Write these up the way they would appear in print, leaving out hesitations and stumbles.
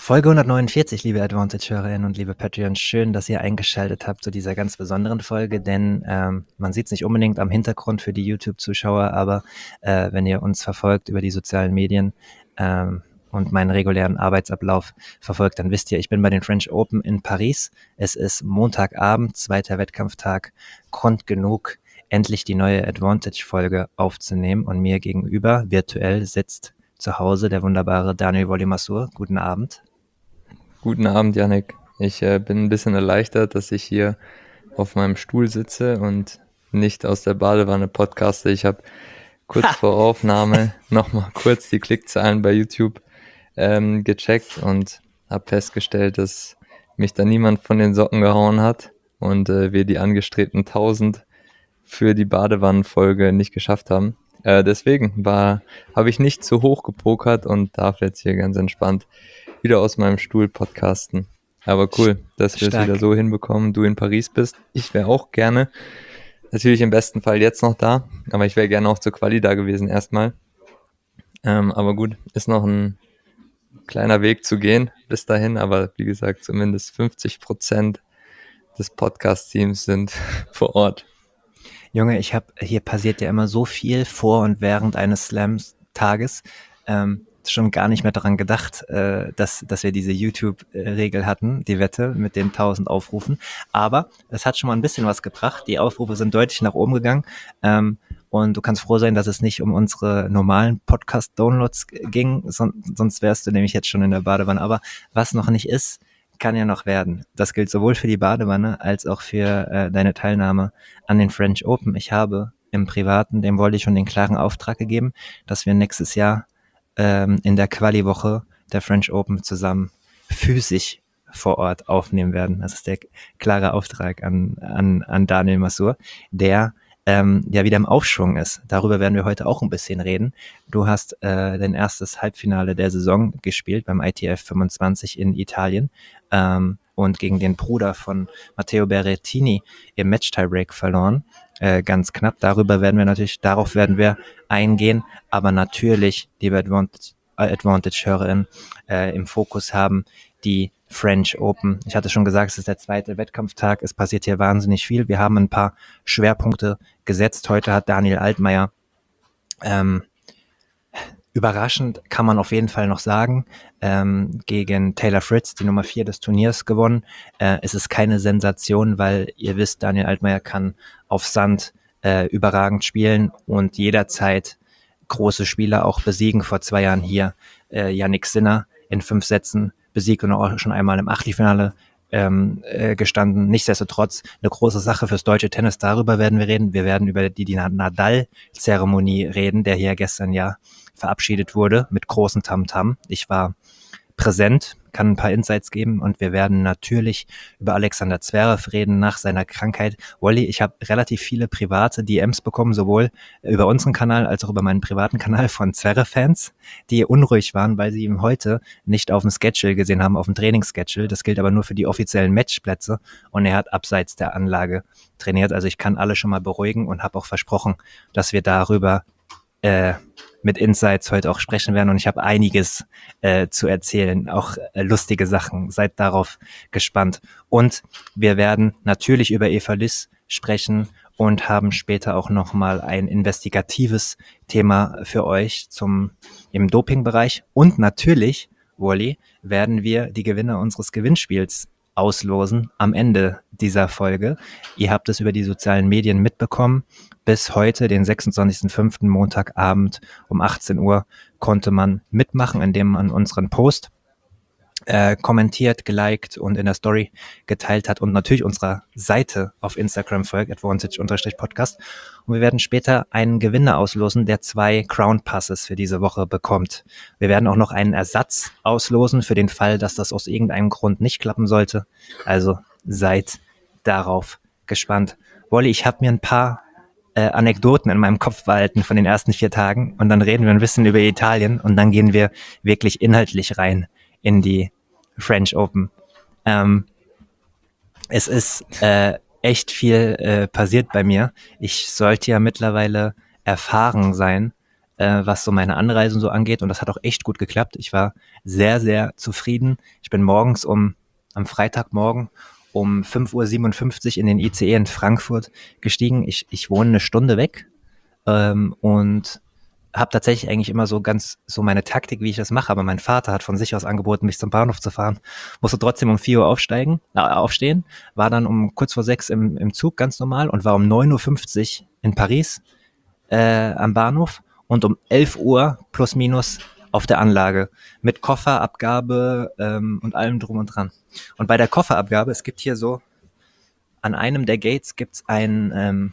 Folge 149, liebe Advantage-Hörerinnen und liebe Patreons, schön, dass ihr eingeschaltet habt zu dieser ganz besonderen Folge, denn man sieht es nicht unbedingt am Hintergrund für die YouTube-Zuschauer, aber wenn ihr uns verfolgt über die sozialen Medien und meinen regulären Arbeitsablauf verfolgt, dann wisst ihr, ich bin bei den French Open in Paris. Es ist Montagabend, zweiter Wettkampftag, Grund genug, endlich die neue Advantage-Folge aufzunehmen, und mir gegenüber virtuell sitzt zu Hause der wunderbare Daniel Wolli-Masur. Guten Abend. Guten Abend, Yannick. Ich bin ein bisschen erleichtert, dass ich hier auf meinem Stuhl sitze und nicht aus der Badewanne podcaste. Ich habe kurz vor Aufnahme nochmal kurz die Klickzahlen bei YouTube gecheckt und habe festgestellt, dass mich da niemand von den Socken gehauen hat und wir die angestrebten 1000 für die Badewannenfolge nicht geschafft haben. Deswegen habe ich nicht zu hoch gepokert und darf jetzt hier ganz entspannt wieder aus meinem Stuhl podcasten. Aber cool, dass wir es wieder so hinbekommen, du in Paris bist. Ich wäre auch gerne, natürlich im besten Fall jetzt noch da, aber ich wäre gerne auch zur Quali da gewesen erstmal. Aber gut, ist noch ein kleiner Weg zu gehen bis dahin, aber wie gesagt, zumindest 50% des Podcast-Teams sind vor Ort. Junge, hier passiert ja immer so viel vor und während eines Slams-Tages. Schon gar nicht mehr daran gedacht, dass wir diese YouTube-Regel hatten, die Wette mit den 1000 Aufrufen. Aber es hat schon mal ein bisschen was gebracht. Die Aufrufe sind deutlich nach oben gegangen. Und du kannst froh sein, dass es nicht um unsere normalen Podcast-Downloads ging, sonst wärst du nämlich jetzt schon in der Badewanne. Aber was noch nicht ist, kann ja noch werden. Das gilt sowohl für die Badewanne als auch für deine Teilnahme an den French Open. Ich habe im Privaten, dem wollte ich schon den klaren Auftrag gegeben, dass wir nächstes Jahr in der Quali-Woche der French Open zusammen physisch vor Ort aufnehmen werden. Das ist der klare Auftrag an Daniel Masur, der ja wieder im Aufschwung ist. Darüber werden wir heute auch ein bisschen reden. Du hast dein erstes Halbfinale der Saison gespielt beim ITF 25 in Italien und gegen den Bruder von Matteo Berrettini im Match-Tiebreak verloren. Ganz knapp. Darauf werden wir eingehen, aber natürlich, liebe Advantage-HörerInnen, im Fokus haben die French Open. Ich hatte schon gesagt, es ist der zweite Wettkampftag. Es passiert hier wahnsinnig viel. Wir haben ein paar Schwerpunkte gesetzt. Heute hat Daniel Altmaier überraschend, kann man auf jeden Fall noch sagen, gegen Taylor Fritz, die Nummer 4 des Turniers, gewonnen. Es ist keine Sensation, weil ihr wisst, Daniel Altmaier kann auf Sand überragend spielen und jederzeit große Spieler auch besiegen. Vor 2 Jahren hier Jannik Sinner in 5 Sätzen besiegt und auch schon einmal im Achtelfinale gestanden. Nichtsdestotrotz eine große Sache fürs deutsche Tennis. Darüber werden wir reden. Wir werden über die Nadal-Zeremonie reden, der hier gestern ja verabschiedet wurde mit großem Tamtam. Ich war präsent, kann ein paar Insights geben, und wir werden natürlich über Alexander Zverev reden nach seiner Krankheit. Wolli, ich habe relativ viele private DMs bekommen, sowohl über unseren Kanal als auch über meinen privaten Kanal von Zverev-Fans, die unruhig waren, weil sie ihn heute nicht auf dem Schedule gesehen haben, auf dem Trainingsschedule. Das gilt aber nur für die offiziellen Matchplätze, und er hat abseits der Anlage trainiert. Also ich kann alle schon mal beruhigen und habe auch versprochen, dass wir darüber mit Insights heute auch sprechen werden, und ich habe einiges zu erzählen, auch lustige Sachen. Seid darauf gespannt. Und wir werden natürlich über Eva Liss sprechen und haben später auch nochmal ein investigatives Thema für euch im Dopingbereich. Und natürlich, Wally, werden wir die Gewinner unseres Gewinnspiels auslosen am Ende dieser Folge. Ihr habt es über die sozialen Medien mitbekommen. Bis heute, den 26.05. Montagabend um 18 Uhr, konnte man mitmachen, indem man unseren Post kommentiert, geliked und in der Story geteilt hat und natürlich unserer Seite auf Instagram folgt, advantage_podcast. Und wir werden später einen Gewinner auslosen, der 2 Crown Passes für diese Woche bekommt. Wir werden auch noch einen Ersatz auslosen für den Fall, dass das aus irgendeinem Grund nicht klappen sollte. Also seid darauf gespannt. Wolli, ich habe mir ein paar Anekdoten in meinem Kopf behalten von den ersten 4 Tagen, und dann reden wir ein bisschen über Italien und dann gehen wir wirklich inhaltlich rein in die French Open. Es ist echt viel passiert bei mir. Ich sollte ja mittlerweile erfahren sein was so meine Anreisen so angeht. Und das hat auch echt gut geklappt. Ich war sehr, sehr zufrieden. Ich bin morgens am Freitagmorgen um 5:57 Uhr in den ICE in Frankfurt gestiegen. Ich wohne eine Stunde weg und habe tatsächlich eigentlich immer so meine Taktik, wie ich das mache. Aber mein Vater hat von sich aus angeboten, mich zum Bahnhof zu fahren. Musste trotzdem um 4 Uhr aufstehen, war dann um kurz vor 6 im Zug ganz normal und war um 9:50 Uhr in Paris am Bahnhof und um 11 Uhr plus minus auf der Anlage mit Kofferabgabe und allem drum und dran. Und bei der Kofferabgabe, es gibt hier so, an einem der Gates gibt's ein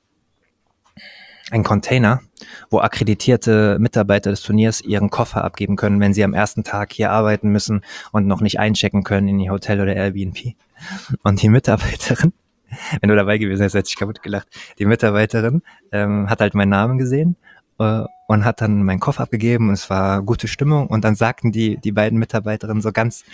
Container, wo akkreditierte Mitarbeiter des Turniers ihren Koffer abgeben können, wenn sie am ersten Tag hier arbeiten müssen und noch nicht einchecken können in ihr Hotel oder Airbnb. Und die Mitarbeiterin, wenn du dabei gewesen wärst, hätte ich kaputt gelacht, die Mitarbeiterin hat halt meinen Namen gesehen und hat dann meinen Koffer abgegeben und es war gute Stimmung und dann sagten die beiden Mitarbeiterinnen so ganz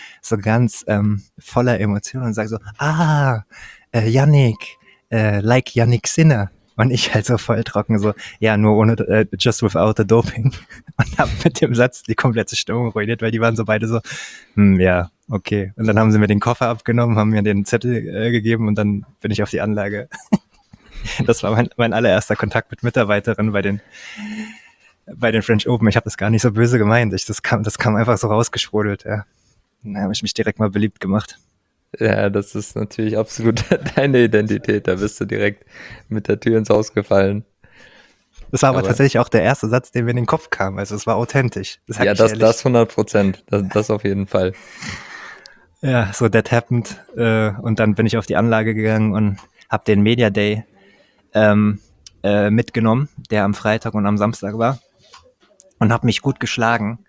voller Emotionen und sagen so, Yannick, like Yannick Sinner. Und ich halt so voll trocken, so, ja, nur ohne, just without the doping. Und hab mit dem Satz die komplette Stimmung ruiniert, weil die waren so beide so, ja, okay. Und dann haben sie mir den Koffer abgenommen, haben mir den Zettel gegeben und dann bin ich auf die Anlage. Das war mein allererster Kontakt mit Mitarbeiterinnen bei den French Open. Ich habe das gar nicht so böse gemeint. Das kam einfach so rausgesprudelt, ja. Dann habe ich mich direkt mal beliebt gemacht. Ja, das ist natürlich absolut deine Identität. Da bist du direkt mit der Tür ins Haus gefallen. Das war aber tatsächlich auch der erste Satz, der mir in den Kopf kam. Also es war authentisch. Das 100%. Das auf jeden Fall. Ja, so that happened. Und dann bin ich auf die Anlage gegangen und habe den Media Day mitgenommen, der am Freitag und am Samstag war. Und habe mich gut geschlagen.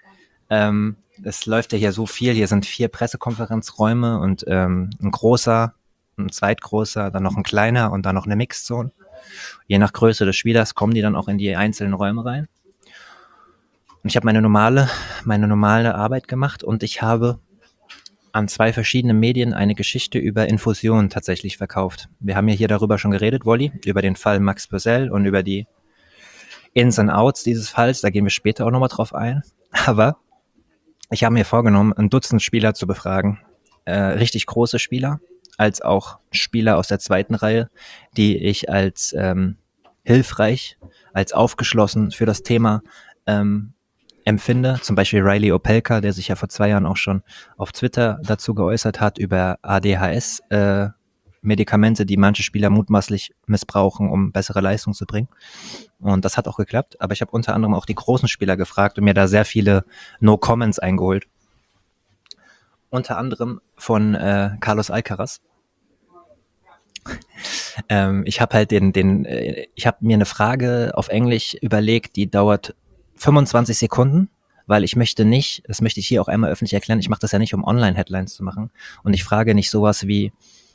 Es läuft ja hier so viel. Hier sind 4 Pressekonferenzräume und ein großer, ein zweitgroßer, dann noch ein kleiner und dann noch eine Mixzone. Je nach Größe des Spielers kommen die dann auch in die einzelnen Räume rein. Und ich habe meine normale Arbeit gemacht und ich habe an 2 verschiedenen Medien eine Geschichte über Infusion tatsächlich verkauft. Wir haben ja hier darüber schon geredet, Wolli, über den Fall Max Purcell und über die Ins und Outs dieses Falls. Da gehen wir später auch nochmal drauf ein. Aber ich habe mir vorgenommen, ein Dutzend Spieler zu befragen. Richtig große Spieler, als auch Spieler aus der zweiten Reihe, die ich als hilfreich, als aufgeschlossen für das Thema empfinde. Zum Beispiel Riley Opelka, der sich ja vor 2 Jahren auch schon auf Twitter dazu geäußert hat, über ADHS, Medikamente, die manche Spieler mutmaßlich missbrauchen, um bessere Leistung zu bringen. Und das hat auch geklappt. Aber ich habe unter anderem auch die großen Spieler gefragt und mir da sehr viele No-Comments eingeholt. Unter anderem von Carlos Alcaraz. Ich habe halt ich habe mir eine Frage auf Englisch überlegt, die dauert 25 Sekunden, weil ich möchte nicht, das möchte ich hier auch einmal öffentlich erklären, ich mache das ja nicht, um Online-Headlines zu machen. Und ich frage nicht sowas wie,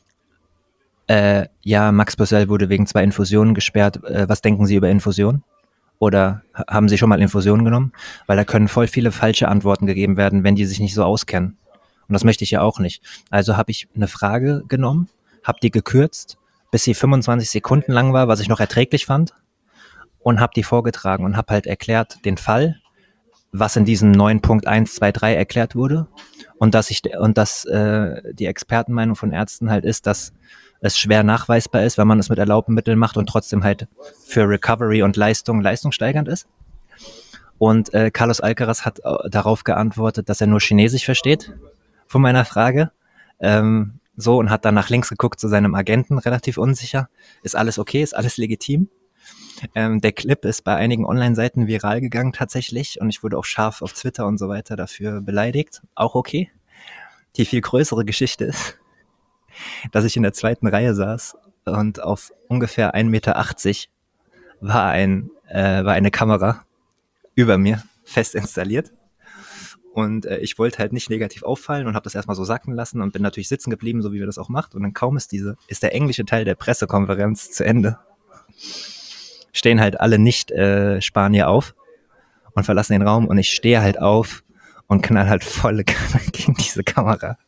ja, Max Purcell wurde wegen 2 Infusionen gesperrt, was denken Sie über Infusion? Oder haben Sie schon mal Infusionen genommen? Weil da können voll viele falsche Antworten gegeben werden, wenn die sich nicht so auskennen. Und das möchte ich ja auch nicht. Also habe ich eine Frage genommen, habe die gekürzt, bis sie 25 Sekunden lang war, was ich noch erträglich fand, und habe die vorgetragen und habe halt erklärt den Fall, was in diesem 9.123 erklärt wurde und dass die Expertenmeinung von Ärzten halt ist, dass es schwer nachweisbar ist, wenn man es mit erlaubten Mitteln macht und trotzdem halt für Recovery und leistungssteigernd ist. Und Carlos Alcaraz hat darauf geantwortet, dass er nur Chinesisch versteht von meiner Frage. So, und hat dann nach links geguckt zu seinem Agenten, relativ unsicher. Ist alles okay? Ist alles legitim? Der Clip ist bei einigen Online-Seiten viral gegangen tatsächlich und ich wurde auch scharf auf Twitter und so weiter dafür beleidigt. Auch okay. Die viel größere Geschichte ist, dass ich in der zweiten Reihe saß und auf ungefähr 1,80 Meter war eine Kamera über mir fest installiert. Und ich wollte halt nicht negativ auffallen und habe das erstmal so sacken lassen und bin natürlich sitzen geblieben, so wie wir das auch macht. Und dann kaum ist der englische Teil der Pressekonferenz zu Ende, stehen halt alle Nicht-Spanier auf und verlassen den Raum und ich stehe halt auf und knall halt volle Kanne gegen diese Kamera.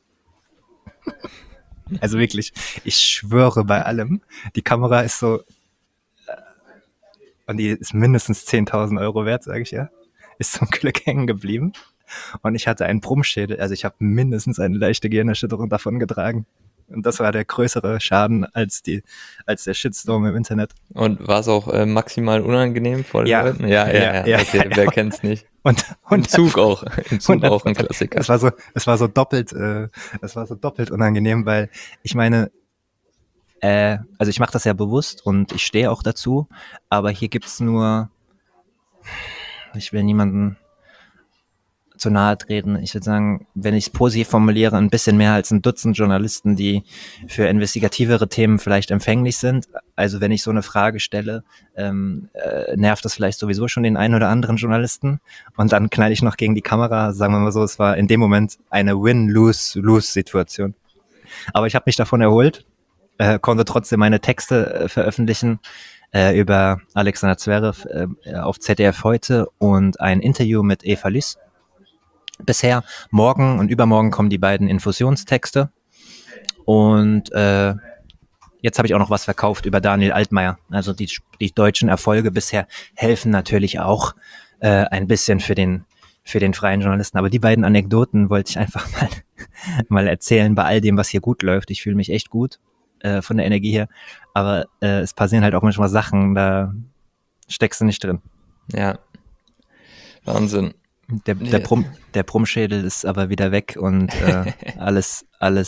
Also wirklich, ich schwöre bei allem, die Kamera ist so und die ist mindestens 10.000 Euro wert, sage ich ja. Ist zum Glück hängen geblieben. Und ich hatte einen Brummschädel, also ich habe mindestens eine leichte Gehirnerschütterung davon getragen. Und das war der größere Schaden als der Shitstorm im Internet. Und war es auch maximal unangenehm vor den Leuten? Ja. Okay, wer kennt's nicht? Und Im Zug auch ein Klassiker. Es war so doppelt unangenehm, weil ich meine, also ich mache das ja bewusst und ich stehe auch dazu, aber hier gibt's nur, ich will niemanden zu nahe treten. Ich würde sagen, wenn ich es positiv formuliere, ein bisschen mehr als ein Dutzend Journalisten, die für investigativere Themen vielleicht empfänglich sind. Also wenn ich so eine Frage stelle, nervt das vielleicht sowieso schon den einen oder anderen Journalisten. Und dann knall ich noch gegen die Kamera. Sagen wir mal so, es war in dem Moment eine Win-Lose-Lose-Situation. Aber ich habe mich davon erholt, konnte trotzdem meine Texte veröffentlichen über Alexander Zverev auf ZDF heute und ein Interview mit Eva Lys. Bisher, morgen und übermorgen kommen die beiden Infusionstexte und jetzt habe ich auch noch was verkauft über Daniel Altmaier. Also die deutschen Erfolge bisher helfen natürlich auch ein bisschen für den freien Journalisten. Aber die beiden Anekdoten wollte ich einfach mal erzählen bei all dem, was hier gut läuft. Ich fühle mich echt gut von der Energie her, aber es passieren halt auch manchmal Sachen, da steckst du nicht drin. Ja, Wahnsinn. Der Brummschädel ist aber wieder weg und alles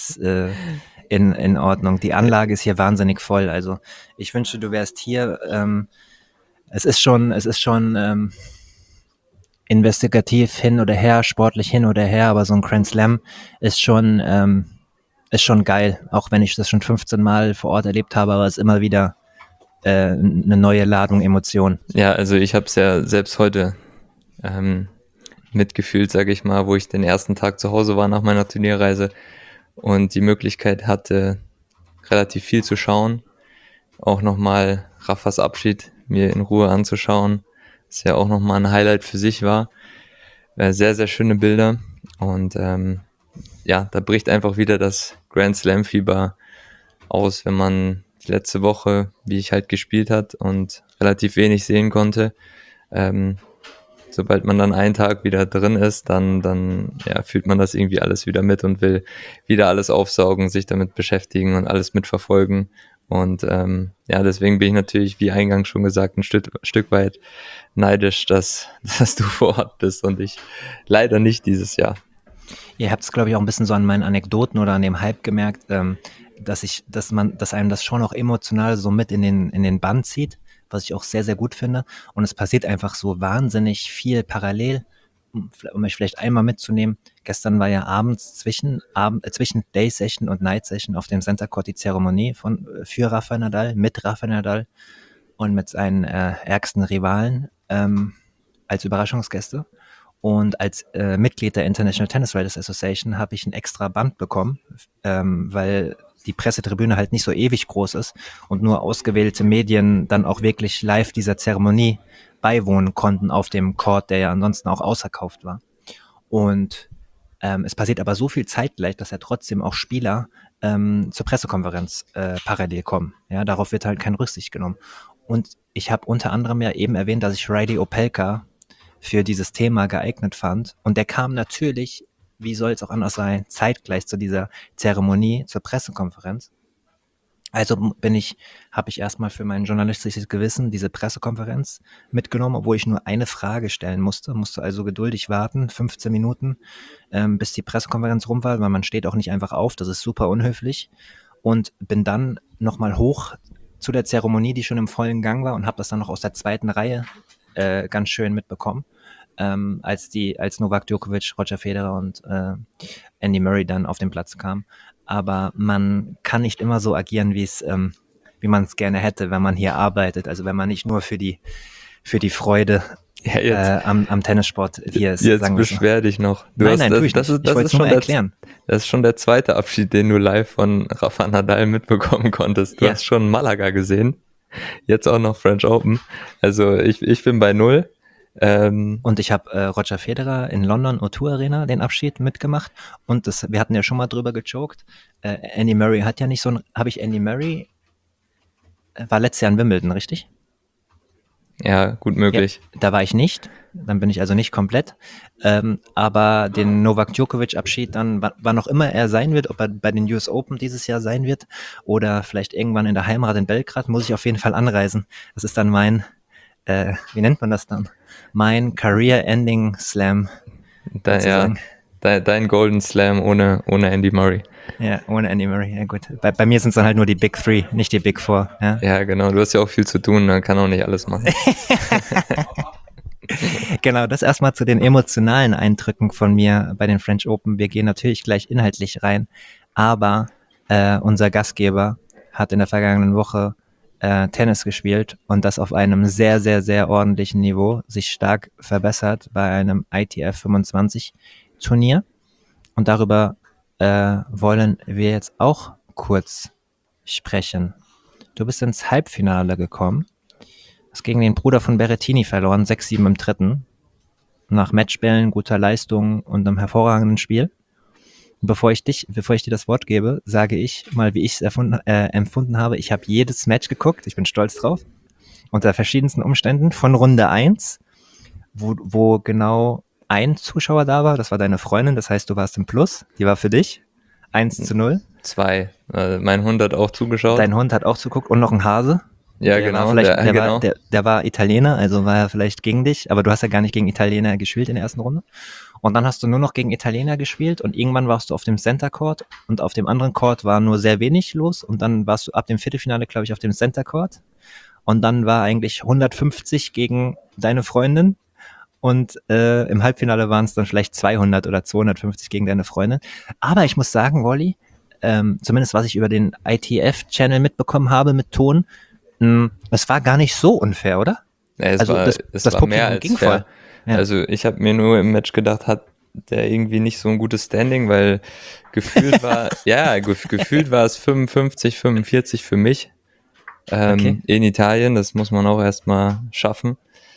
in Ordnung. Die Anlage ist hier wahnsinnig voll. Also ich wünschte, du wärst hier. Es ist schon investigativ hin oder her, sportlich hin oder her, aber so ein Grand Slam ist schon geil. Auch wenn ich das schon 15 Mal vor Ort erlebt habe, aber es ist immer wieder eine neue Ladung Emotionen. Ja, also ich habe es ja selbst heute mitgefühlt, sage ich mal, wo ich den ersten Tag zu Hause war nach meiner Turnierreise und die Möglichkeit hatte, relativ viel zu schauen. Auch nochmal Rafas Abschied mir in Ruhe anzuschauen, was ja auch nochmal ein Highlight für sich war. Sehr, sehr schöne Bilder und ja, da bricht einfach wieder das Grand Slam Fieber aus, wenn man die letzte Woche, wie ich halt gespielt hat und relativ wenig sehen konnte. Sobald man dann einen Tag wieder drin ist, dann ja, fühlt man das irgendwie alles wieder mit und will wieder alles aufsaugen, sich damit beschäftigen und alles mitverfolgen. Und ja, deswegen bin ich natürlich, wie eingangs schon gesagt, ein Stück weit neidisch, dass du vor Ort bist und ich leider nicht dieses Jahr. Ihr habt es, glaube ich, auch ein bisschen so an meinen Anekdoten oder an dem Hype gemerkt, dass einem das schon auch emotional so mit in den Bann zieht, was ich auch sehr, sehr gut finde. Und es passiert einfach so wahnsinnig viel parallel, um euch vielleicht einmal mitzunehmen. Gestern war ja abends zwischen Day Session und Night Session auf dem Center Court die Zeremonie für Rafael Nadal, mit Rafael Nadal und mit seinen ärgsten Rivalen als Überraschungsgäste. Und als Mitglied der International Tennis Writers Association habe ich ein extra Band bekommen, weil die Pressetribüne halt nicht so ewig groß ist und nur ausgewählte Medien dann auch wirklich live dieser Zeremonie beiwohnen konnten auf dem Court, der ja ansonsten auch ausverkauft war. Und es passiert aber so viel zeitgleich, dass ja trotzdem auch Spieler zur Pressekonferenz parallel kommen. Ja, darauf wird halt kein Rücksicht genommen. Und ich habe unter anderem ja eben erwähnt, dass ich Riley Opelka für dieses Thema geeignet fand. Und der kam natürlich, wie soll es auch anders sein, zeitgleich zu dieser Zeremonie, zur Pressekonferenz. Also habe ich erstmal für mein journalistisches Gewissen diese Pressekonferenz mitgenommen, obwohl ich nur eine Frage stellen musste also geduldig warten, 15 Minuten, bis die Pressekonferenz rum war, weil man steht auch nicht einfach auf, das ist super unhöflich. Und bin dann nochmal hoch zu der Zeremonie, die schon im vollen Gang war und habe das dann noch aus der zweiten Reihe ganz schön mitbekommen, als Novak Djokovic, Roger Federer und Andy Murray dann auf den Platz kamen. Aber man kann nicht immer so agieren, wie man es gerne hätte, wenn man hier arbeitet. Also wenn man nicht nur für die Freude am Tennissport hier ist. Jetzt beschwer dich noch. Nein, tue ich nicht. Ich wollte es nur mal erklären. Das ist schon der zweite Abschied, den du live von Rafa Nadal mitbekommen konntest. Du hast schon Malaga gesehen. Jetzt auch noch French Open. Also ich bin bei 0. Und ich habe Roger Federer in London O2 Arena den Abschied mitgemacht. Und wir hatten ja schon mal drüber gejoked. Andy Murray hat ja nicht so ein... Andy Murray war letztes Jahr in Wimbledon, richtig? Ja, gut möglich. Ja, da war ich nicht. Dann bin ich also nicht komplett. Aber den Novak Djokovic-Abschied dann, wann auch immer er sein wird, ob er bei den US Open dieses Jahr sein wird oder vielleicht irgendwann in der Heimat in Belgrad, muss ich auf jeden Fall anreisen. Das ist dann mein, wie nennt man das dann? Mein Career-Ending Slam sozusagen. Dein Golden Slam ohne Andy Murray. Ja, ohne Andy Murray, ja gut. Bei mir sind es dann halt nur die Big Three, nicht die Big Four. Ja, genau. Du hast ja auch viel zu tun, man kann auch nicht alles machen. Genau, das erstmal zu den emotionalen Eindrücken von mir bei den French Open. Wir gehen natürlich gleich inhaltlich rein, aber unser Gastgeber hat in der vergangenen Woche Tennis gespielt und das auf einem sehr, sehr, sehr ordentlichen Niveau, sich stark verbessert bei einem ITF 25 Turnier. Und darüber wollen wir jetzt auch kurz sprechen. Du bist ins Halbfinale gekommen, hast gegen den Bruder von Berrettini verloren, 6-7 im dritten, nach Matchbällen, guter Leistung und einem hervorragenden Spiel. Und bevor ich dir das Wort gebe, sage ich mal, wie ich es empfunden habe. Ich habe jedes Match geguckt, ich bin stolz drauf, unter verschiedensten Umständen, von Runde 1, wo genau ein Zuschauer da war, das war deine Freundin, das heißt, du warst im Plus, die war für dich, 1-0. 2. Mein Hund hat auch zugeschaut. Dein Hund hat auch zuguckt und noch ein Hase. Ja, Der genau. war der war Italiener, also war er vielleicht gegen dich, aber du hast ja gar nicht gegen Italiener gespielt in der ersten Runde. Und dann hast du nur noch gegen Italiener gespielt und irgendwann warst du auf dem Center Court und auf dem anderen Court war nur sehr wenig los und dann warst du ab dem Viertelfinale, glaube ich, auf dem Center Court und dann war eigentlich 150 gegen deine Freundin und im Halbfinale waren es dann vielleicht 200 oder 250 gegen deine Freundin. Aber ich muss sagen, Wally, zumindest was ich über den ITF-Channel mitbekommen habe mit Ton, es war gar nicht so unfair, oder? Ja, es war Publikum mehr als ging fair. voll. Ja. Also ich habe mir nur im Match gedacht, hat der irgendwie nicht so ein gutes Standing, weil gefühlt war, gefühlt war es 55, 45 für mich Okay. in Italien. Das muss man auch erstmal schaffen.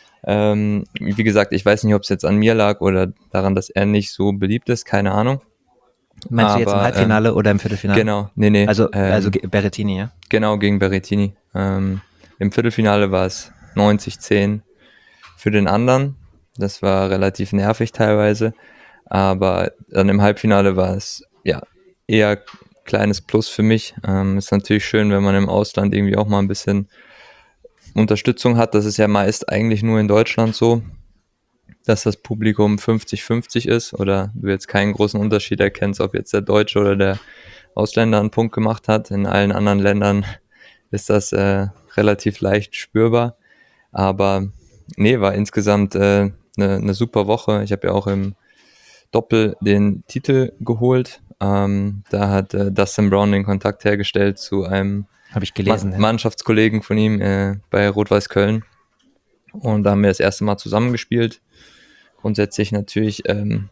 Wie gesagt, ich weiß nicht, ob es jetzt an mir lag oder daran, dass er nicht so beliebt ist, keine Ahnung. Meinst du jetzt im Halbfinale oder im Viertelfinale? Genau, nee. Also Berrettini, ja? Genau, gegen Berrettini. Im Viertelfinale war es 90-10 für den anderen. Das war relativ nervig teilweise. Aber dann im Halbfinale war es ja eher kleines Plus für mich. Ist natürlich schön, wenn man im Ausland irgendwie auch mal ein bisschen Unterstützung hat. Das ist ja meist eigentlich nur in Deutschland so, dass das Publikum 50-50 ist oder du jetzt keinen großen Unterschied erkennst, ob jetzt der Deutsche oder der Ausländer einen Punkt gemacht hat. In allen anderen Ländern ist das relativ leicht spürbar. Aber nee, war insgesamt eine super Woche. Ich habe ja auch im Doppel den Titel geholt. Da hat Dustin Brown den Kontakt hergestellt zu einem Habe ich gelesen. Mannschaftskollegen von ihm bei Rot-Weiß Köln. Und da haben wir das erste Mal zusammengespielt. Grundsätzlich natürlich,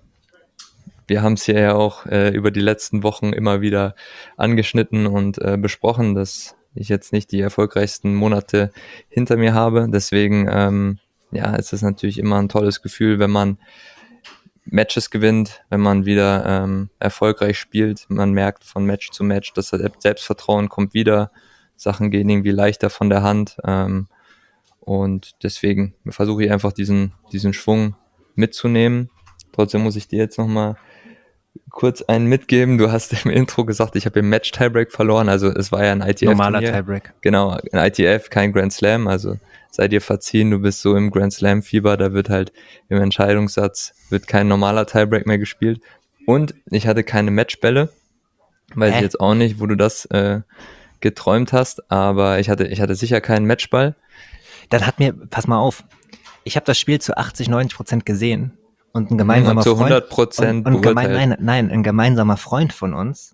wir haben es hier ja auch über die letzten Wochen immer wieder angeschnitten und besprochen, dass ich jetzt nicht die erfolgreichsten Monate hinter mir habe. Deswegen, ist es natürlich immer ein tolles Gefühl, wenn man Matches gewinnt, wenn man wieder erfolgreich spielt. Man merkt von Match zu Match, dass das Selbstvertrauen kommt wieder. Sachen gehen irgendwie leichter von der Hand. Und deswegen versuche ich einfach diesen Schwung mitzunehmen. Trotzdem muss ich dir jetzt nochmal kurz einen mitgeben. Du hast im Intro gesagt, ich habe im Match Tiebreak verloren. Also es war ja ein ITF-Turnier. Normaler Tiebreak. Genau, ein ITF, kein Grand Slam. Also sei dir verziehen, du bist so im Grand Slam-Fieber. Da wird halt im Entscheidungssatz wird kein normaler Tiebreak mehr gespielt. Und ich hatte keine Matchbälle. Weiß ich jetzt auch nicht, wo du das geträumt hast. Aber ich hatte sicher keinen Matchball. Dann pass mal auf, ich habe das Spiel zu 80-90% gesehen und ein gemeinsamer zu 100% Freund ein gemeinsamer Freund von uns,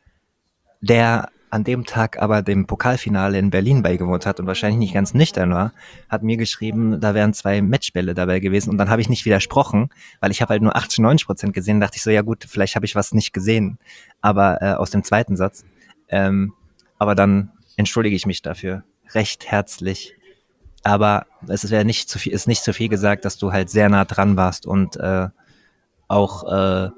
der an dem Tag aber dem Pokalfinale in Berlin beigewohnt hat und wahrscheinlich nicht ganz nüchtern war, hat mir geschrieben, da wären 2 Matchbälle dabei gewesen und dann habe ich nicht widersprochen, weil ich habe halt nur 80-90% gesehen, dachte ich so, ja gut, vielleicht habe ich was nicht gesehen, aber aus dem zweiten Satz. Aber dann entschuldige ich mich dafür recht herzlich. Aber es wäre nicht zu viel gesagt, dass du halt sehr nah dran warst und auch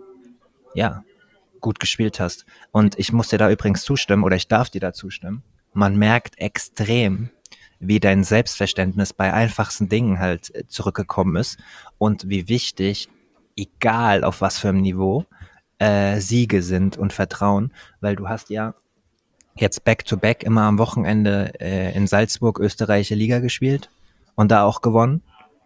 gut gespielt hast. Und ich muss dir da übrigens zustimmen, oder ich darf dir da zustimmen. Man merkt extrem, wie dein Selbstverständnis bei einfachsten Dingen halt zurückgekommen ist und wie wichtig, egal auf was für einem Niveau, Siege sind und Vertrauen, weil du hast ja jetzt Back-to-Back immer am Wochenende in Salzburg österreichische Liga gespielt und da auch gewonnen.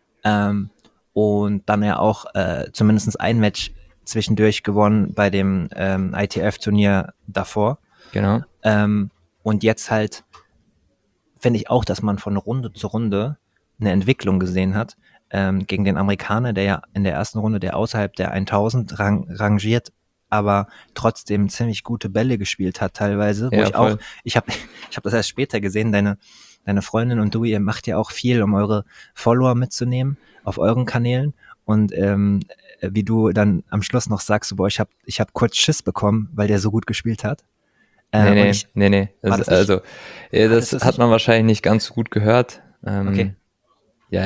Und dann ja auch zumindest ein Match zwischendurch gewonnen bei dem ITF-Turnier davor. Genau. Und jetzt halt finde ich auch, dass man von Runde zu Runde eine Entwicklung gesehen hat. Gegen den Amerikaner, der ja in der ersten Runde, der außerhalb der 1000 rangiert, aber trotzdem ziemlich gute Bälle gespielt hat teilweise, wo Ja, ich auch, voll. ich habe ich hab das erst später gesehen, deine Freundin und du, ihr macht ja auch viel, um eure Follower mitzunehmen auf euren Kanälen und wie du dann am Schluss noch sagst, so, boah, ich hab kurz Schiss bekommen, weil der so gut gespielt hat. Und ich, Nee. war das nicht, Das hattest du es hat nicht? man wahrscheinlich nicht ganz so gut gehört. Okay. Ja,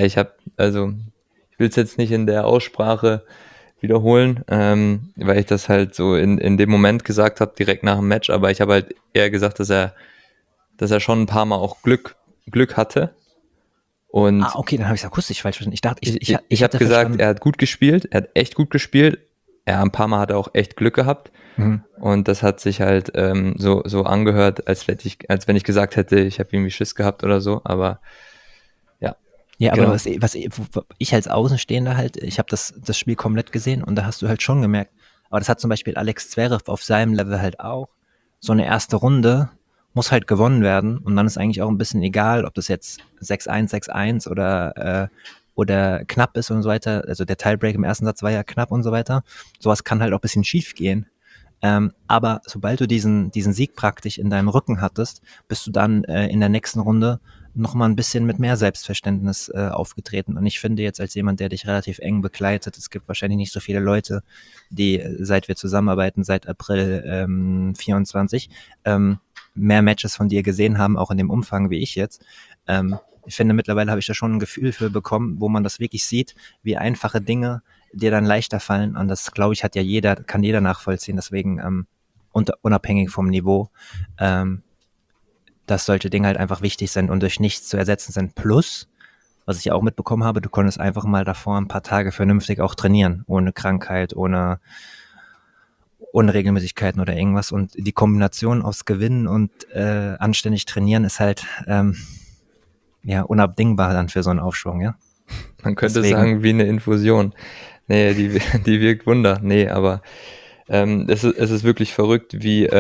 ich will es jetzt nicht in der Aussprache wiederholen, weil ich das halt so in dem Moment gesagt habe, direkt nach dem Match, aber ich habe halt eher gesagt, dass er schon ein paar Mal auch Glück hatte. Und Okay, dann habe ich es akustisch falsch verstanden. Ich dachte, ich ich habe hatte gesagt, verstanden. er hat gut gespielt, er hat echt gut gespielt. Ja, ein paar Mal hat er auch echt Glück gehabt. Mhm. Und das hat sich halt so angehört, als wenn ich gesagt hätte, ich habe irgendwie Schiss gehabt oder so. Aber ja, Ja, aber genau. was ich als Außenstehender halt, ich habe das Spiel komplett gesehen und da hast du halt schon gemerkt, aber das hat zum Beispiel Alex Zverev auf seinem Level halt auch. So eine erste Runde muss halt gewonnen werden und dann ist eigentlich auch ein bisschen egal, ob das jetzt 6-1, 6-1 oder knapp ist und so weiter. Also der Tiebreak im ersten Satz war ja knapp und so weiter. Sowas kann halt auch ein bisschen schief gehen. Aber sobald du diesen Sieg praktisch in deinem Rücken hattest, bist du dann in der nächsten Runde noch mal ein bisschen mit mehr Selbstverständnis aufgetreten. Und ich finde jetzt als jemand, der dich relativ eng begleitet, es gibt wahrscheinlich nicht so viele Leute, die seit wir zusammenarbeiten, seit April 24, mehr Matches von dir gesehen haben, auch in dem Umfang wie ich jetzt. Ich finde, mittlerweile habe ich da schon ein Gefühl für bekommen, wo man das wirklich sieht, wie einfache Dinge dir dann leichter fallen. Und das, glaube ich, kann jeder nachvollziehen. Deswegen unabhängig vom Niveau, dass solche Dinge halt einfach wichtig sind und durch nichts zu ersetzen sind. Plus, was ich auch mitbekommen habe, du konntest einfach mal davor ein paar Tage vernünftig auch trainieren, ohne Krankheit, ohne Unregelmäßigkeiten oder irgendwas. Und die Kombination aus Gewinnen und anständig trainieren ist halt ja unabdingbar dann für so einen Aufschwung, ja. Man könnte Deswegen, sagen, wie eine Infusion. Nee, die wirkt Wunder. Nee, aber es ist wirklich verrückt,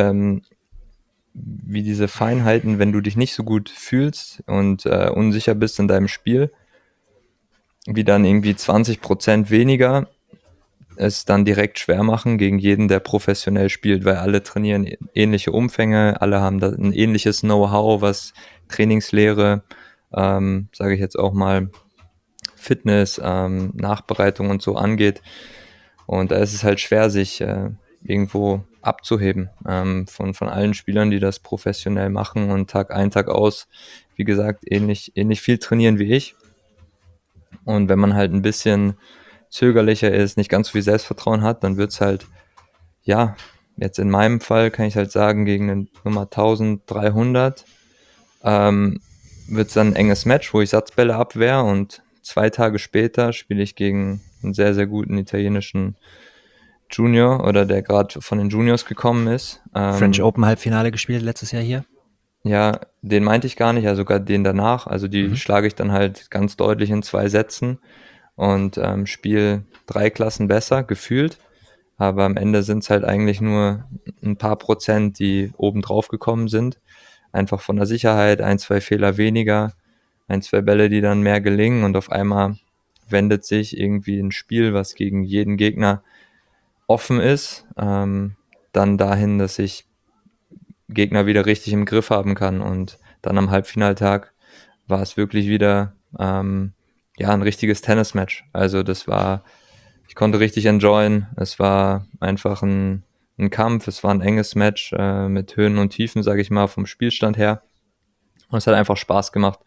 wie diese Feinheiten, wenn du dich nicht so gut fühlst und unsicher bist in deinem Spiel, wie dann irgendwie 20% weniger es dann direkt schwer machen gegen jeden, der professionell spielt, weil alle trainieren ähnliche Umfänge, alle haben da ein ähnliches Know-how, was Trainingslehre, sage ich jetzt auch mal, Fitness, Nachbereitung und so angeht. Und da ist es halt schwer, sich irgendwo abzuheben von allen Spielern, die das professionell machen und Tag ein, Tag aus, wie gesagt, ähnlich viel trainieren wie ich. Und wenn man halt ein bisschen zögerlicher ist, nicht ganz so viel Selbstvertrauen hat, dann wird's halt, ja, jetzt in meinem Fall kann ich halt sagen, gegen eine Nummer 1300 wird's dann ein enges Match, wo ich Satzbälle abwehr und 2 Tage später spiele ich gegen einen sehr, sehr guten italienischen Junior oder der gerade von den Juniors gekommen ist. French Open Halbfinale gespielt letztes Jahr hier. Ja, den meinte ich gar nicht, also sogar den danach. Also die Mhm. schlage ich dann halt ganz deutlich in 2 Sätzen und spiele 3 Klassen besser, gefühlt. Aber am Ende sind es halt eigentlich nur ein paar Prozent, die oben drauf gekommen sind. Einfach von der Sicherheit, 1, 2 Fehler weniger, 1, 2 Bälle, die dann mehr gelingen und auf einmal wendet sich irgendwie ein Spiel, was gegen jeden Gegner offen ist, dann dahin, dass ich Gegner wieder richtig im Griff haben kann. Und dann am Halbfinaltag war es wirklich wieder ja ein richtiges Tennismatch. Also ich konnte richtig enjoyen. Es war einfach ein Kampf, es war ein enges Match mit Höhen und Tiefen, sage ich mal, vom Spielstand her. Und es hat einfach Spaß gemacht,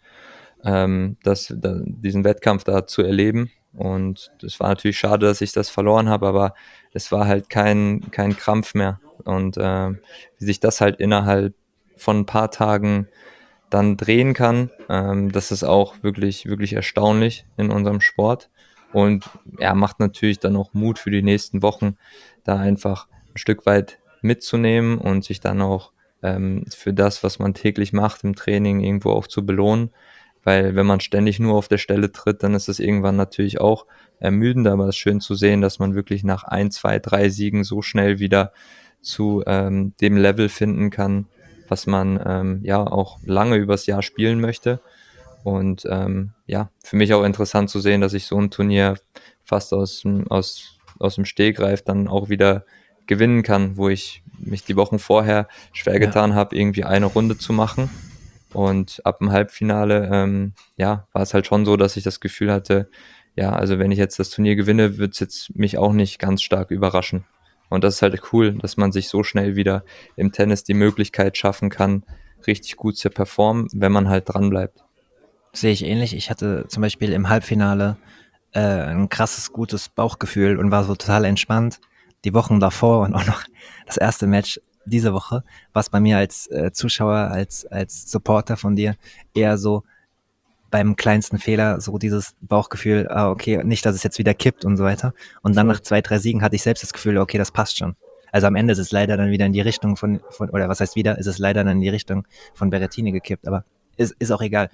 diesen Wettkampf da zu erleben. Und es war natürlich schade, dass ich das verloren habe, aber es war halt kein Krampf mehr. Und wie sich das halt innerhalb von ein paar Tagen dann drehen kann. Das ist auch wirklich, wirklich erstaunlich in unserem Sport. Und ja, macht natürlich dann auch Mut für die nächsten Wochen, da einfach ein Stück weit mitzunehmen und sich dann auch für das, was man täglich macht im Training, irgendwo auch zu belohnen. Weil wenn man ständig nur auf der Stelle tritt, dann ist es irgendwann natürlich auch ermüdend, aber es ist schön zu sehen, dass man wirklich nach 1, 2, 3 Siegen so schnell wieder zu dem Level finden kann, was man ja auch lange übers Jahr spielen möchte. Und ja, für mich auch interessant zu sehen, dass ich so ein Turnier fast aus dem Stegreif dann auch wieder gewinnen kann, wo ich mich die Wochen vorher schwer getan habe, irgendwie eine Runde zu machen. Und ab dem Halbfinale, ja, war es halt schon so, dass ich das Gefühl hatte, ja, also wenn ich jetzt das Turnier gewinne, wird es jetzt mich auch nicht ganz stark überraschen. Und das ist halt cool, dass man sich so schnell wieder im Tennis die Möglichkeit schaffen kann, richtig gut zu performen, wenn man halt dran bleibt. Sehe ich ähnlich. Ich hatte zum Beispiel im Halbfinale ein krasses, gutes Bauchgefühl und war so total entspannt. Die Wochen davor und auch noch das erste Match diese Woche, was bei mir als Zuschauer, als Supporter von dir eher so beim kleinsten Fehler so dieses Bauchgefühl, okay, nicht, dass es jetzt wieder kippt und so weiter. Und dann nach 2, 3 Siegen hatte ich selbst das Gefühl, okay, das passt schon. Also am Ende ist es leider dann wieder in die Richtung oder was heißt wieder, ist es leider dann in die Richtung von Berrettini gekippt, aber ist auch egal.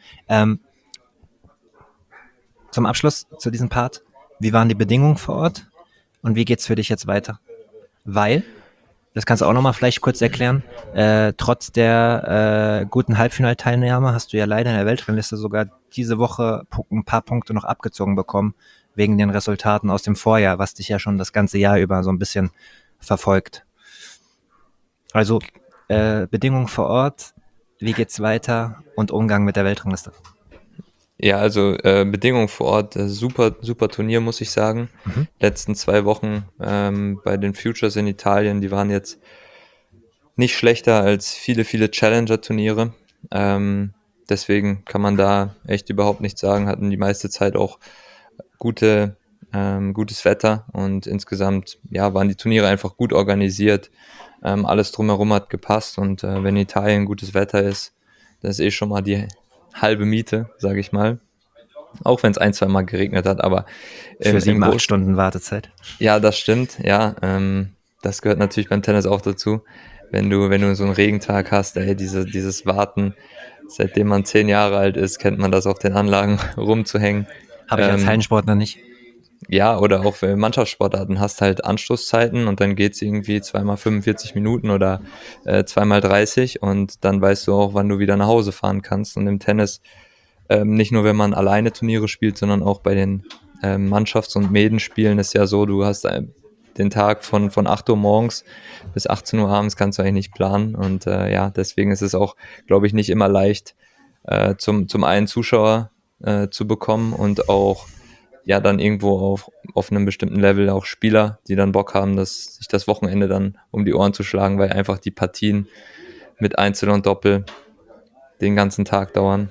Zum Abschluss zu diesem Part, wie waren die Bedingungen vor Ort und wie geht's für dich jetzt weiter? Weil, das kannst du auch nochmal vielleicht kurz erklären, trotz der guten Halbfinalteilnahme hast du ja leider in der Weltrangliste sogar diese Woche ein paar Punkte noch abgezogen bekommen, wegen den Resultaten aus dem Vorjahr, was dich ja schon das ganze Jahr über so ein bisschen verfolgt. Also Bedingungen vor Ort, wie geht's weiter und Umgang mit der Weltrangliste? Ja, also Bedingungen vor Ort, super, super Turnier, muss ich sagen. Mhm. Letzten 2 Wochen bei den Futures in Italien, die waren jetzt nicht schlechter als viele, viele Challenger-Turniere. Deswegen kann man da echt überhaupt nichts sagen. Hatten die meiste Zeit auch gutes Wetter und insgesamt ja, waren die Turniere einfach gut organisiert. Alles drumherum hat gepasst und wenn in Italien gutes Wetter ist, das ist eh schon mal die halbe Miete, sage ich mal. Auch wenn es ein, zwei Mal geregnet hat, aber Für im 7, 8 Großen, Stunden Wartezeit. ja, das stimmt, ja. Das gehört natürlich beim Tennis auch dazu. Wenn du so einen Regentag hast, ey, dieses Warten, seitdem man 10 Jahre alt ist, kennt man das auf den Anlagen rumzuhängen. Habe ich als Ähm, Hallensportler nicht. ja, oder auch für Mannschaftssportarten hast halt Anstoßzeiten und dann geht's irgendwie 2 mal 45 Minuten oder 2 mal 30 und dann weißt du auch, wann du wieder nach Hause fahren kannst. Und im Tennis, nicht nur wenn man alleine Turniere spielt, sondern auch bei den Mannschafts- und Medenspielen ist ja so, du hast den Tag von 8 Uhr morgens bis 18 Uhr abends kannst du eigentlich nicht planen. Und ja, deswegen ist es auch, glaube ich, nicht immer leicht, zum einen Zuschauer zu bekommen und auch ja dann irgendwo auf einem bestimmten Level auch Spieler, die dann Bock haben, sich das Wochenende dann um die Ohren zu schlagen, weil einfach die Partien mit Einzel und Doppel den ganzen Tag dauern.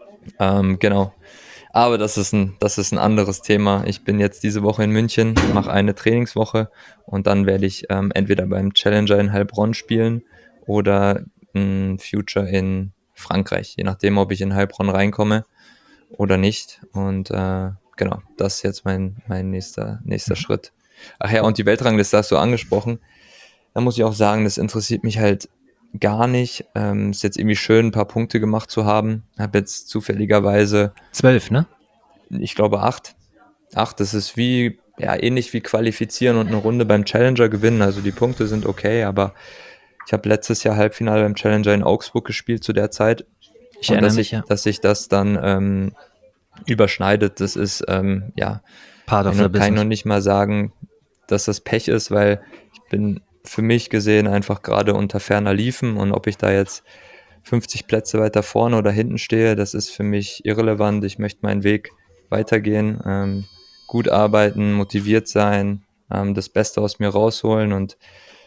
Genau. Aber das ist ein anderes Thema. Ich bin jetzt diese Woche in München, mache eine Trainingswoche und dann werde ich entweder beim Challenger in Heilbronn spielen oder ein Future in Frankreich, je nachdem, ob ich in Heilbronn reinkomme oder nicht. Und genau, das ist jetzt mein nächster Schritt. Ach ja, und die Weltrangliste hast du angesprochen. Da muss ich auch sagen, das interessiert mich halt gar nicht. Ist jetzt irgendwie schön, ein paar Punkte gemacht zu haben. Habe jetzt zufälligerweise, 12, ne? ich glaube, 8. 8, das ist wie, ja, ähnlich wie qualifizieren und eine Runde beim Challenger gewinnen. Also die Punkte sind okay, aber ich habe letztes Jahr Halbfinale beim Challenger in Augsburg gespielt zu der Zeit. Ich Und erinnere mich, ja. dass sich das dann überschneidet, das ist, ja, Part of the kann ich noch business. nicht mal sagen, dass das Pech ist, weil ich bin für mich gesehen einfach gerade unter ferner Liefen und ob ich da jetzt 50 Plätze weiter vorne oder hinten stehe, das ist für mich irrelevant. Ich möchte meinen Weg weitergehen, gut arbeiten, motiviert sein, das Beste aus mir rausholen und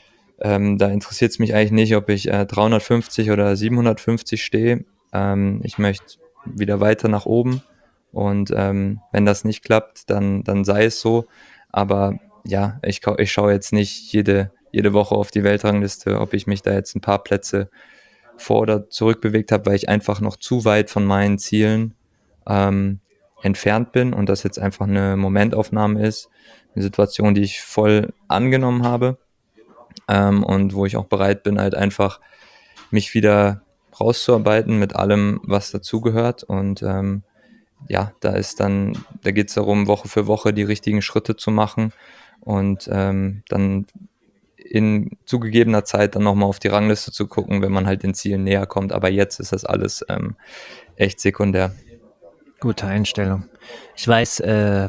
da interessiert es mich eigentlich nicht, ob ich 350 oder 750 stehe. Ich möchte wieder weiter nach oben und wenn das nicht klappt, dann sei es so. Aber ja, ich schaue jetzt nicht jede Woche auf die Weltrangliste, ob ich mich da jetzt ein paar Plätze vor- oder zurückbewegt habe, weil ich einfach noch zu weit von meinen Zielen entfernt bin und das jetzt einfach eine Momentaufnahme ist, eine Situation, die ich voll angenommen habe und wo ich auch bereit bin, halt einfach mich wieder rauszuarbeiten mit allem, was dazugehört. Und da geht es darum, Woche für Woche die richtigen Schritte zu machen und dann in zugegebener Zeit dann nochmal auf die Rangliste zu gucken, wenn man halt den Zielen näher kommt. Aber jetzt ist das alles echt sekundär. Gute Einstellung. Ich weiß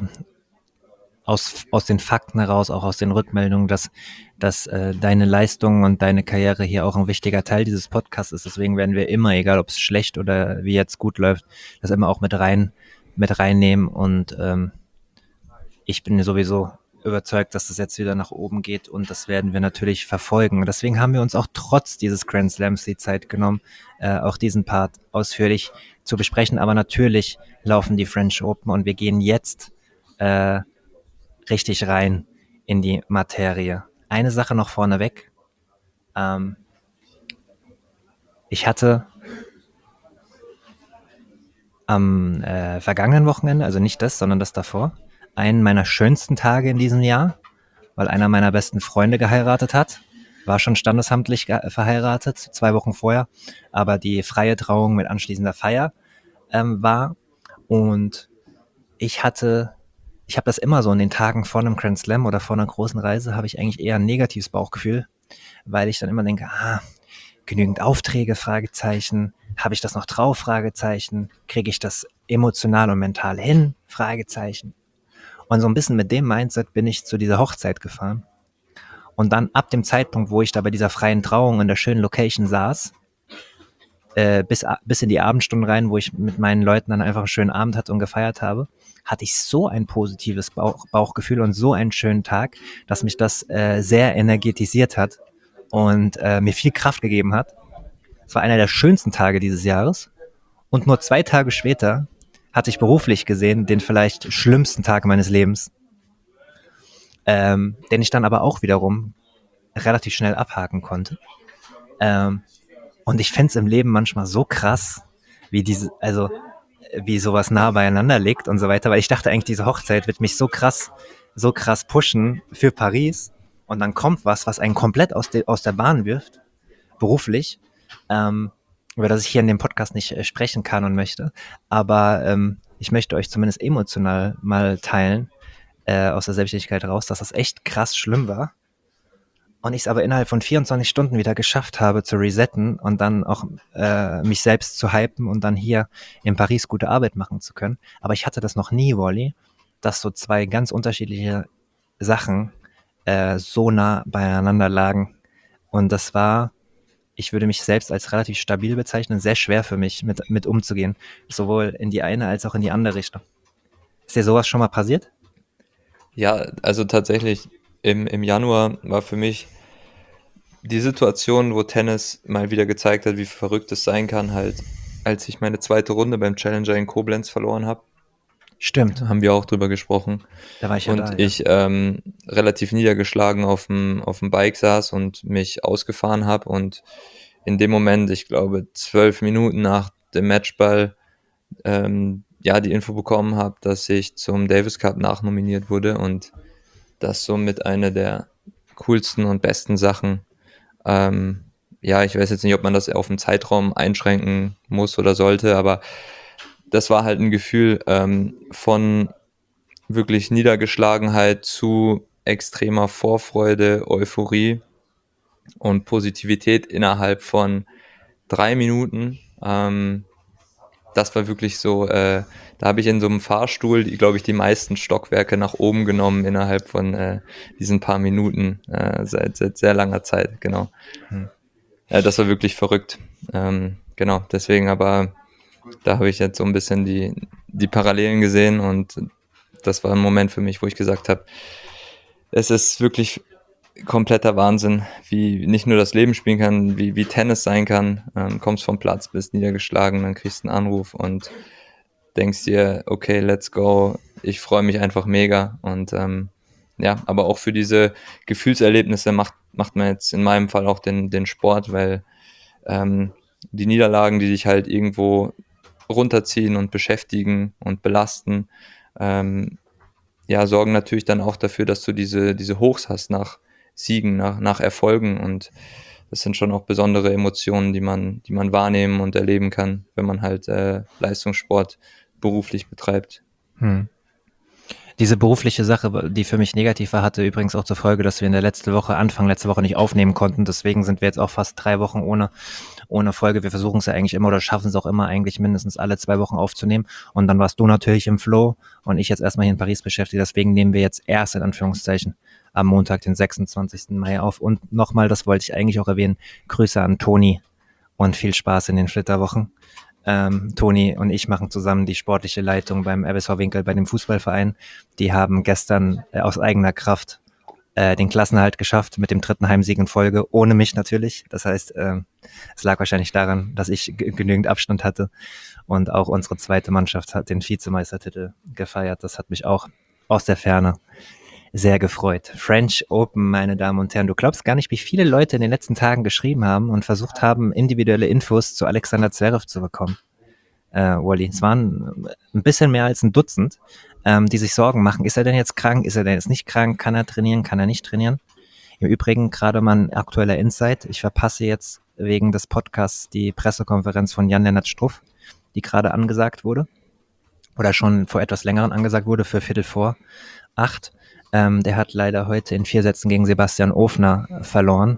aus den Fakten heraus, auch aus den Rückmeldungen, dass deine Leistung und deine Karriere hier auch ein wichtiger Teil dieses Podcasts ist. Deswegen werden wir immer, egal ob es schlecht oder wie jetzt gut läuft, das immer auch mit reinnehmen. Und ich bin sowieso überzeugt, dass das jetzt wieder nach oben geht und das werden wir natürlich verfolgen. Deswegen haben wir uns auch trotz dieses Grand Slams die Zeit genommen, auch diesen Part ausführlich zu besprechen. Aber natürlich laufen die French Open und wir gehen jetzt richtig rein in die Materie. Eine Sache noch vorneweg. Ich hatte am vergangenen Wochenende, also nicht das, sondern das davor, einen meiner schönsten Tage in diesem Jahr, weil einer meiner besten Freunde geheiratet hat. War schon standesamtlich verheiratet, 2 Wochen vorher, aber die freie Trauung mit anschließender Feier war. Und ich habe das immer so in den Tagen vor einem Grand Slam oder vor einer großen Reise, habe ich eigentlich eher ein negatives Bauchgefühl, weil ich dann immer denke, genügend Aufträge, Fragezeichen, habe ich das noch drauf, Fragezeichen, kriege ich das emotional und mental hin, Fragezeichen. Und so ein bisschen mit dem Mindset bin ich zu dieser Hochzeit gefahren. Und dann ab dem Zeitpunkt, wo ich da bei dieser freien Trauung in der schönen Location saß, bis in die Abendstunden rein, wo ich mit meinen Leuten dann einfach einen schönen Abend hatte und gefeiert habe, hatte ich so ein positives Bauchgefühl und so einen schönen Tag, dass mich das sehr energetisiert hat und mir viel Kraft gegeben hat. Es war einer der schönsten Tage dieses Jahres. Und nur 2 Tage später hatte ich beruflich gesehen den vielleicht schlimmsten Tag meines Lebens, den ich dann aber auch wiederum relativ schnell abhaken konnte. Und ich fände es im Leben manchmal so krass, wie sowas nah beieinander liegt und so weiter, weil ich dachte eigentlich, diese Hochzeit wird mich so krass pushen für Paris und dann kommt was einen komplett aus der Bahn wirft, beruflich, über das ich hier in dem Podcast nicht sprechen kann und möchte, aber ich möchte euch zumindest emotional mal teilen, aus der Selbstständigkeit raus, dass das echt krass schlimm war. Und ich es aber innerhalb von 24 Stunden wieder geschafft habe zu resetten und dann auch mich selbst zu hypen und dann hier in Paris gute Arbeit machen zu können. Aber ich hatte das noch nie, Wally, dass so 2 ganz unterschiedliche Sachen so nah beieinander lagen. Und das war, ich würde mich selbst als relativ stabil bezeichnen, sehr schwer für mich mit umzugehen. Sowohl in die eine als auch in die andere Richtung. Ist dir sowas schon mal passiert? Ja, also tatsächlich im Januar war für mich die Situation, wo Tennis mal wieder gezeigt hat, wie verrückt es sein kann, halt, als ich meine zweite Runde beim Challenger in Koblenz verloren habe, Stimmt, haben wir auch drüber gesprochen. da war ich ja Und da, ja. ich relativ niedergeschlagen auf dem Bike saß und mich ausgefahren habe. Und in dem Moment, ich glaube 12 Minuten nach dem Matchball, die Info bekommen habe, dass ich zum Davis Cup nachnominiert wurde und das somit eine der coolsten und besten Sachen. Ich weiß jetzt nicht, ob man das auf einen Zeitraum einschränken muss oder sollte, aber das war halt ein Gefühl von wirklich Niedergeschlagenheit zu extremer Vorfreude, Euphorie und Positivität innerhalb von 3 Minuten. Das war wirklich so, da habe ich in so einem Fahrstuhl, glaube ich, die meisten Stockwerke nach oben genommen innerhalb von diesen paar Minuten seit sehr langer Zeit, genau. Das war wirklich verrückt. Genau, deswegen aber, da habe ich jetzt so ein bisschen die Parallelen gesehen und das war ein Moment für mich, wo ich gesagt habe, es ist wirklich kompletter Wahnsinn, wie nicht nur das Leben spielen kann, wie Tennis sein kann. Kommst vom Platz, bist niedergeschlagen, dann kriegst du einen Anruf und denkst dir, okay, let's go, ich freue mich einfach mega. Und aber auch für diese Gefühlserlebnisse macht man jetzt in meinem Fall auch den Sport, weil die Niederlagen, die dich halt irgendwo runterziehen und beschäftigen und belasten, sorgen natürlich dann auch dafür, dass du diese Hochs hast nach Siegen, nach Erfolgen, und das sind schon auch besondere Emotionen, die man wahrnehmen und erleben kann, wenn man halt Leistungssport beruflich betreibt. Diese berufliche Sache, die für mich negativ war, hatte übrigens auch zur Folge, dass wir Anfang letzte Woche nicht aufnehmen konnten. Deswegen sind wir jetzt auch fast 3 Wochen ohne Folge. Wir versuchen es ja eigentlich immer oder schaffen es auch immer eigentlich mindestens alle 2 Wochen aufzunehmen. Und dann warst du natürlich im Flow und ich jetzt erstmal hier in Paris beschäftigt. Deswegen nehmen wir jetzt erst in Anführungszeichen am Montag, den 26. Mai auf. Und nochmal, das wollte ich eigentlich auch erwähnen, Grüße an Toni und viel Spaß in den Flitterwochen. Toni und ich machen zusammen die sportliche Leitung beim RSV Winkel bei dem Fußballverein. Die haben gestern aus eigener Kraft den Klassenerhalt geschafft mit dem 3. Heimsieg in Folge, ohne mich natürlich. Das heißt, es lag wahrscheinlich daran, dass ich genügend Abstand hatte, und auch unsere zweite Mannschaft hat den Vizemeistertitel gefeiert. Das hat mich auch aus der Ferne sehr gefreut. French Open, meine Damen und Herren. Du glaubst gar nicht, wie viele Leute in den letzten Tagen geschrieben haben und versucht haben, individuelle Infos zu Alexander Zverev zu bekommen. Wally, es waren ein bisschen mehr als ein Dutzend, die sich Sorgen machen. Ist er denn jetzt krank? Ist er denn jetzt nicht krank? Kann er trainieren? Kann er nicht trainieren? Im Übrigen gerade mal ein aktueller Insight. Ich verpasse jetzt wegen des Podcasts die Pressekonferenz von Jan-Lennart Struff, die gerade angesagt wurde oder schon vor etwas längerem angesagt wurde für 7:45. Der hat leider heute in 4 Sätzen gegen Sebastian Ofner verloren.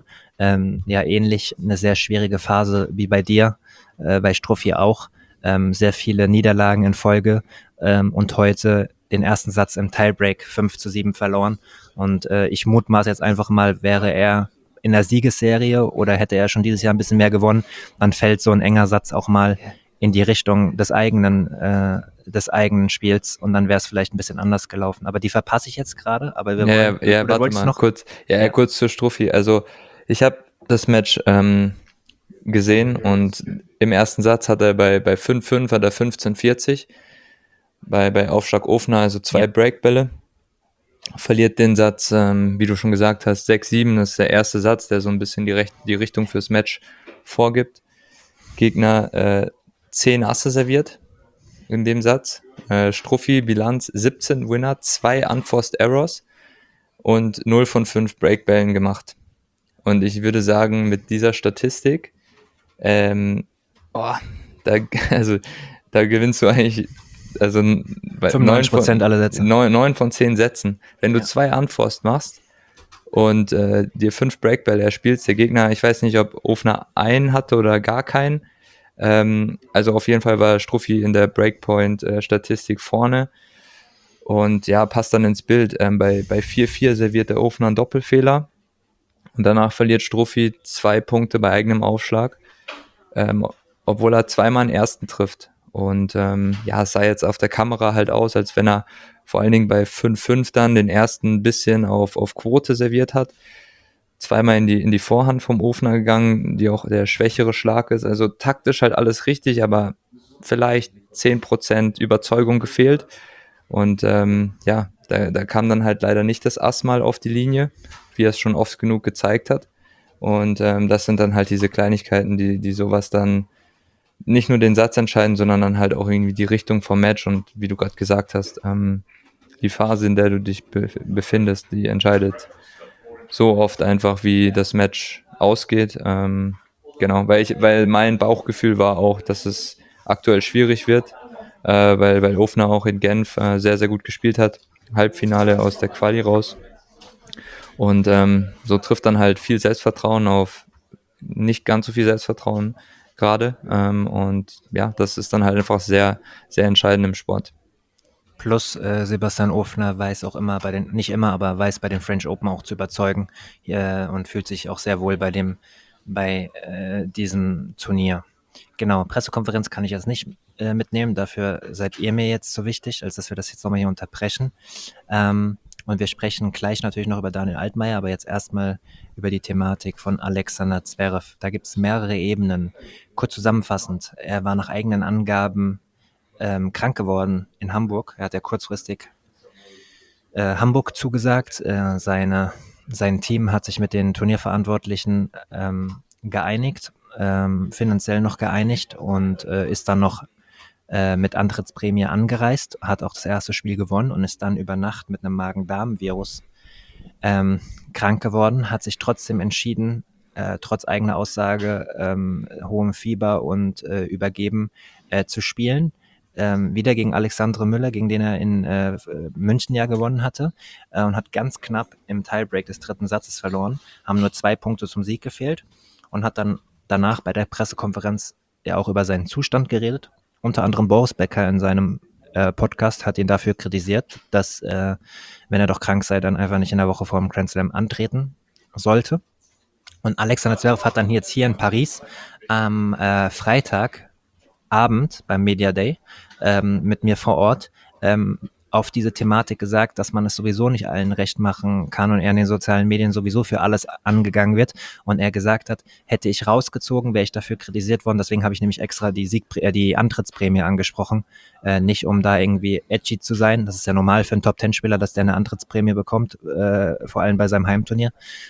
Ähnlich eine sehr schwierige Phase wie bei dir, bei Struffi auch. Sehr viele Niederlagen in Folge und heute den ersten Satz im Tiebreak 5:7 verloren. Und ich mutmaße jetzt einfach mal, wäre er in der Siegesserie oder hätte er schon dieses Jahr ein bisschen mehr gewonnen, dann fällt so ein enger Satz auch mal in die Richtung des eigenen Spiels und dann wäre es vielleicht ein bisschen anders gelaufen. Aber die verpasse ich jetzt gerade. Aber Warte mal, kurz. Kurz zur Struffi. Also ich habe das Match gesehen und im ersten Satz hat er bei 5:5 hat er 15:40 bei Aufschlag Ofner, also 2 Breakbälle. Verliert den Satz, wie du schon gesagt hast, 6:7, das ist der erste Satz, der so ein bisschen die Richtung fürs Match vorgibt. Gegner 10 Asse serviert in dem Satz. Struffi, Bilanz 17 Winner, 2 Unforced Errors und 0 von 5 Breakbällen gemacht. Und ich würde sagen, mit dieser Statistik, da gewinnst du eigentlich, also 95% aller Sätze. 9 von 10 Sätzen. Wenn du 2 Unforced machst und dir 5 Breakbälle erspielst, der Gegner, ich weiß nicht, ob Ofner einen hatte oder gar keinen, also auf jeden Fall war Struffi in der Breakpoint-Statistik vorne und ja, passt dann ins Bild. Bei 4:4 serviert der Ofner einen Doppelfehler und danach verliert Struffi 2 Punkte bei eigenem Aufschlag, obwohl er zweimal den ersten trifft. Und es sah jetzt auf der Kamera halt aus, als wenn er vor allen Dingen bei 5:5 dann den ersten ein bisschen auf Quote serviert hat. Zweimal in die Vorhand vom Ofner gegangen, die auch der schwächere Schlag ist. Also taktisch halt alles richtig, aber vielleicht 10% Überzeugung gefehlt. Und da kam dann halt leider nicht das Ass mal auf die Linie, wie er es schon oft genug gezeigt hat. Und das sind dann halt diese Kleinigkeiten, die sowas dann nicht nur den Satz entscheiden, sondern dann halt auch irgendwie die Richtung vom Match. Und wie du gerade gesagt hast, die Phase, in der du dich befindest, die entscheidet so oft einfach, wie das Match ausgeht. Genau, weil mein Bauchgefühl war auch, dass es aktuell schwierig wird, weil Ofner auch in Genf sehr, sehr gut gespielt hat. Halbfinale aus der Quali raus. Und so trifft dann halt viel Selbstvertrauen auf nicht ganz so viel Selbstvertrauen gerade. Und ja, das ist dann halt einfach sehr, sehr entscheidend im Sport. Plus Sebastian Ofner weiß auch immer nicht immer, aber weiß bei den French Open auch zu überzeugen und fühlt sich auch sehr wohl bei diesem Turnier. Genau, Pressekonferenz kann ich jetzt nicht mitnehmen, dafür seid ihr mir jetzt so wichtig, als dass wir das jetzt nochmal hier unterbrechen. Und wir sprechen gleich natürlich noch über Daniel Altmaier, aber jetzt erstmal über die Thematik von Alexander Zverev. Da gibt es mehrere Ebenen. Kurz zusammenfassend, er war nach eigenen Angaben krank geworden in Hamburg. Er hat ja kurzfristig Hamburg zugesagt. Sein Team hat sich mit den Turnierverantwortlichen geeinigt finanziell noch geeinigt und ist dann noch mit Antrittsprämie angereist, hat auch das erste Spiel gewonnen und ist dann über Nacht mit einem Magen-Darm-Virus krank geworden, hat sich trotzdem entschieden, trotz eigener Aussage, hohem Fieber und Übergeben zu spielen. Wieder gegen Alexandre Müller, gegen den er in München ja gewonnen hatte und hat ganz knapp im Tiebreak des dritten Satzes verloren, haben nur 2 Punkte zum Sieg gefehlt und hat dann danach bei der Pressekonferenz ja auch über seinen Zustand geredet. Unter anderem Boris Becker in seinem Podcast hat ihn dafür kritisiert, dass wenn er doch krank sei, dann einfach nicht in der Woche vor dem Grand Slam antreten sollte. Und Alexander Zverev hat dann jetzt hier in Paris am Freitagabend beim Media Day mit mir vor Ort auf diese Thematik gesagt, dass man es sowieso nicht allen recht machen kann und er in den sozialen Medien sowieso für alles angegangen wird. Und er gesagt hat, hätte ich rausgezogen, wäre ich dafür kritisiert worden. Deswegen habe ich nämlich extra die Antrittsprämie angesprochen. Nicht um da irgendwie edgy zu sein. Das ist ja normal für einen Top-10-Spieler, dass der eine Antrittsprämie bekommt, vor allem bei seinem Heimturnier.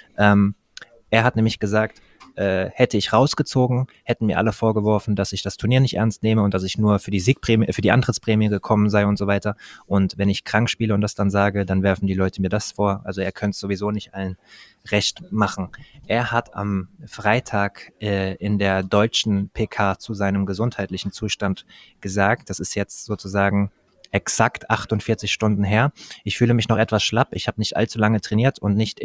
Er hat nämlich gesagt, hätte ich rausgezogen, hätten mir alle vorgeworfen, dass ich das Turnier nicht ernst nehme und dass ich nur für die Siegprämie, für die Antrittsprämie gekommen sei und so weiter. Und wenn ich krank spiele und das dann sage, dann werfen die Leute mir das vor. Also er könnte es sowieso nicht allen recht machen. Er hat am Freitag in der deutschen PK zu seinem gesundheitlichen Zustand gesagt, das ist jetzt sozusagen exakt 48 Stunden her. Ich fühle mich noch etwas schlapp. Ich habe nicht allzu lange trainiert und nicht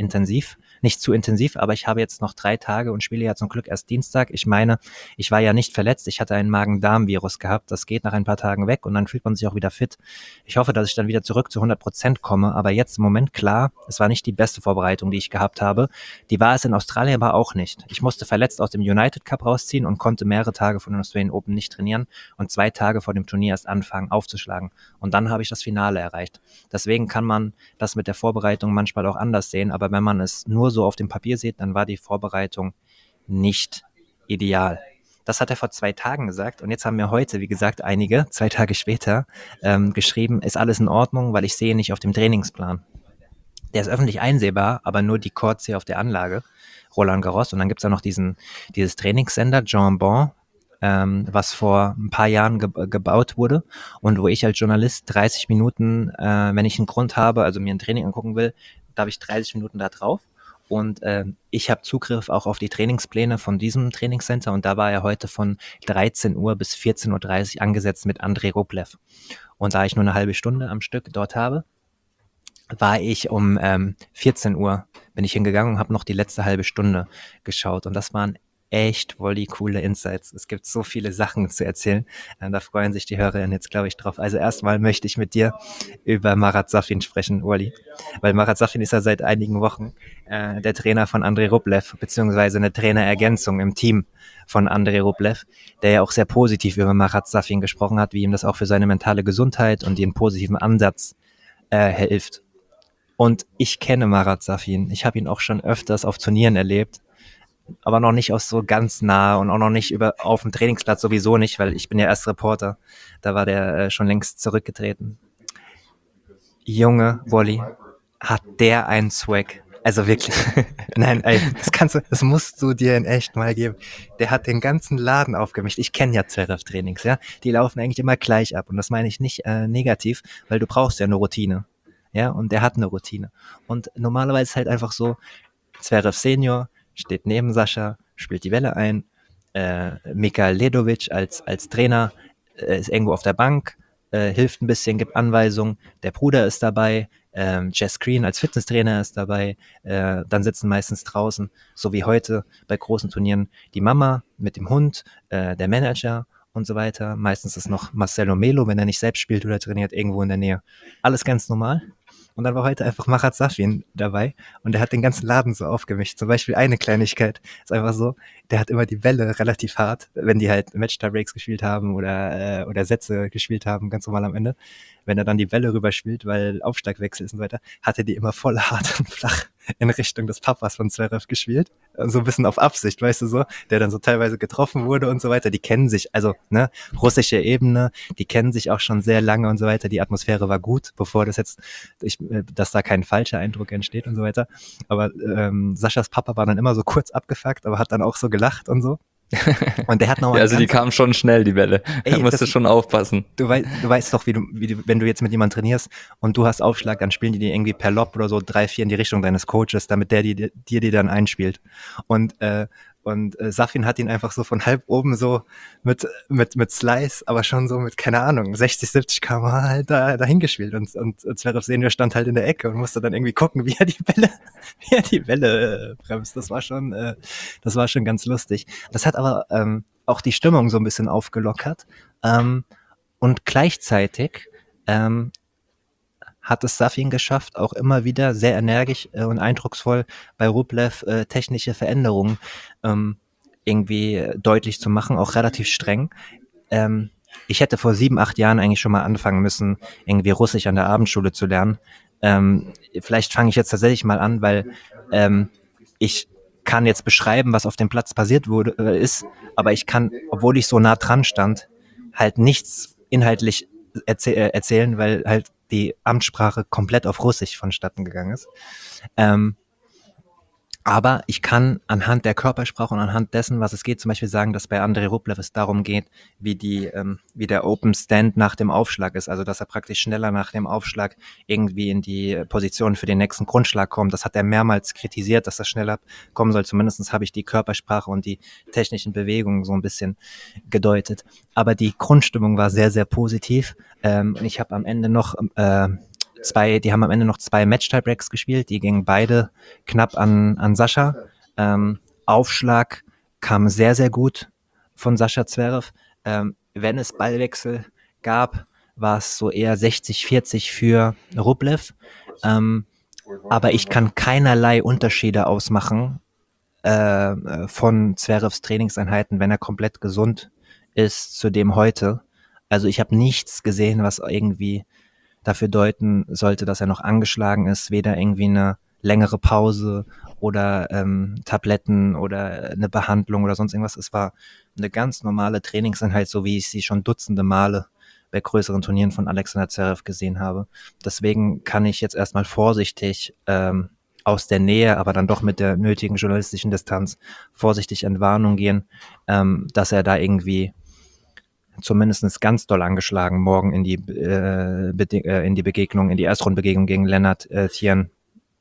zu intensiv, aber ich habe jetzt noch 3 Tage und spiele ja zum Glück erst Dienstag. Ich meine, ich war ja nicht verletzt. Ich hatte ein Magen-Darm-Virus gehabt. Das geht nach ein paar Tagen weg und dann fühlt man sich auch wieder fit. Ich hoffe, dass ich dann wieder zurück zu 100% komme, aber jetzt im Moment klar, es war nicht die beste Vorbereitung, die ich gehabt habe. Die war es in Australien aber auch nicht. Ich musste verletzt aus dem United Cup rausziehen und konnte mehrere Tage von den Australian Open nicht trainieren und 2 Tage vor dem Turnier erst anfangen aufzuschlagen. Und dann habe ich das Finale erreicht. Deswegen kann man das mit der Vorbereitung manchmal auch anders sehen, aber wenn man es nur so auf dem Papier sieht, dann war die Vorbereitung nicht ideal. Das hat er vor 2 Tagen gesagt und jetzt haben mir heute, wie gesagt, einige, 2 Tage später, geschrieben, ist alles in Ordnung, weil ich sehe nicht auf dem Trainingsplan. Der ist öffentlich einsehbar, aber nur die Courts hier auf der Anlage, Roland Garros. Und dann gibt es da noch dieses Trainingssender, Jambon, was vor ein paar Jahren gebaut wurde und wo ich als Journalist 30 Minuten, wenn ich einen Grund habe, also mir ein Training angucken will, darf ich 30 Minuten da drauf. Und ich habe Zugriff auch auf die Trainingspläne von diesem Trainingscenter und da war er heute von 13 Uhr bis 14.30 Uhr angesetzt mit Andrei Rublev. Und da ich nur eine halbe Stunde am Stück dort habe, war ich um 14 Uhr, bin ich hingegangen und habe noch die letzte halbe Stunde geschaut. Und das waren echt voll die coole Insights. Es gibt so viele Sachen zu erzählen. Da freuen sich die Hörerinnen jetzt, glaube ich, drauf. Also erstmal möchte ich mit dir über Marat Safin sprechen, Wally. Weil Marat Safin ist ja seit einigen Wochen der Trainer von Andrei Rublev, beziehungsweise eine Trainerergänzung im Team von Andrei Rublev, der ja auch sehr positiv über Marat Safin gesprochen hat, wie ihm das auch für seine mentale Gesundheit und den positiven Ansatz hilft. Und ich kenne Marat Safin. Ich habe ihn auch schon öfters auf Turnieren erlebt, aber noch nicht aus so ganz nah und auch noch nicht auf dem Trainingsplatz sowieso nicht, weil ich bin ja erst Reporter. Da war der schon längst zurückgetreten. Junge, Wally, hat der einen Swag. Also wirklich. Nein, ey, das musst du dir in echt mal geben. Der hat den ganzen Laden aufgemischt. Ich kenne ja Zverev-Trainings, ja. Die laufen eigentlich immer gleich ab. Und das meine ich nicht negativ, weil du brauchst ja eine Routine. Ja, und der hat eine Routine. Und normalerweise ist halt einfach so, Zverev Senior steht neben Sascha, spielt die Welle ein, Mikael Ledovic als Trainer ist irgendwo auf der Bank, hilft ein bisschen, gibt Anweisungen, der Bruder ist dabei, Jess Green als Fitnesstrainer ist dabei, dann sitzen meistens draußen, so wie heute bei großen Turnieren, die Mama mit dem Hund, der Manager und so weiter. Meistens ist noch Marcelo Melo, wenn er nicht selbst spielt oder trainiert, irgendwo in der Nähe. Alles ganz normal. Und dann war heute einfach Marat Safin dabei und der hat den ganzen Laden so aufgemischt. Zum Beispiel eine Kleinigkeit ist einfach so, der hat immer die Bälle relativ hart, wenn die halt Match-Tie-Breaks gespielt haben oder Sätze gespielt haben, ganz normal am Ende. Wenn er dann die Bälle rüberspielt, weil Aufschlagwechsel ist und so weiter, hat er die immer voll hart und flach in Richtung des Papas von Zverev gespielt. So ein bisschen auf Absicht, weißt du so, der dann so teilweise getroffen wurde und so weiter. Die kennen sich, also ne, russische Ebene, die kennen sich auch schon sehr lange und so weiter. Die Atmosphäre war gut, bevor dass da kein falscher Eindruck entsteht und so weiter. Aber Saschas Papa war dann immer so kurz abgefuckt, aber hat dann auch so gelacht und so. Und der hat Ja, nochmal also die kamen schon schnell, die Bälle. Da musst du schon aufpassen. Du weißt doch, wenn du jetzt mit jemandem trainierst und du hast Aufschlag, dann spielen die dir irgendwie per Lob oder so 3, 4 in die Richtung deines Coaches, damit der dir die dann einspielt. Und Safin hat ihn einfach so von halb oben so mit Slice, aber schon so mit, keine Ahnung, 60, 70 km/h halt dahin gespielt. Und Zverev Senior stand halt in der Ecke und musste dann irgendwie gucken, wie er die Bälle bremst. Das war schon ganz lustig. Das hat aber auch die Stimmung so ein bisschen aufgelockert. Und gleichzeitig hat es Safin geschafft, auch immer wieder sehr energisch und eindrucksvoll bei Rublev technische Veränderungen irgendwie deutlich zu machen, auch relativ streng. Ich hätte vor 7, 8 Jahren eigentlich schon mal anfangen müssen, irgendwie Russisch an der Abendschule zu lernen. Vielleicht fange ich jetzt tatsächlich mal an, weil ich kann jetzt beschreiben, was auf dem Platz passiert ist, aber ich kann, obwohl ich so nah dran stand, halt nichts inhaltlich erzählen, weil halt die Amtssprache komplett auf Russisch vonstatten gegangen ist. Aber ich kann anhand der Körpersprache und anhand dessen, was es geht, zum Beispiel sagen, dass bei Andrei Rublev es darum geht, wie der Open Stand nach dem Aufschlag ist. Also, dass er praktisch schneller nach dem Aufschlag irgendwie in die Position für den nächsten Grundschlag kommt. Das hat er mehrmals kritisiert, dass das schneller kommen soll. Zumindest habe ich die Körpersprache und die technischen Bewegungen so ein bisschen gedeutet. Aber die Grundstimmung war sehr, sehr positiv. Ich habe am Ende noch die haben am Ende noch 2 Match-Tiebreaks gespielt, die gingen beide knapp an Sascha. Aufschlag kam sehr, sehr gut von Sascha Zverev. Wenn es Ballwechsel gab, war es so eher 60-40 für Rublev. Aber ich kann keinerlei Unterschiede ausmachen von Zverevs Trainingseinheiten, wenn er komplett gesund ist, zu dem heute. Also ich habe nichts gesehen, was irgendwie dafür deuten sollte, dass er noch angeschlagen ist, weder irgendwie eine längere Pause oder Tabletten oder eine Behandlung oder sonst irgendwas. Es war eine ganz normale Trainingseinheit, so wie ich sie schon dutzende Male bei größeren Turnieren von Alexander Zverev gesehen habe. Deswegen kann ich jetzt erstmal vorsichtig aus der Nähe, aber dann doch mit der nötigen journalistischen Distanz vorsichtig in Warnung gehen, dass er da irgendwie zumindest ganz doll angeschlagen morgen in die Begegnung, in die Erstrundbegegnung gegen Lennart Thieren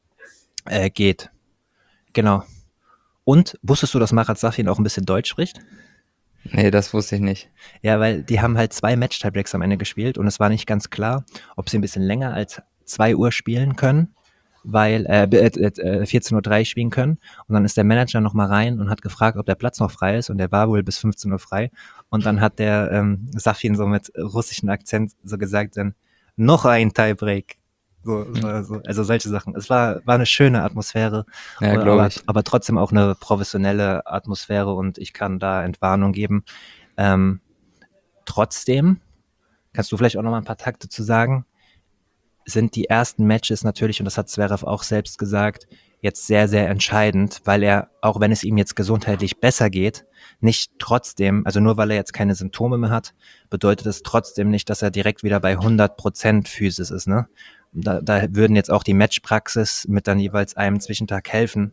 geht. Genau. Und wusstest du, dass Marat Safin auch ein bisschen Deutsch spricht? Nee, das wusste ich nicht. Ja, weil die haben halt 2 Match-Tiebreaks am Ende gespielt und es war nicht ganz klar, ob sie ein bisschen länger als 2 Uhr spielen können, weil 14:03 Uhr spielen können. Und dann ist der Manager noch mal rein und hat gefragt, ob der Platz noch frei ist. Und der war wohl bis 15 Uhr frei. Und dann hat der Safin so mit russischem Akzent so gesagt, dann noch ein Tiebreak. Also solche Sachen. Es war eine schöne Atmosphäre, Ja, glaube ich. aber trotzdem auch eine professionelle Atmosphäre und ich kann da Entwarnung geben. Trotzdem, kannst du vielleicht auch noch mal ein paar Takte zu sagen, sind die ersten Matches natürlich, und das hat Zverev auch selbst gesagt, jetzt sehr, sehr entscheidend, weil er, auch wenn es ihm jetzt gesundheitlich besser geht, nicht trotzdem, also nur weil er jetzt keine Symptome mehr hat, bedeutet es trotzdem nicht, dass er direkt wieder bei 100% Physis ist, ne? Da würden jetzt auch die Matchpraxis mit dann jeweils einem Zwischentag helfen,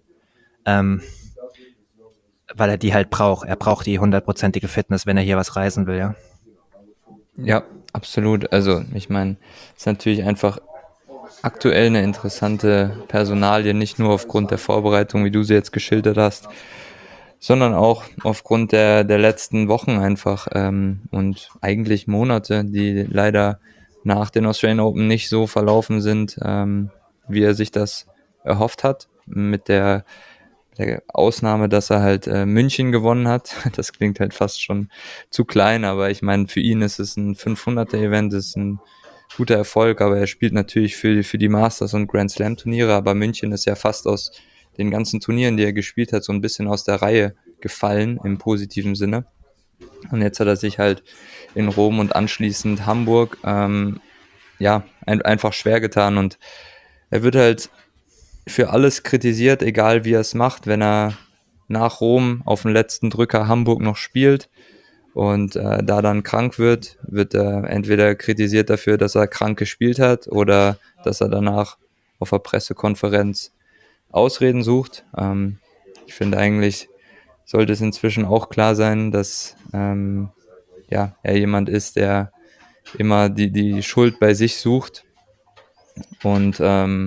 weil er die halt braucht. Er braucht die 100%ige Fitness, wenn er hier was reißen will, ja. Ja, absolut. Also ich meine, es ist natürlich einfach aktuell eine interessante Personalie, nicht nur aufgrund der Vorbereitung, wie du sie jetzt geschildert hast, sondern auch aufgrund der letzten Wochen einfach und eigentlich Monate, die leider nach den Australian Open nicht so verlaufen sind, wie er sich das erhofft hat, mit der Ausnahme, dass er halt München gewonnen hat. Das klingt halt fast schon zu klein, aber ich meine, für ihn ist es ein 500er-Event, ist ein guter Erfolg, aber er spielt natürlich für die Masters und Grand Slam Turniere, aber München ist ja fast aus den ganzen Turnieren, die er gespielt hat, so ein bisschen aus der Reihe gefallen, im positiven Sinne. Und jetzt hat er sich halt in Rom und anschließend Hamburg einfach schwer getan und er wird halt für alles kritisiert, egal wie er es macht, wenn er nach Rom auf den letzten Drücker Hamburg noch spielt und da dann krank wird er entweder kritisiert dafür, dass er krank gespielt hat oder dass er danach auf der Pressekonferenz Ausreden sucht. Ich finde eigentlich, sollte es inzwischen auch klar sein, dass er jemand ist, der immer die Schuld bei sich sucht und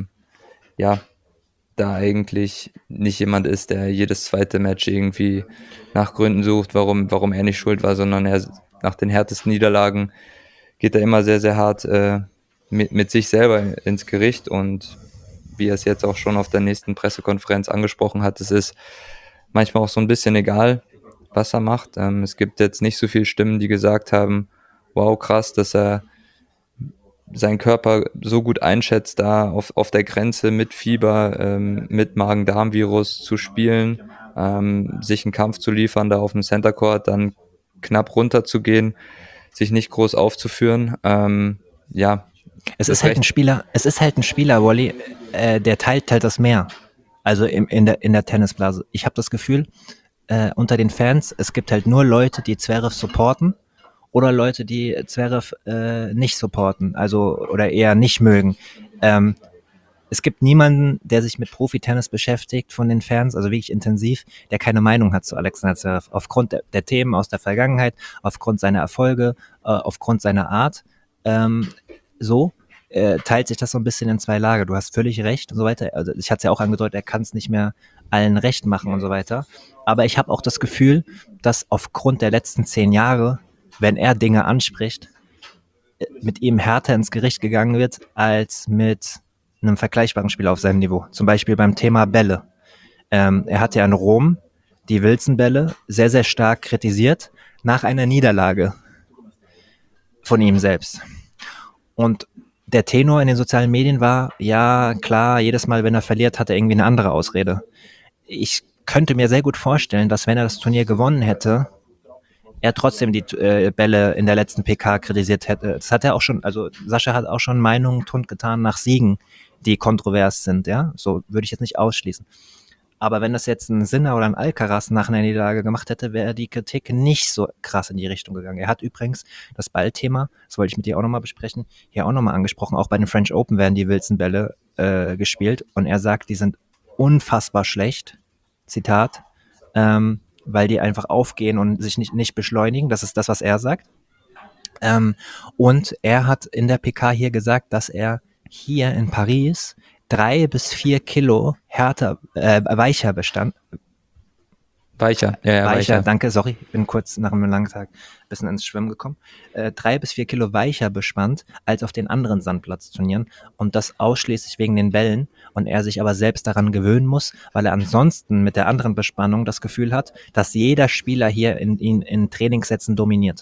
da eigentlich nicht jemand ist, der jedes zweite Match irgendwie nach Gründen sucht, warum er nicht schuld war, sondern er nach den härtesten Niederlagen geht er immer sehr, sehr hart mit sich selber ins Gericht, und wie er es jetzt auch schon auf der nächsten Pressekonferenz angesprochen hat, es ist manchmal auch so ein bisschen egal, was er macht. Es gibt jetzt nicht so viele Stimmen, die gesagt haben, wow, krass, dass er seinen Körper so gut einschätzt, da auf der Grenze mit Fieber, mit Magen-Darm-Virus zu spielen, sich einen Kampf zu liefern, da auf dem Center Court dann knapp runterzugehen, sich nicht groß aufzuführen. Es ist halt ein Spieler, Wally, der teilt halt das Meer. Also in der Tennisblase. Ich habe das Gefühl, unter den Fans, es gibt halt nur Leute, die Zverev supporten oder Leute, die Zverev nicht supporten, also oder eher nicht mögen. Es gibt niemanden, der sich mit Profi-Tennis beschäftigt von den Fans, also wirklich intensiv, der keine Meinung hat zu Alexander Zverev. Aufgrund der Themen aus der Vergangenheit, aufgrund seiner Erfolge, aufgrund seiner Art. Teilt sich das so ein bisschen in zwei Lager. Du hast völlig recht und so weiter. Also ich hatte es ja auch angedeutet, er kann es nicht mehr allen recht machen und so weiter. Aber ich habe auch das Gefühl, dass aufgrund der letzten 10 Jahre, wenn er Dinge anspricht, mit ihm härter ins Gericht gegangen wird, als mit einem vergleichbaren Spieler auf seinem Niveau. Zum Beispiel beim Thema Bälle. Er hat ja in Rom die Wilson-Bälle sehr, sehr stark kritisiert nach einer Niederlage von ihm selbst. Und der Tenor in den sozialen Medien war, ja, klar, jedes Mal, wenn er verliert, hat er irgendwie eine andere Ausrede. Ich könnte mir sehr gut vorstellen, dass wenn er das Turnier gewonnen hätte, er trotzdem die Bälle in der letzten PK kritisiert hätte. Das hat er auch schon, also Sascha hat auch schon Meinungen kundgetan nach Siegen, die kontrovers sind, ja. So würde ich jetzt nicht ausschließen. Aber wenn das jetzt ein Sinner oder ein Alcaraz nach einer Niederlage gemacht hätte, wäre die Kritik nicht so krass in die Richtung gegangen. Er hat übrigens das Ballthema, das wollte ich mit dir auch nochmal besprechen, hier auch nochmal angesprochen. Auch bei den French Open werden die Wilson-Bälle gespielt. Und er sagt, die sind unfassbar schlecht, Zitat, weil die einfach aufgehen und sich nicht beschleunigen. Das ist das, was er sagt. Und er hat in der PK hier gesagt, dass er hier in Paris 3 bis 4 Kilo weicher bestand. Weicher, danke, sorry, bin kurz nach einem langen Tag ein bisschen ins Schwimmen gekommen. 3 bis 4 Kilo weicher bespannt als auf den anderen Sandplatzturnieren, und das ausschließlich wegen den Bällen, und er sich aber selbst daran gewöhnen muss, weil er ansonsten mit der anderen Bespannung das Gefühl hat, dass jeder Spieler hier in Trainingssätzen dominiert.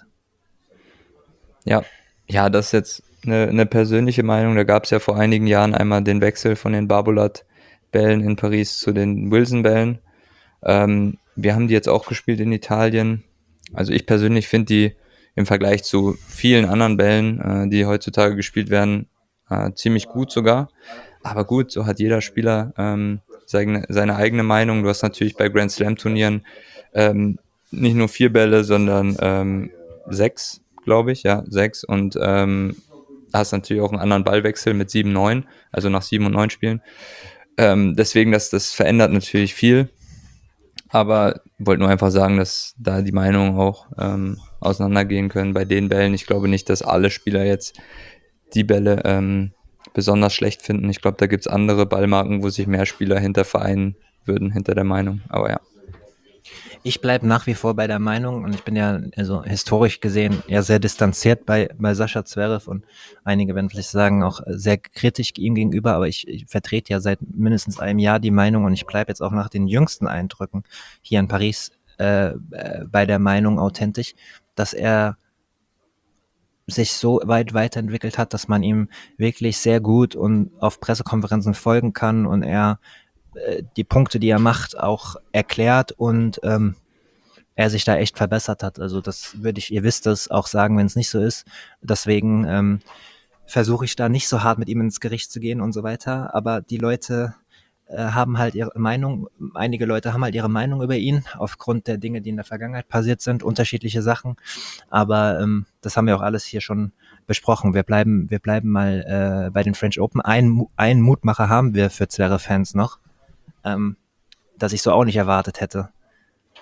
Ja, das ist jetzt eine persönliche Meinung. Da gab es ja vor einigen Jahren einmal den Wechsel von den Babolat-Bällen in Paris zu den Wilson-Bällen. Wir haben die jetzt auch gespielt in Italien. Also ich persönlich finde die im Vergleich zu vielen anderen Bällen, die heutzutage gespielt werden, ziemlich gut sogar. Aber gut, so hat jeder Spieler seine eigene Meinung. Du hast natürlich bei Grand Slam Turnieren nicht nur 4 Bälle, sondern 6, glaube ich, ja, 6, und hast natürlich auch einen anderen Ballwechsel mit 7, 9, also nach 7 und 9 Spielen. Deswegen, das verändert natürlich viel. Aber wollte nur einfach sagen, dass da die Meinungen auch auseinandergehen können bei den Bällen. Ich glaube nicht, dass alle Spieler jetzt die Bälle besonders schlecht finden. Ich glaube, da gibt es andere Ballmarken, wo sich mehr Spieler hinter vereinen würden, hinter der Meinung. Aber ja. Ich bleibe nach wie vor bei der Meinung, und ich bin ja also historisch gesehen ja sehr distanziert bei Sascha Zverev, und einige werden vielleicht sagen auch sehr kritisch ihm gegenüber, aber ich vertrete ja seit mindestens einem Jahr die Meinung, und ich bleibe jetzt auch nach den jüngsten Eindrücken hier in Paris bei der Meinung authentisch, dass er sich so weit weiterentwickelt hat, dass man ihm wirklich sehr gut und auf Pressekonferenzen folgen kann, und er die Punkte, die er macht, auch erklärt, und er sich da echt verbessert hat. Also das würde ich, ihr wisst es, auch sagen, wenn es nicht so ist. Deswegen versuche ich da nicht so hart mit ihm ins Gericht zu gehen und so weiter. Aber die Leute haben halt ihre Meinung, einige Leute haben halt ihre Meinung über ihn, aufgrund der Dinge, die in der Vergangenheit passiert sind, unterschiedliche Sachen. Aber das haben wir auch alles hier schon besprochen. Wir bleiben mal bei den French Open. Einen Mutmacher haben wir für Zverev-Fans noch, das ich so auch nicht erwartet hätte.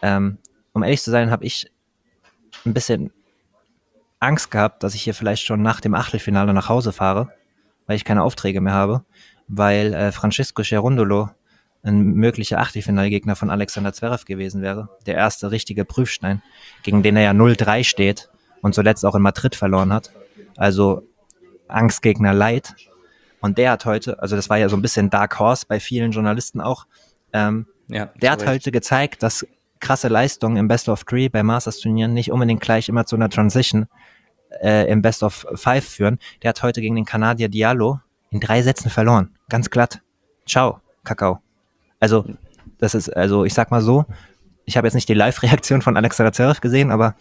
Um ehrlich zu sein, habe ich ein bisschen Angst gehabt, dass ich hier vielleicht schon nach dem Achtelfinale nach Hause fahre, weil ich keine Aufträge mehr habe, weil Francisco Cerundolo ein möglicher Achtelfinalgegner von Alexander Zverev gewesen wäre. Der erste richtige Prüfstein, gegen den er ja 0-3 steht und zuletzt auch in Madrid verloren hat. Also Angstgegner light. Und der hat heute, also das war ja so ein bisschen Dark Horse bei vielen Journalisten auch, der hat heute gezeigt, dass krasse Leistungen im Best of Three bei Masters-Turnieren nicht unbedingt gleich immer zu einer Transition im Best of Five führen. Der hat heute gegen den Kanadier Diallo in 3 Sätzen verloren. Ganz glatt. Ciao, Kakao. Also, das ist, also ich sag mal so, ich habe jetzt nicht die Live-Reaktion von Alexander Zverev gesehen, aber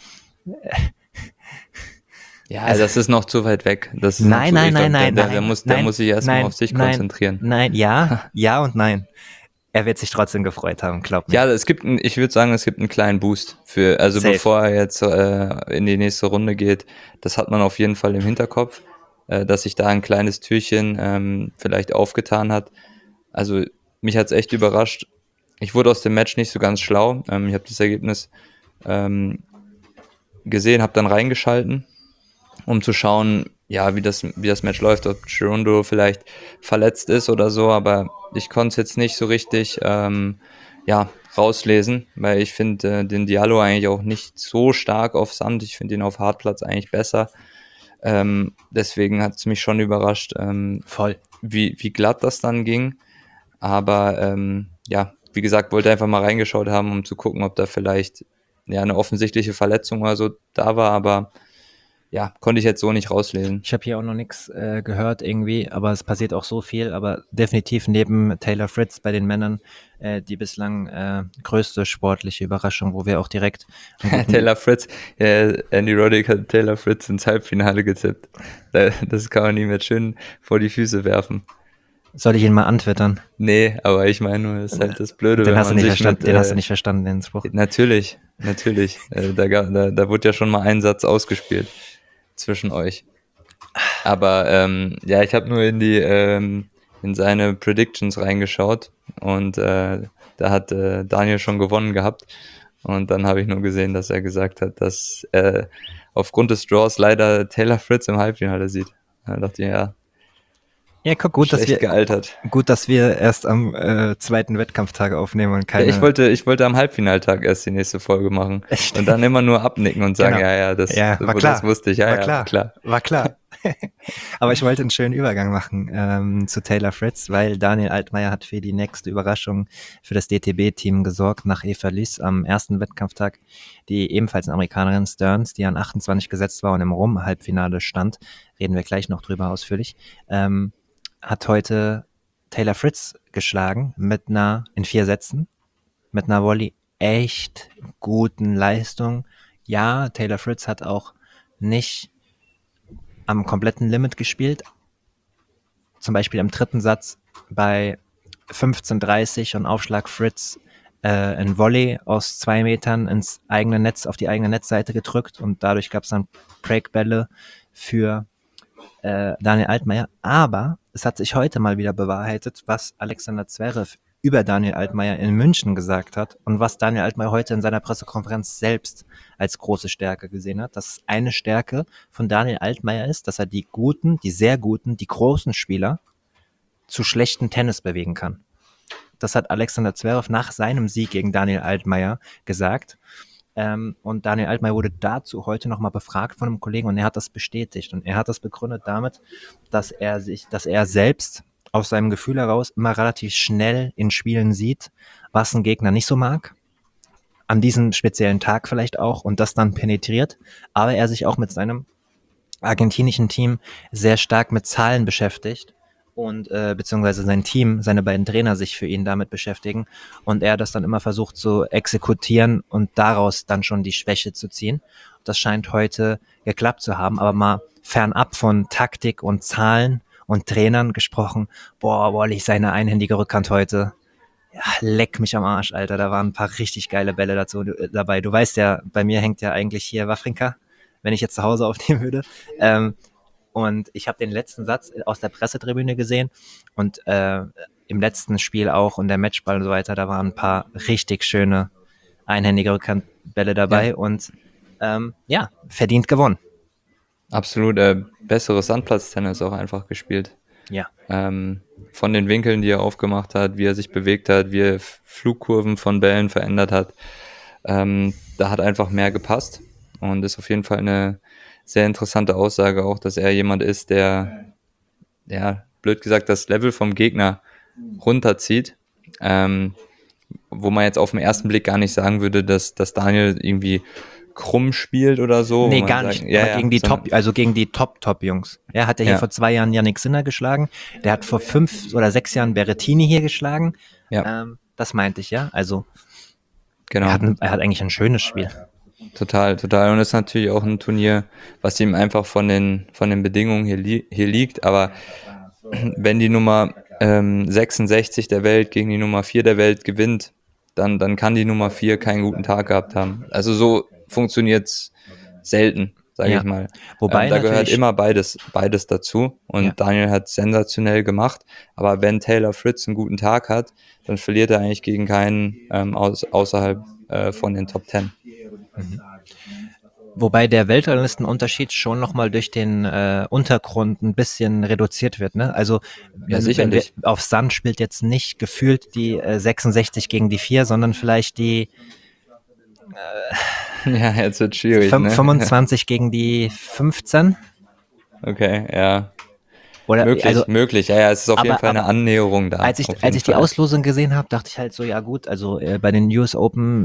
ja, also, das ist noch zu weit weg. Das ist nein. Der muss sich erstmal auf sich konzentrieren. Nein, ja und nein. Er wird sich trotzdem gefreut haben, glaub mir. Ja, ich würde sagen, es gibt einen kleinen Boost Safe. Bevor er jetzt in die nächste Runde geht, das hat man auf jeden Fall im Hinterkopf, dass sich da ein kleines Türchen vielleicht aufgetan hat. Also mich hat's echt überrascht. Ich wurde aus dem Match nicht so ganz schlau. Ich habe das Ergebnis gesehen, habe dann reingeschalten, um zu schauen, ja, wie das Match läuft, ob Girondo vielleicht verletzt ist oder so, aber ich konnte es jetzt nicht so richtig rauslesen, weil ich finde den Diallo eigentlich auch nicht so stark auf Sand, ich finde ihn auf Hartplatz eigentlich besser. Deswegen hat es mich schon überrascht, Voll. wie glatt das dann ging. Aber wie gesagt, wollte einfach mal reingeschaut haben, um zu gucken, ob da vielleicht eine offensichtliche Verletzung oder so da war, aber ja, konnte ich jetzt so nicht rauslesen. Ich habe hier auch noch nichts gehört irgendwie, aber es passiert auch so viel, aber definitiv neben Taylor Fritz bei den Männern die bislang größte sportliche Überraschung, wo wir auch direkt Taylor Fritz, Andy Roddick hat Taylor Fritz ins Halbfinale getippt. Das kann man ihm jetzt schön vor die Füße werfen. Soll ich ihn mal antwittern? Nee, aber ich meine nur, das ist halt das Blöde, den hast du nicht verstanden, den Spruch. Natürlich. Da wurde ja schon mal ein Satz ausgespielt zwischen euch. Aber ich habe nur in seine Predictions reingeschaut und da hat Daniel schon gewonnen gehabt. Und dann habe ich nur gesehen, dass er gesagt hat, dass er aufgrund des Draws leider Taylor Fritz im Halbfinale sieht. Da dachte ich, ja, guck, gut, gealtert. Gut, dass wir erst am zweiten Wettkampftag aufnehmen und keine... Ja, ich wollte am Halbfinaltag erst die nächste Folge machen. Echt? Und dann immer nur abnicken und sagen, genau. Das wusste ich. War klar. Aber ich wollte einen schönen Übergang machen zu Taylor Fritz, weil Daniel Altmaier hat für die nächste Überraschung für das DTB-Team gesorgt nach Eva Lys am ersten Wettkampftag, die ebenfalls eine Amerikanerin Stearns, die an 28 gesetzt war und im Rum-Halbfinale stand, reden wir gleich noch drüber ausführlich, hat heute Taylor Fritz geschlagen in 4 Sätzen mit einer Volley echt guten Leistung. Ja, Taylor Fritz hat auch nicht am kompletten Limit gespielt. Zum Beispiel im 3. Satz bei 15:30 und Aufschlag Fritz ein Volley aus 2 Metern ins eigene Netz, auf die eigene Netzseite gedrückt und dadurch gab es dann Breakbälle für Daniel Altmaier. Aber es hat sich heute mal wieder bewahrheitet, was Alexander Zverev über Daniel Altmaier in München gesagt hat und was Daniel Altmaier heute in seiner Pressekonferenz selbst als große Stärke gesehen hat. Dass eine Stärke von Daniel Altmaier ist, dass er die guten, die sehr guten, die großen Spieler zu schlechten Tennis bewegen kann. Das hat Alexander Zverev nach seinem Sieg gegen Daniel Altmaier gesagt. Und Daniel Altmaier wurde dazu heute nochmal befragt von einem Kollegen und er hat das bestätigt. Und er hat das begründet damit, dass er selbst aus seinem Gefühl heraus immer relativ schnell in Spielen sieht, was ein Gegner nicht so mag. An diesem speziellen Tag vielleicht auch und das dann penetriert. Aber er sich auch mit seinem argentinischen Team sehr stark mit Zahlen beschäftigt und beziehungsweise sein Team, seine beiden Trainer sich für ihn damit beschäftigen und er das dann immer versucht zu exekutieren und daraus dann schon die Schwäche zu ziehen. Das scheint heute geklappt zu haben, aber mal fernab von Taktik und Zahlen und Trainern gesprochen, Wollich, seine einhändige Rückhand heute, ja, leck mich am Arsch, Alter, da waren ein paar richtig geile Bälle dazu dabei. Du weißt ja, bei mir hängt ja eigentlich hier Wawrinka, wenn ich jetzt zu Hause aufnehmen würde. Und ich habe den letzten Satz aus der Pressetribüne gesehen und im letzten Spiel auch und der Matchball und so weiter, da waren ein paar richtig schöne einhändige Rückhandbälle dabei und verdient gewonnen. Absolut, besseres Sandplatztennis auch einfach gespielt. Ja. Von den Winkeln, die er aufgemacht hat, wie er sich bewegt hat, wie er Flugkurven von Bällen verändert hat, da hat einfach mehr gepasst und ist auf jeden Fall eine sehr interessante Aussage auch, dass er jemand ist, der, ja, blöd gesagt, das Level vom Gegner runterzieht, wo man jetzt auf den ersten Blick gar nicht sagen würde, dass Daniel irgendwie krumm spielt oder so. Nee, gar nicht. Ja, aber ja, gegen die Top-Jungs. Er hat ja hier Ja. vor 2 Jahren Yannick Sinner geschlagen. Der hat vor 5 oder 6 Jahren Berrettini hier geschlagen. Ja. Das meinte ich, ja. Also Genau. er hat eigentlich ein schönes Spiel. Total. Und es ist natürlich auch ein Turnier, was ihm einfach von den Bedingungen hier liegt. Aber wenn die Nummer 66 der Welt gegen die Nummer 4 der Welt gewinnt, dann kann die Nummer 4 keinen guten Tag gehabt haben. Also so funktioniert's selten, sage ich mal. Wobei da gehört immer beides dazu. Und Daniel hat sensationell gemacht. Aber wenn Taylor Fritz einen guten Tag hat, dann verliert er eigentlich gegen keinen außerhalb von den Top 10. Wobei der Weltranglistenunterschied schon nochmal durch den Untergrund ein bisschen reduziert wird. Ne? Also wenn wir auf Sand spielt jetzt nicht gefühlt die 66 gegen die 4, sondern vielleicht die ja, jetzt wird schwierig. 25 gegen die 15. Okay, ja. Oder, möglich. Ja, es ist auf jeden Fall eine Annäherung da. Als ich die Auslosung gesehen habe, dachte ich halt so, ja gut, also bei den US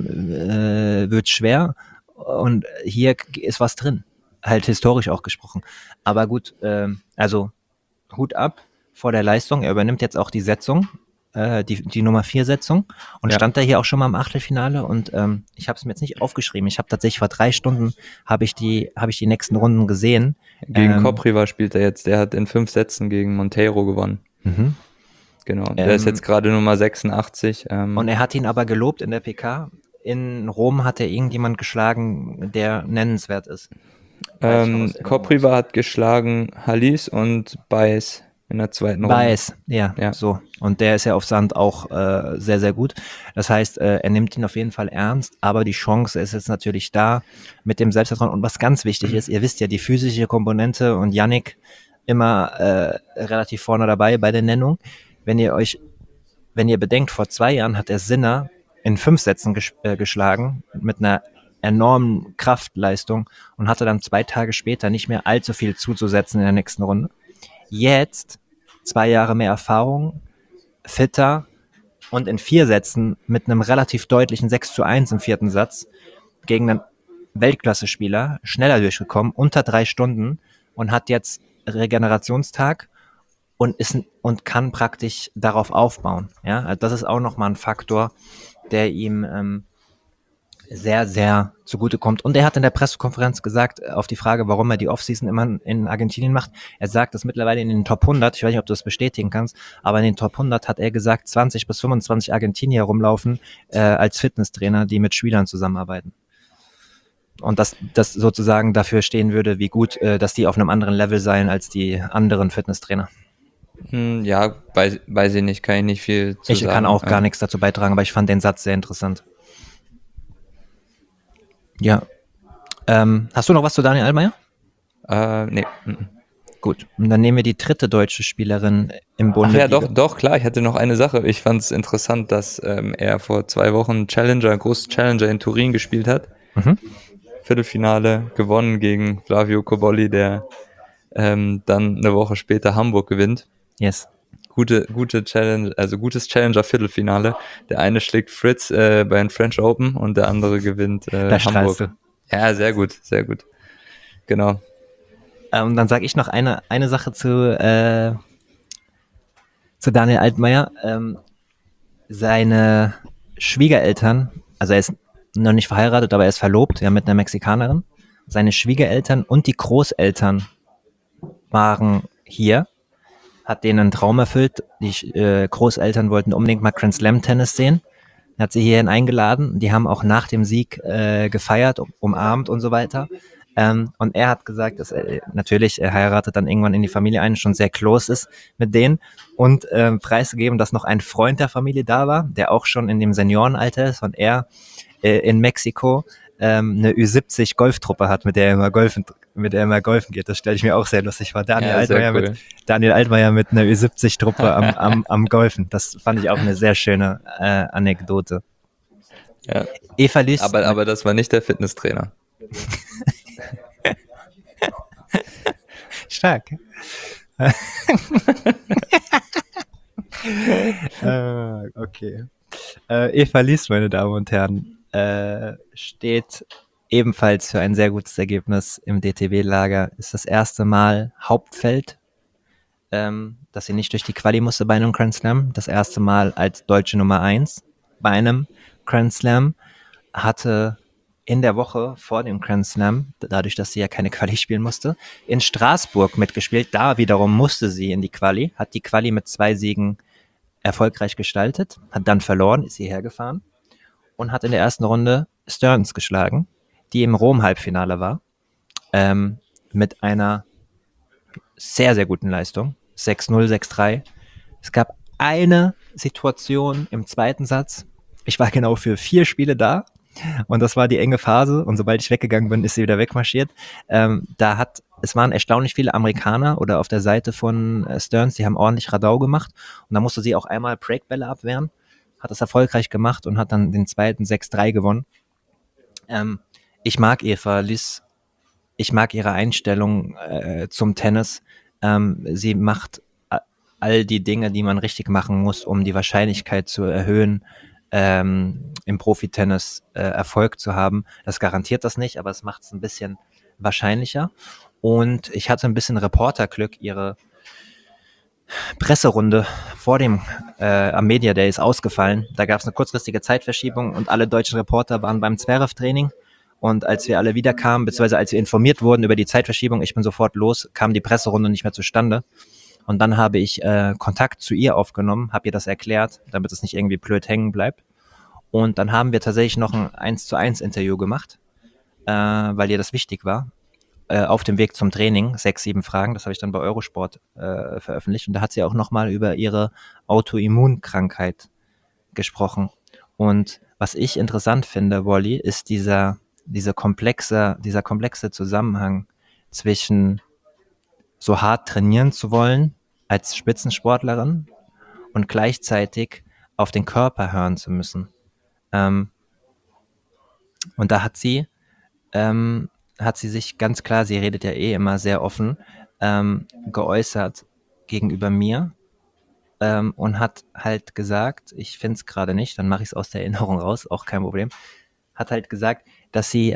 Open wird schwer und hier ist was drin. Halt historisch auch gesprochen. Aber gut, also Hut ab vor der Leistung. Er übernimmt jetzt auch die Setzung, die Nummer 4 Setzung und stand da hier auch schon mal im Achtelfinale und ich habe es mir jetzt nicht aufgeschrieben. Ich habe tatsächlich vor 3 Stunden habe ich die nächsten Runden gesehen. Gegen Kopriva spielt er jetzt. Der hat in 5 Sätzen gegen Monteiro gewonnen. Mhm. Genau. Der ist jetzt gerade Nummer 86. Und er hat ihn aber gelobt in der PK. In Rom hat er irgendjemand geschlagen, der nennenswert ist. Kopriva hat geschlagen Halis und Baez in der zweiten Runde. Baez, ja, so. Und der ist ja auf Sand auch sehr, sehr gut. Das heißt, er nimmt ihn auf jeden Fall ernst, aber die Chance ist jetzt natürlich da mit dem Selbstvertrauen. Und was ganz wichtig ist, ihr wisst ja, die physische Komponente und Yannick immer relativ vorne dabei bei der Nennung. Wenn ihr bedenkt, vor 2 Jahren hat der Sinner in 5 Sätzen geschlagen mit einer enormen Kraftleistung und hatte dann 2 Tage später nicht mehr allzu viel zuzusetzen in der nächsten Runde. Jetzt 2 Jahre mehr Erfahrung, fitter und in 4 Sätzen mit einem relativ deutlichen 6:1 im 4. Satz gegen einen Weltklasse-Spieler schneller durchgekommen, unter 3 Stunden und hat jetzt Regenerationstag und kann praktisch darauf aufbauen. Ja, also das ist auch nochmal ein Faktor, der ihm sehr, sehr zugutekommt. Und er hat in der Pressekonferenz gesagt, auf die Frage, warum er die Offseason immer in Argentinien macht, er sagt, dass mittlerweile in den Top 100, ich weiß nicht, ob du das bestätigen kannst, aber in den Top 100 hat er gesagt, 20 bis 25 Argentinier rumlaufen als Fitnesstrainer, die mit Spielern zusammenarbeiten. Und das sozusagen dafür stehen würde, wie gut, dass die auf einem anderen Level seien als die anderen Fitnesstrainer. Ja, weiß ich nicht, kann ich nicht viel zu sagen. Ich kann auch gar nichts dazu beitragen, aber ich fand den Satz sehr interessant. Ja. Hast du noch was zu Daniel Altmaier? Nee. Gut. Und dann nehmen wir die 3. deutsche Spielerin im Bunde. Ach ja, doch, klar. Ich hatte noch eine Sache. Ich fand es interessant, dass er vor 2 Wochen großes Challenger in Turin gespielt hat. Mhm. Viertelfinale gewonnen gegen Flavio Cobolli, der dann eine Woche später Hamburg gewinnt. Yes. Gute Challenge, also gutes Challenger-Viertelfinale. Der eine schlägt Fritz bei den French Open und der andere gewinnt Hamburg. Du. Ja, sehr gut. Genau. Dann sage ich noch eine Sache zu Daniel Altmaier. Seine Schwiegereltern, also er ist noch nicht verheiratet, aber er ist verlobt, ja, mit einer Mexikanerin. Seine Schwiegereltern und die Großeltern waren hier, hat denen einen Traum erfüllt. Die Großeltern wollten unbedingt mal Grand Slam Tennis sehen. Er hat sie hierhin eingeladen. Die haben auch nach dem Sieg gefeiert, umarmt und so weiter. Und er hat gesagt, dass er heiratet dann irgendwann in die Familie ein, schon sehr close ist mit denen und preisgegeben, dass noch ein Freund der Familie da war, der auch schon in dem Seniorenalter ist und er in Mexiko eine Ü70 Golftruppe hat, mit der er immer golfen geht. Das stelle ich mir auch sehr lustig vor. Ja, sehr cool. Daniel Altmaier mit einer Ü70-Truppe am Golfen. Das fand ich auch eine sehr schöne Anekdote. Ja. Eva Lys. Aber das war nicht der Fitnesstrainer. Stark. Okay. Eva Lys, meine Damen und Herren, steht ebenfalls für ein sehr gutes Ergebnis im DTB-Lager. Ist das erste Mal Hauptfeld, dass sie nicht durch die Quali musste bei einem Grand Slam. Das erste Mal als deutsche Nummer 1 bei einem Grand Slam. Hatte in der Woche vor dem Grand Slam, dadurch, dass sie ja keine Quali spielen musste, in Straßburg mitgespielt. Da wiederum musste sie in die Quali, hat die Quali mit 2 Siegen erfolgreich gestaltet, hat dann verloren, ist hierher gefahren und hat in der ersten Runde Stearns geschlagen, die im Rom-Halbfinale war, mit einer sehr, sehr guten Leistung. 6-0, 6-3. Es gab eine Situation im zweiten Satz. Ich war genau für 4 Spiele da und das war die enge Phase und sobald ich weggegangen bin, ist sie wieder wegmarschiert. Es waren erstaunlich viele Amerikaner oder auf der Seite von Stearns, die haben ordentlich Radau gemacht und da musste sie auch einmal Breakbälle abwehren, hat das erfolgreich gemacht und hat dann den zweiten 6-3 gewonnen. Ich mag Eva Lys, ich mag ihre Einstellung zum Tennis. Sie macht all die Dinge, die man richtig machen muss, um die Wahrscheinlichkeit zu erhöhen, im Profitennis Erfolg zu haben. Das garantiert das nicht, aber es macht es ein bisschen wahrscheinlicher. Und ich hatte ein bisschen Reporterglück. Ihre Presserunde vor dem am Media Day ist ausgefallen. Da gab es eine kurzfristige Zeitverschiebung und alle deutschen Reporter waren beim Zverev-Training. Und als wir alle wiederkamen, beziehungsweise als wir informiert wurden über die Zeitverschiebung, ich bin sofort los, kam die Presserunde nicht mehr zustande. Und dann habe ich Kontakt zu ihr aufgenommen, habe ihr das erklärt, damit es nicht irgendwie blöd hängen bleibt. Und dann haben wir tatsächlich noch ein 1:1 Interview gemacht, weil ihr das wichtig war. Auf dem Weg zum Training, 6, 7 Fragen, das habe ich dann bei Eurosport veröffentlicht. Und da hat sie auch nochmal über ihre Autoimmunkrankheit gesprochen. Und was ich interessant finde, Wally, ist dieser komplexe Zusammenhang zwischen so hart trainieren zu wollen als Spitzensportlerin und gleichzeitig auf den Körper hören zu müssen. Und da hat sie sich ganz klar, sie redet ja immer sehr offen, geäußert gegenüber mir und hat halt gesagt, ich finde es gerade nicht, dann mache ich es aus der Erinnerung raus, auch kein Problem, hat halt gesagt, dass sie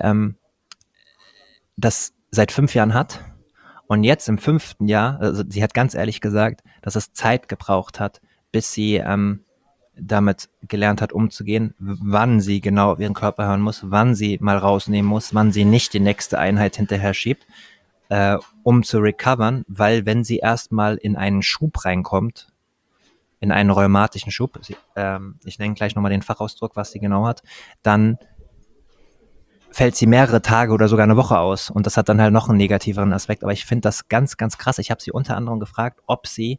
das seit 5 Jahren hat und jetzt im 5. Jahr, also sie hat ganz ehrlich gesagt, dass es Zeit gebraucht hat, bis sie damit gelernt hat, umzugehen, wann sie genau auf ihren Körper hören muss, wann sie mal rausnehmen muss, wann sie nicht die nächste Einheit hinterher schiebt, um zu recovern, weil wenn sie erstmal in einen Schub reinkommt, in einen rheumatischen Schub, ich nenne gleich nochmal den Fachausdruck, was sie genau hat, dann fällt sie mehrere Tage oder sogar eine Woche aus und das hat dann halt noch einen negativeren Aspekt, aber ich finde das ganz, ganz krass. Ich habe sie unter anderem gefragt, ob sie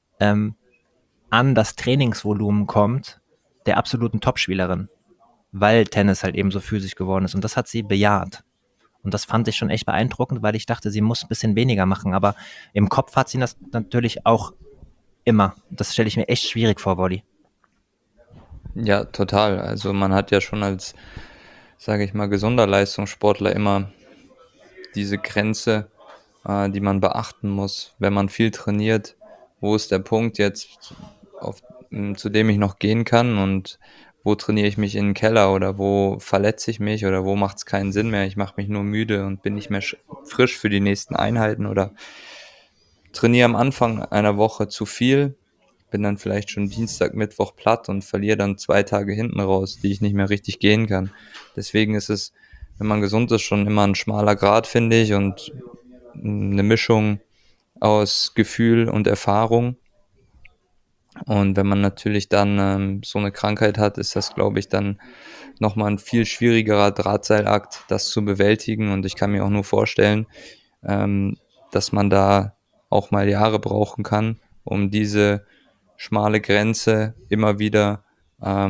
an das Trainingsvolumen kommt der absoluten Topspielerin, weil Tennis halt eben so physisch geworden ist und das hat sie bejaht. Und das fand ich schon echt beeindruckend, weil ich dachte, sie muss ein bisschen weniger machen, aber im Kopf hat sie das natürlich auch immer. Das stelle ich mir echt schwierig vor, Wally. Ja, total. Also man hat ja schon als, sage ich mal, gesunder Leistungssportler immer diese Grenze, die man beachten muss, wenn man viel trainiert. Wo ist der Punkt jetzt, zu dem ich noch gehen kann und wo trainiere ich mich in den Keller oder wo verletze ich mich oder wo macht es keinen Sinn mehr, ich mache mich nur müde und bin nicht mehr frisch für die nächsten Einheiten oder trainiere am Anfang einer Woche zu viel, bin dann vielleicht schon Dienstag, Mittwoch platt und verliere dann 2 Tage hinten raus, die ich nicht mehr richtig gehen kann. Deswegen ist es, wenn man gesund ist, schon immer ein schmaler Grat, finde ich, und eine Mischung aus Gefühl und Erfahrung. Und wenn man natürlich dann so eine Krankheit hat, ist das, glaube ich, dann nochmal ein viel schwierigerer Drahtseilakt, das zu bewältigen. Und ich kann mir auch nur vorstellen, dass man da auch mal Jahre brauchen kann, um diese schmale Grenze immer wieder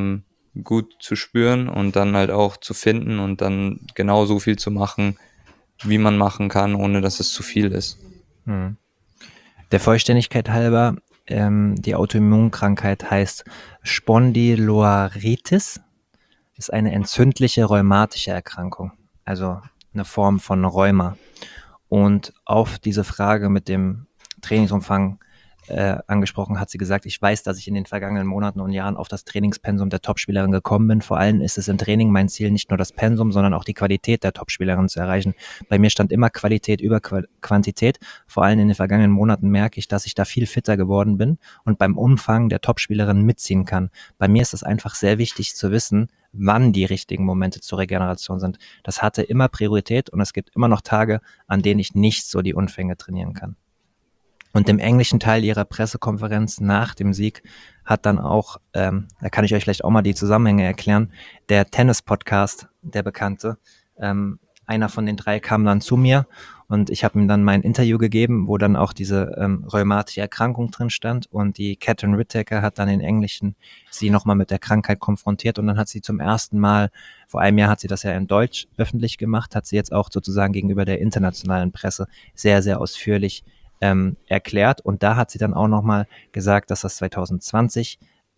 gut zu spüren und dann halt auch zu finden und dann genau so viel zu machen, wie man machen kann, ohne dass es zu viel ist. Hm. Der Vollständigkeit halber, die Autoimmunkrankheit heißt Spondyloarthritis, ist eine entzündliche rheumatische Erkrankung, also eine Form von Rheuma. Und auf diese Frage mit dem Trainingsumfang angesprochen hat sie gesagt, ich weiß, dass ich in den vergangenen Monaten und Jahren auf das Trainingspensum der Topspielerin gekommen bin. Vor allem ist es im Training mein Ziel, nicht nur das Pensum, sondern auch die Qualität der Topspielerin zu erreichen. Bei mir stand immer Qualität über Quantität. Vor allem in den vergangenen Monaten merke ich, dass ich da viel fitter geworden bin und beim Umfang der Topspielerin mitziehen kann. Bei mir ist es einfach sehr wichtig zu wissen, wann die richtigen Momente zur Regeneration sind. Das hatte immer Priorität und es gibt immer noch Tage, an denen ich nicht so die Umfänge trainieren kann. Und im englischen Teil ihrer Pressekonferenz nach dem Sieg hat dann auch, da kann ich euch vielleicht auch mal die Zusammenhänge erklären, der Tennis-Podcast, der Bekannte, einer von den 3 kam dann zu mir und ich habe ihm dann mein Interview gegeben, wo dann auch diese rheumatische Erkrankung drin stand und die Catherine Whittaker hat dann in Englischen sie nochmal mit der Krankheit konfrontiert und dann hat sie zum ersten Mal, vor einem Jahr hat sie das ja in Deutsch öffentlich gemacht, hat sie jetzt auch sozusagen gegenüber der internationalen Presse sehr, sehr ausführlich erklärt und da hat sie dann auch nochmal gesagt, dass das 2020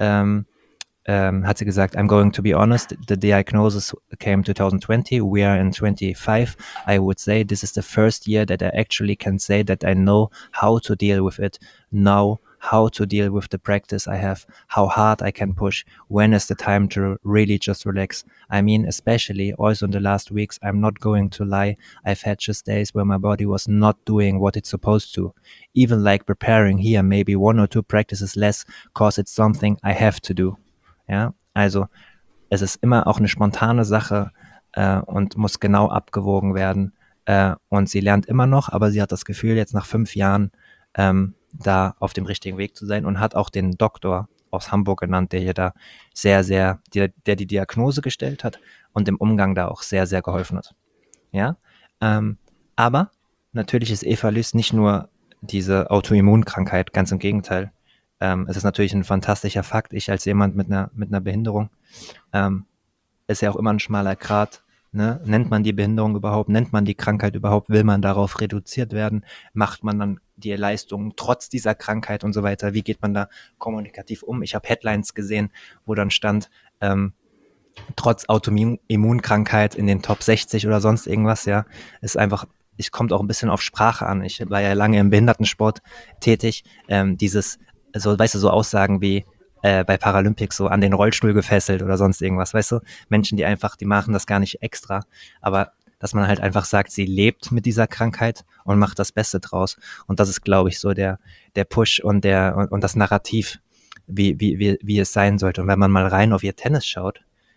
hat sie gesagt, I'm going to be honest, the diagnosis came 2020, we are in 25, I would say this is the first year that I actually can say that I know how to deal with it, now how to deal with the practice I have, how hard I can push, when is the time to really just relax. I mean, especially also in the last weeks, I'm not going to lie, I've had just days where my body was not doing what it's supposed to. Even like preparing here, maybe 1 or 2 practices less, cause it's something I have to do. Ja, also es ist immer auch eine spontane Sache und muss genau abgewogen werden. Und sie lernt immer noch, aber sie hat das Gefühl, jetzt nach 5 Jahren da auf dem richtigen Weg zu sein und hat auch den Doktor aus Hamburg genannt, der hier da der die Diagnose gestellt hat und im Umgang da auch sehr, sehr geholfen hat. Ja, aber natürlich ist Eva Lys nicht nur diese Autoimmunkrankheit, ganz im Gegenteil. Es ist natürlich ein fantastischer Fakt. Ich als jemand mit einer Behinderung, ist ja auch immer ein schmaler Grat. Ne? Nennt man die Behinderung überhaupt? Nennt man die Krankheit überhaupt? Will man darauf reduziert werden? Macht man dann die Leistung trotz dieser Krankheit und so weiter? Wie geht man da kommunikativ um? Ich habe Headlines gesehen, wo dann stand, trotz Autoimmunkrankheit in den Top 60 oder sonst irgendwas, ja, ist einfach, es kommt auch ein bisschen auf Sprache an. Ich war ja lange im Behindertensport tätig. Dieses, so, weißt du, so Aussagen wie bei Paralympics so an den Rollstuhl gefesselt oder sonst irgendwas, weißt du? Menschen, die einfach, die machen das gar nicht extra, aber dass man halt einfach sagt, sie lebt mit dieser Krankheit und macht das Beste draus. Und das ist, glaube ich, so der Push und das Narrativ, wie es sein sollte. Und wenn man mal rein auf ihr Tennis schaut,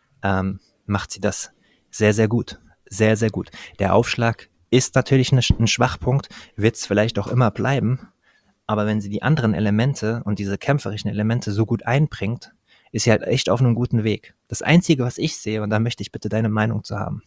macht sie das sehr, sehr gut. Sehr, sehr gut. Der Aufschlag ist natürlich ein Schwachpunkt, wird es vielleicht auch immer bleiben, aber wenn sie die anderen Elemente und diese kämpferischen Elemente so gut einbringt, ist sie halt echt auf einem guten Weg. Das Einzige, was ich sehe, und da möchte ich bitte deine Meinung zu haben,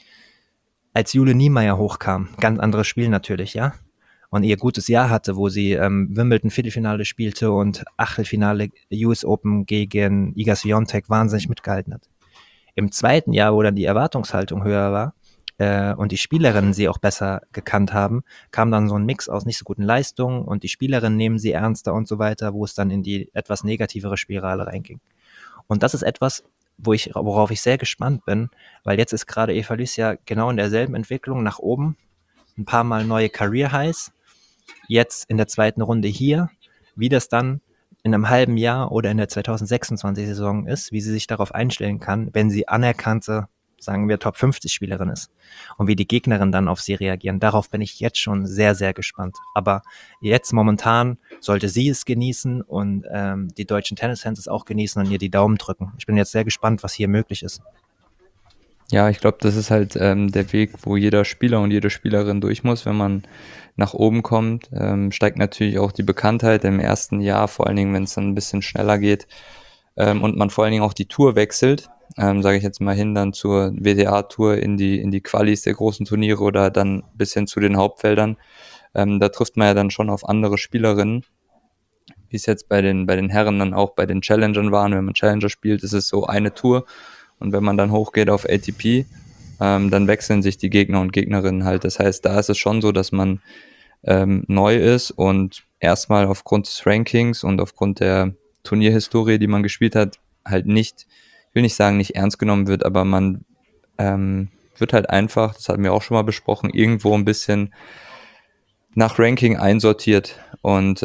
als Jule Niemeyer hochkam, ganz anderes Spiel natürlich, ja, und ihr gutes Jahr hatte, wo sie Wimbledon Viertelfinale spielte und Achtelfinale US Open gegen Iga Swiatek wahnsinnig mitgehalten hat. Im zweiten Jahr, wo dann die Erwartungshaltung höher war und die Spielerinnen sie auch besser gekannt haben, kam dann so ein Mix aus nicht so guten Leistungen und die Spielerinnen nehmen sie ernster und so weiter, wo es dann in die etwas negativere Spirale reinging. Und das ist etwas, worauf ich sehr gespannt bin, weil jetzt ist gerade Eva Lys ja genau in derselben Entwicklung nach oben, ein paar Mal neue Career Highs, jetzt in der zweiten Runde hier, wie das dann in einem halben Jahr oder in der 2026-Saison ist, wie sie sich darauf einstellen kann, wenn sie anerkannte, sagen wir, Top-50-Spielerin ist und wie die Gegnerinnen dann auf sie reagieren. Darauf bin ich jetzt schon sehr, sehr gespannt. Aber jetzt momentan sollte sie es genießen und die deutschen Tennisfans es auch genießen und ihr die Daumen drücken. Ich bin jetzt sehr gespannt, was hier möglich ist. Ja, ich glaube, das ist halt der Weg, wo jeder Spieler und jede Spielerin durch muss, wenn man nach oben kommt. Steigt natürlich auch die Bekanntheit im ersten Jahr, vor allen Dingen, wenn es dann ein bisschen schneller geht und man vor allen Dingen auch die Tour wechselt, sage ich jetzt mal hin, dann zur WTA-Tour in die Qualis der großen Turniere oder dann bis hin zu den Hauptfeldern. Da trifft man ja dann schon auf andere Spielerinnen, wie es jetzt bei den Herren dann auch bei den Challengern waren. Wenn man Challenger spielt, ist es so eine Tour. Und wenn man dann hochgeht auf ATP, dann wechseln sich die Gegner und Gegnerinnen halt. Das heißt, da ist es schon so, dass man neu ist und erstmal aufgrund des Rankings und aufgrund der Turnierhistorie, die man gespielt hat, halt nicht, ich will nicht sagen, nicht ernst genommen wird, aber man wird halt einfach, das hatten wir auch schon mal besprochen, irgendwo ein bisschen nach Ranking einsortiert und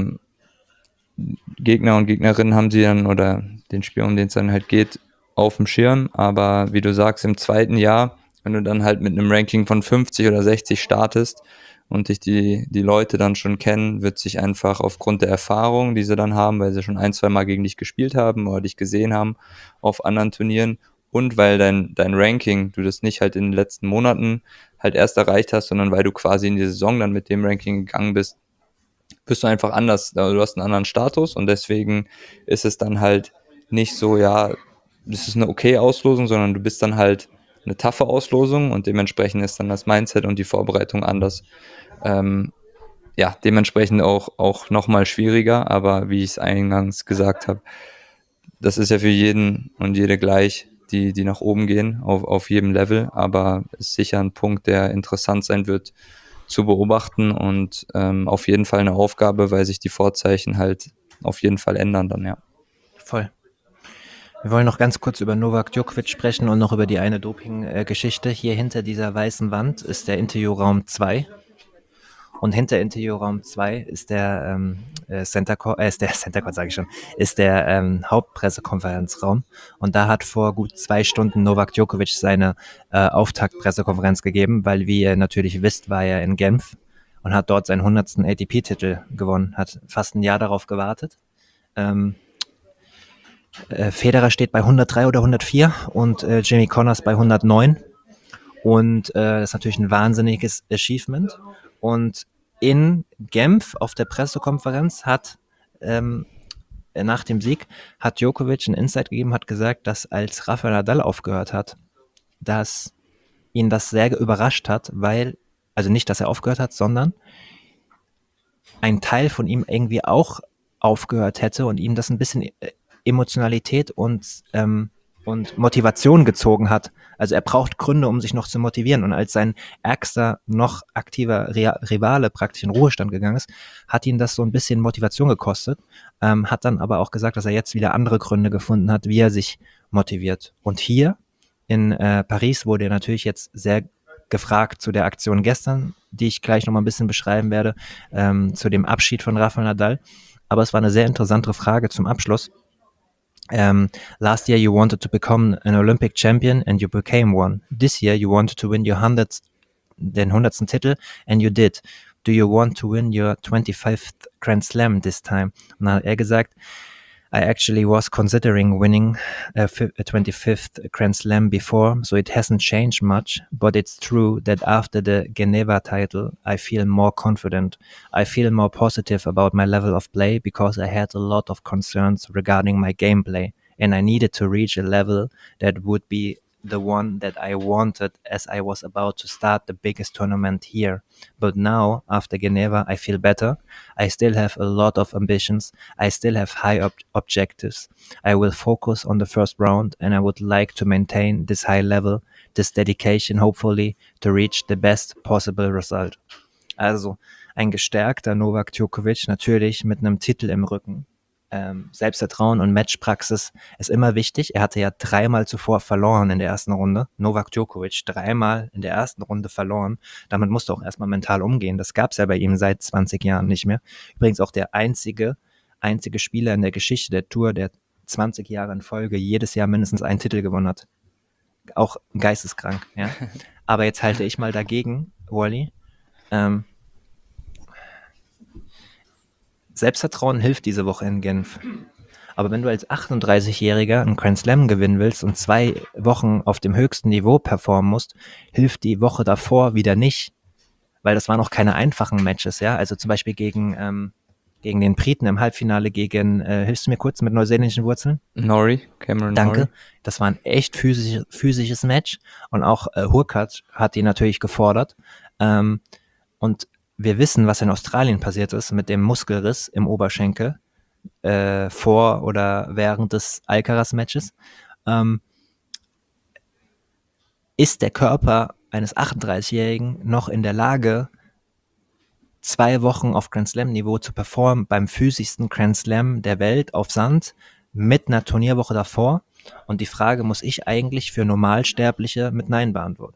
Gegner und Gegnerinnen haben sie dann, oder den Spieler, um den es dann halt geht, auf dem Schirm, aber wie du sagst, im zweiten Jahr, wenn du dann halt mit einem Ranking von 50 oder 60 startest und dich die Leute dann schon kennen, wird sich einfach aufgrund der Erfahrung, die sie dann haben, weil sie schon ein, zwei Mal gegen dich gespielt haben oder dich gesehen haben auf anderen Turnieren und weil dein Ranking, du das nicht halt in den letzten Monaten halt erst erreicht hast, sondern weil du quasi in die Saison dann mit dem Ranking gegangen bist du einfach anders, du hast einen anderen Status und deswegen ist es dann halt nicht so, ja, das ist eine okay Auslosung, sondern du bist dann halt eine taffe Auslosung und dementsprechend ist dann das Mindset und die Vorbereitung anders. Ja, dementsprechend auch nochmal schwieriger, aber wie ich es eingangs gesagt habe, das ist ja für jeden und jede gleich, die nach oben gehen, auf jedem Level, aber ist sicher ein Punkt, der interessant sein wird zu beobachten und auf jeden Fall eine Aufgabe, weil sich die Vorzeichen halt auf jeden Fall ändern dann, ja. Voll. Wir wollen noch ganz kurz über Novak Djokovic sprechen und noch über die eine Doping-Geschichte. Hier hinter dieser weißen Wand ist der Interviewraum 2. Und hinter Interviewraum 2 ist der Center Court, sage ich schon, ist der Hauptpressekonferenzraum. Und da hat vor gut 2 Stunden Novak Djokovic seine Auftaktpressekonferenz gegeben, weil, wie ihr natürlich wisst, war er in Genf und hat dort seinen 100. ATP-Titel gewonnen, hat fast ein Jahr darauf gewartet. Federer steht bei 103 oder 104 und Jimmy Connors bei 109. Und das ist natürlich ein wahnsinniges Achievement. Und in Genf auf der Pressekonferenz hat nach dem Sieg hat Djokovic ein Insight gegeben, hat gesagt, dass als Rafael Nadal aufgehört hat, dass ihn das sehr überrascht hat, weil, also nicht, dass er aufgehört hat, sondern ein Teil von ihm irgendwie auch aufgehört hätte und ihm das ein bisschen Emotionalität und Motivation gezogen hat. Also er braucht Gründe, um sich noch zu motivieren. Und als sein ärgster, noch aktiver Rivale praktisch in Ruhestand gegangen ist, hat ihn das so ein bisschen Motivation gekostet, hat dann aber auch gesagt, dass er jetzt wieder andere Gründe gefunden hat, wie er sich motiviert. Und hier in Paris wurde er natürlich jetzt sehr gefragt zu der Aktion gestern, die ich gleich noch mal ein bisschen beschreiben werde, zu dem Abschied von Rafael Nadal. Aber es war eine sehr interessante Frage zum Abschluss. Last year you wanted to become an Olympic champion and you became one. This year you wanted to win den 100. Titel and you did. Do you want to win your 25th Grand Slam this time? Und dann hat er gesagt, I actually was considering winning a 25th Grand Slam before, so it hasn't changed much, but it's true that after the Geneva title, I feel more confident. I feel more positive about my level of play because I had a lot of concerns regarding my gameplay, and I needed to reach a level that would be the one that I wanted as I was about to start the biggest tournament here. But now, after Geneva, I feel better. I still have a lot of ambitions. I still have high objectives. I will focus on the first round and I would like to maintain this high level, this dedication, hopefully, to reach the best possible result. Also, ein gestärkter Novak Djokovic, natürlich mit einem Titel im Rücken. Selbstvertrauen und Matchpraxis ist immer wichtig. Er hatte ja 3-mal zuvor verloren in der ersten Runde. Novak Djokovic 3-mal in der ersten Runde verloren. Damit musst du auch erstmal mental umgehen. Das gab es ja bei ihm seit 20 Jahren nicht mehr. Übrigens auch der einzige Spieler in der Geschichte der Tour, der 20 Jahre in Folge jedes Jahr mindestens einen Titel gewonnen hat. Auch geisteskrank, ja. Aber jetzt halte ich mal dagegen, Wally. Selbstvertrauen hilft diese Woche in Genf. Aber wenn du als 38-Jähriger einen Grand Slam gewinnen willst und 2 Wochen auf dem höchsten Niveau performen musst, hilft die Woche davor wieder nicht. Weil das waren auch keine einfachen Matches, ja. Also zum Beispiel gegen den Briten im Halbfinale hilfst du mir kurz mit neuseeländischen Wurzeln? Cameron Danke. Norrie. Das war ein echt physisches Match. Und auch Hurkacz hat die natürlich gefordert. Und wir wissen, was in Australien passiert ist mit dem Muskelriss im Oberschenkel. vor oder während des Alcaraz-Matches. Ist der Körper eines 38-Jährigen noch in der Lage, 2 Wochen auf Grand Slam-Niveau zu performen beim physischsten Grand Slam der Welt auf Sand mit einer Turnierwoche davor? Und die Frage muss ich eigentlich für Normalsterbliche mit Nein beantworten.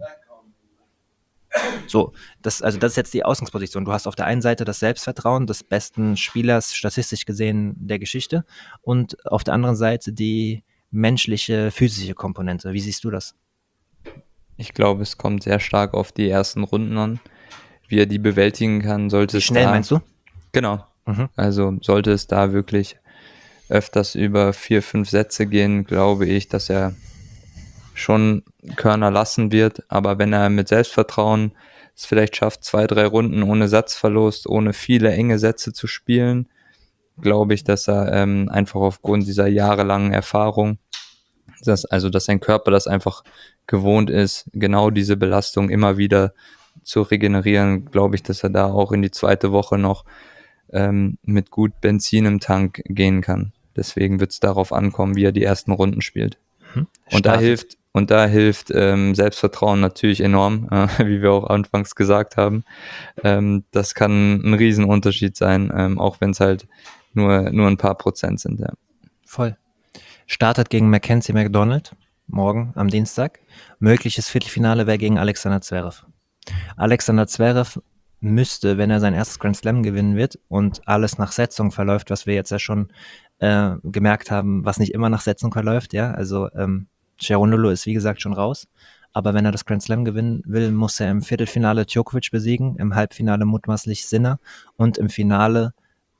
So, das ist jetzt die Ausgangsposition. Du hast auf der einen Seite das Selbstvertrauen des besten Spielers statistisch gesehen der Geschichte und auf der anderen Seite die menschliche, physische Komponente. Wie siehst du das? Ich glaube, es kommt sehr stark auf die ersten Runden an, wie er die bewältigen kann. Sollte Wie es schnell da, meinst du? Genau. Mhm. Also sollte es da wirklich öfters über 4, 5 Sätze gehen, glaube ich, dass er schon Körner lassen wird. Aber wenn er mit Selbstvertrauen es vielleicht schafft, 2, 3 Runden ohne Satzverlust, ohne viele enge Sätze zu spielen, glaube ich, dass er einfach aufgrund dieser jahrelangen Erfahrung, dass sein Körper das einfach gewohnt ist, genau diese Belastung immer wieder zu regenerieren, glaube ich, dass er da auch in die zweite Woche noch mit gut Benzin im Tank gehen kann. Deswegen wird es darauf ankommen, wie er die ersten Runden spielt. Und da hilft Selbstvertrauen natürlich enorm, wie wir auch anfangs gesagt haben. Das kann ein Riesenunterschied sein, auch wenn es halt nur ein paar Prozent sind. Ja. Voll. Startet gegen Mackenzie McDonald morgen am Dienstag. Mögliches Viertelfinale wäre gegen Alexander Zverev. Alexander Zverev müsste, wenn er sein erstes Grand Slam gewinnen wird und alles nach Setzung verläuft, was wir jetzt ja schon gemerkt haben, was nicht immer nach Setzung verläuft, ja, also Cerundolo ist wie gesagt schon raus, aber wenn er das Grand Slam gewinnen will, muss er im Viertelfinale Djokovic besiegen, im Halbfinale mutmaßlich Sinner und im Finale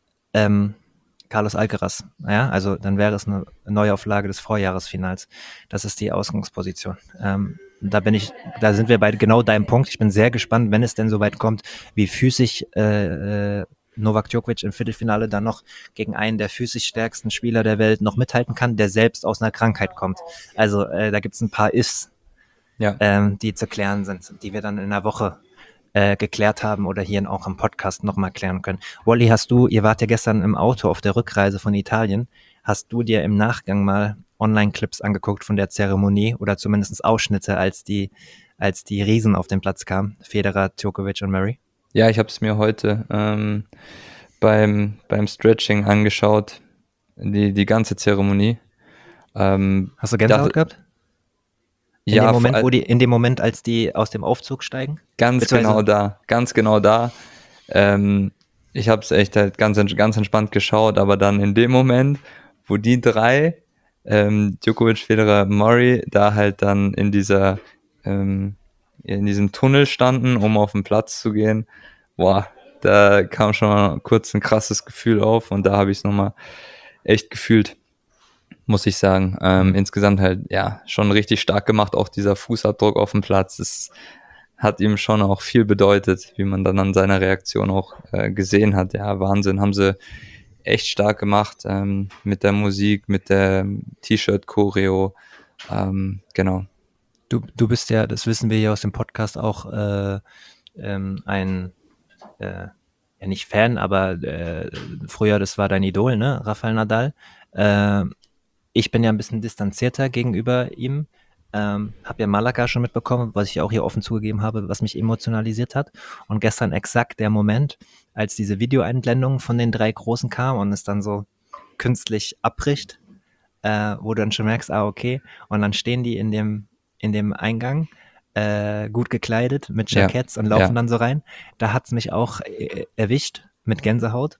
Carlos Alcaraz. Ja, also dann wäre es eine Neuauflage des Vorjahresfinals. Das ist die Ausgangsposition. Da sind wir bei genau deinem Punkt. Ich bin sehr gespannt, wenn es denn so weit kommt, wie physisch Novak Djokovic im Viertelfinale dann noch gegen einen der physisch stärksten Spieler der Welt noch mithalten kann, der selbst aus einer Krankheit kommt. Also da gibt es ein paar Ifs, die zu klären sind, die wir dann in einer Woche geklärt haben oder hier auch im Podcast nochmal klären können. Wally, ihr wart ja gestern im Auto auf der Rückreise von Italien, hast du dir im Nachgang mal Online-Clips angeguckt von der Zeremonie oder zumindest Ausschnitte, als die Riesen auf den Platz kamen, Federer, Djokovic und Murray? Ja, ich habe es mir heute beim Stretching angeschaut, die ganze Zeremonie. Hast du Gänsehaut gehabt? In dem Moment, als die aus dem Aufzug steigen? Ganz genau da. Ich habe es echt halt ganz entspannt geschaut, aber dann in dem Moment, wo die drei, Djokovic, Federer, Murray, da halt dann in diesem Tunnel standen, um auf den Platz zu gehen, da kam schon mal kurz ein krasses Gefühl auf und da habe ich es nochmal echt gefühlt, muss ich sagen. Insgesamt halt, ja, schon richtig stark gemacht, auch dieser Fußabdruck auf dem Platz. Das hat ihm schon auch viel bedeutet, wie man dann an seiner Reaktion auch gesehen hat. Ja, Wahnsinn, haben sie echt stark gemacht mit der Musik, mit der T-Shirt-Choreo. Genau. Du bist ja, das wissen wir ja aus dem Podcast auch, ja nicht Fan, aber früher, das war dein Idol, ne, Rafael Nadal. Ich bin ja ein bisschen distanzierter gegenüber ihm. Habe ja Malaga schon mitbekommen, was ich ja auch hier offen zugegeben habe, was mich emotionalisiert hat. Und gestern exakt der Moment, als diese Videoeinblendung von den 3 Großen kam und es dann so künstlich abbricht, wo du dann schon merkst, okay. Und dann stehen die in dem Eingang, gut gekleidet mit Jacketts und laufen dann so rein. Da hat's mich auch erwischt mit Gänsehaut.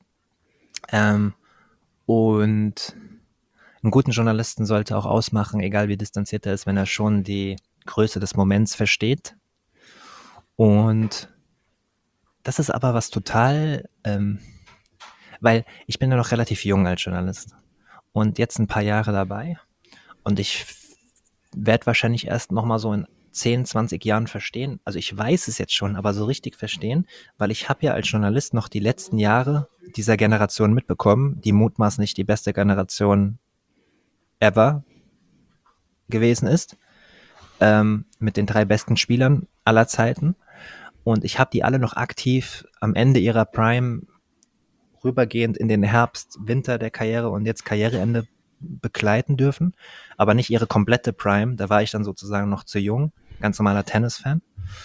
Und einen guten Journalisten sollte auch ausmachen, egal wie distanziert er ist, wenn er schon die Größe des Moments versteht. Und das ist aber was total, weil ich bin ja noch relativ jung als Journalist und jetzt ein paar Jahre dabei und ich werde wahrscheinlich erst nochmal so in 10, 20 Jahren verstehen, also ich weiß es jetzt schon, aber so richtig verstehen, weil ich habe ja als Journalist noch die letzten Jahre dieser Generation mitbekommen, die mutmaßlich die beste Generation ever gewesen ist, mit den 3 besten Spielern aller Zeiten. Und ich habe die alle noch aktiv am Ende ihrer Prime rübergehend in den Herbst, Winter der Karriere und jetzt Karriereende begleiten dürfen, aber nicht ihre komplette Prime. Da war ich dann sozusagen noch zu jung, ganz normaler Tennisfan.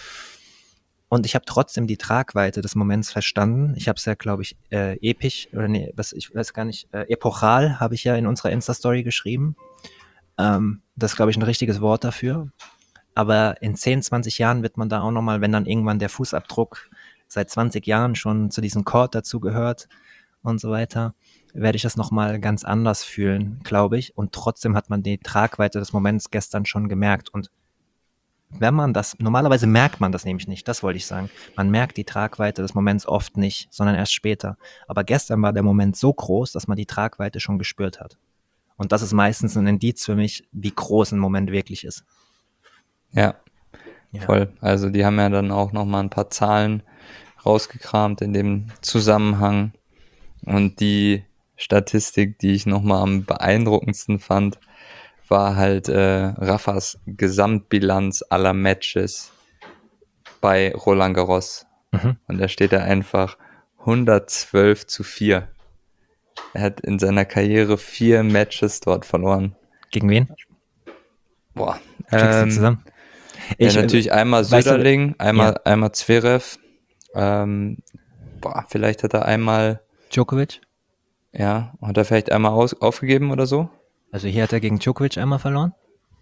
Und ich habe trotzdem die Tragweite des Moments verstanden. Ich habe es ja, glaube ich, episch, oder nee, ich weiß gar nicht, epochal habe ich ja in unserer Insta-Story geschrieben. Das ist, glaube ich, ein richtiges Wort dafür. Aber in 10, 20 Jahren wird man da auch nochmal, wenn dann irgendwann der Fußabdruck seit 20 Jahren schon zu diesem Court dazugehört und so weiter, werde ich das nochmal ganz anders fühlen, glaube ich. Und trotzdem hat man die Tragweite des Moments gestern schon gemerkt. Und wenn man das, normalerweise merkt man das nämlich nicht, das wollte ich sagen. Man merkt die Tragweite des Moments oft nicht, sondern erst später. Aber gestern war der Moment so groß, dass man die Tragweite schon gespürt hat. Und das ist meistens ein Indiz für mich, wie groß ein Moment wirklich ist. Ja, voll. Also die haben ja dann auch nochmal ein paar Zahlen rausgekramt in dem Zusammenhang. Und die Statistik, die ich nochmal am beeindruckendsten fand, war halt Rafas Gesamtbilanz aller Matches bei Roland Garros. Und da steht er einfach 112-4. Er hat in seiner Karriere 4 Matches dort verloren. Gegen wen? Boah. Kriegst du zusammen? Natürlich einmal Söderling, einmal Zverev. Vielleicht hat er einmal Djokovic? Ja, hat er vielleicht einmal aufgegeben oder so? Also hier hat er gegen Djokovic einmal verloren?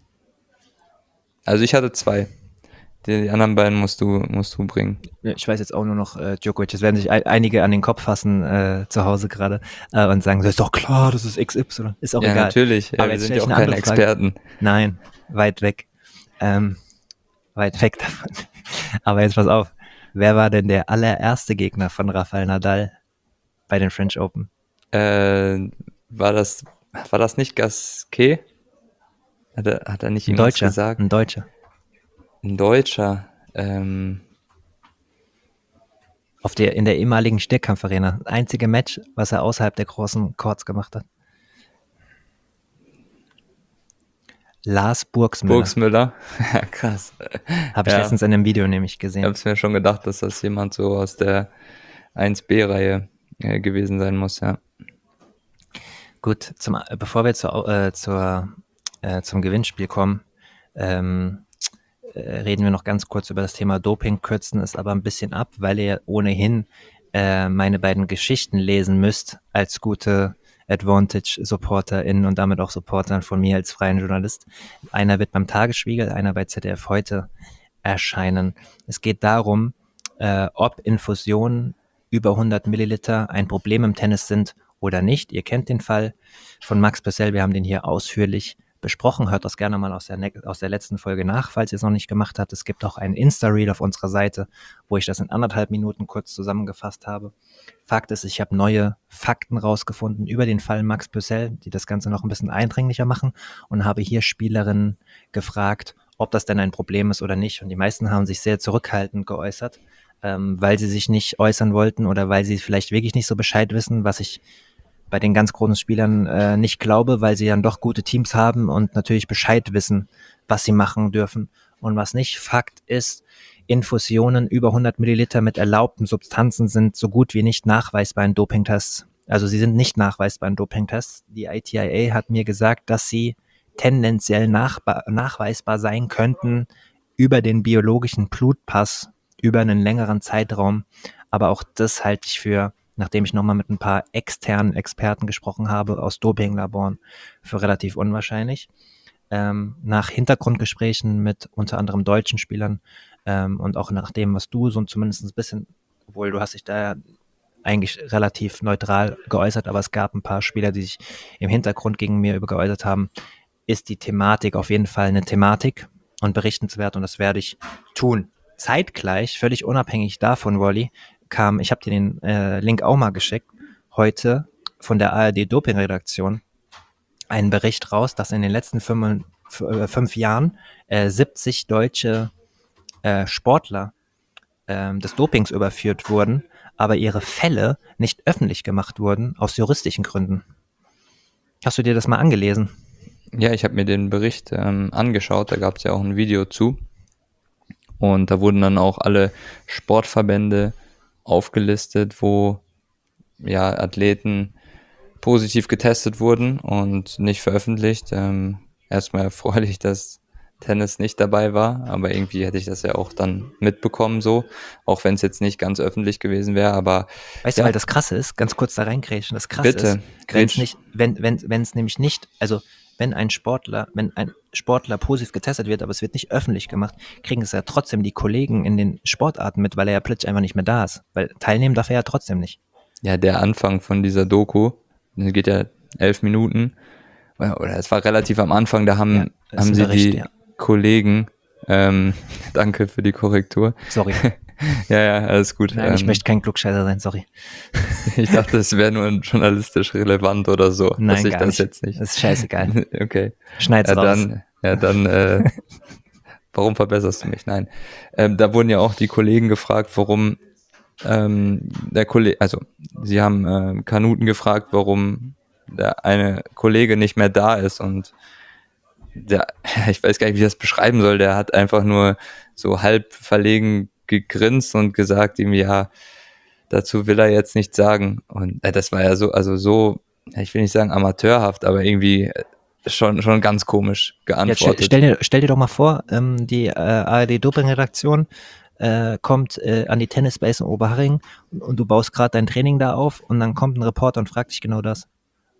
Also ich hatte 2. Die anderen beiden musst du bringen. Ich weiß jetzt auch nur noch Djokovic. Es werden sich einige an den Kopf fassen zu Hause gerade und sagen, das ist doch klar, das ist XY. Ist auch egal. Ja, natürlich. Aber wir sind ja auch keine Experten. Nein, weit weg. Weit weg davon. Aber jetzt pass auf. Wer war denn der allererste Gegner von Rafael Nadal bei den French Open? War das nicht Gasquet? Hat er nicht irgendwas gesagt? Ein Deutscher. Ein Deutscher. In der ehemaligen Stierkampfarena. Einzige Match, was er außerhalb der großen Courts gemacht hat. Lars Burgsmüller. Burgsmüller? Ja, krass. Habe ich letztens in einem Video nämlich gesehen. Ich habe es mir schon gedacht, dass das jemand so aus der 1B-Reihe gewesen sein muss, ja. Gut, bevor wir zum Gewinnspiel kommen, reden wir noch ganz kurz über das Thema Doping, kürzen es aber ein bisschen ab, weil ihr ohnehin meine beiden Geschichten lesen müsst als gute Advantage-SupporterInnen und damit auch Supportern von mir als freien Journalist. Einer wird beim Tagesspiegel, einer bei ZDF heute erscheinen. Es geht darum, ob Infusionen über 100 Milliliter ein Problem im Tennis sind oder nicht. Ihr kennt den Fall von Max Purcell, wir haben den hier ausführlich besprochen. Hört das gerne mal aus der letzten Folge nach, falls ihr es noch nicht gemacht habt. Es gibt auch einen Insta-Reel auf unserer Seite, wo ich das in 1,5 Minuten kurz zusammengefasst habe. Fakt ist, ich habe neue Fakten rausgefunden über den Fall Max Purcell, die das Ganze noch ein bisschen eindringlicher machen und habe hier Spielerinnen gefragt, ob das denn ein Problem ist oder nicht. Und die meisten haben sich sehr zurückhaltend geäußert, weil sie sich nicht äußern wollten oder weil sie vielleicht wirklich nicht so Bescheid wissen, was ich bei den ganz großen Spielern nicht glaube, weil sie dann doch gute Teams haben und natürlich Bescheid wissen, was sie machen dürfen und was nicht. Fakt ist, Infusionen über 100 Milliliter mit erlaubten Substanzen sind so gut wie nicht nachweisbar in Dopingtests. Also sie sind nicht nachweisbar in Dopingtests. Die ITIA hat mir gesagt, dass sie tendenziell nachweisbar sein könnten über den biologischen Blutpass über einen längeren Zeitraum. Aber auch das halte ich für, nachdem ich nochmal mit ein paar externen Experten gesprochen habe aus Dopinglaboren, für relativ unwahrscheinlich. Nach Hintergrundgesprächen mit unter anderem deutschen Spielern und auch nach dem, was du so zumindest ein bisschen, obwohl du hast dich da ja eigentlich relativ neutral geäußert, aber es gab ein paar Spieler, die sich im Hintergrund gegen mir geäußert haben, ist die Thematik auf jeden Fall eine Thematik und berichtenswert und das werde ich tun. Zeitgleich, völlig unabhängig davon, Wally, ich habe dir den Link auch mal geschickt, heute von der ARD-Doping-Redaktion einen Bericht raus, dass in den letzten 5 Jahren 70 deutsche Sportler des Dopings überführt wurden, aber ihre Fälle nicht öffentlich gemacht wurden, aus juristischen Gründen. Hast du dir das mal angelesen? Ja, ich habe mir den Bericht angeschaut, da gab es ja auch ein Video zu. Und da wurden dann auch alle Sportverbände aufgelistet, wo Athleten positiv getestet wurden und nicht veröffentlicht. Erstmal erfreulich, dass Tennis nicht dabei war, aber irgendwie hätte ich das ja auch dann mitbekommen so, auch wenn es jetzt nicht ganz öffentlich gewesen wäre, aber Weißt du, weil ja, das Krasse ist, ganz kurz da reingrätschen, das Krasse ist, bitte, Gretsch. wenn es nämlich nicht, also wenn ein Sportler positiv getestet wird, aber es wird nicht öffentlich gemacht, kriegen es ja trotzdem die Kollegen in den Sportarten mit, weil er ja plötzlich einfach nicht mehr da ist. Weil teilnehmen darf er ja trotzdem nicht. Ja, der Anfang von dieser Doku, das geht ja 11 Minuten, oder es war relativ am Anfang, da Ja, ist haben sie Bericht, die ja. Kollegen, danke für die Korrektur. Sorry. Ja, alles gut. Nein, ich möchte kein Klugscheißer sein, sorry. Ich dachte, es wäre nur journalistisch relevant oder so, dass Nein, ich gar das nicht. jetzt nicht. Das ist scheißegal. Okay. Schneid's raus. Warum verbesserst du mich? Nein. Da wurden ja auch die Kollegen gefragt, warum sie haben Kanuten gefragt, warum der eine Kollege nicht mehr da ist und ich weiß gar nicht, wie ich das beschreiben soll, der hat einfach nur so halb verlegen gegrinst und gesagt ihm, ja, dazu will er jetzt nichts sagen. Und das war ja ich will nicht sagen amateurhaft, aber irgendwie schon ganz komisch Jetzt geantwortet. stell dir doch mal vor, die ARD-Doping-Redaktion kommt an die Tennisbase in Oberharing und du baust gerade dein Training da auf und dann kommt ein Reporter und fragt dich genau das.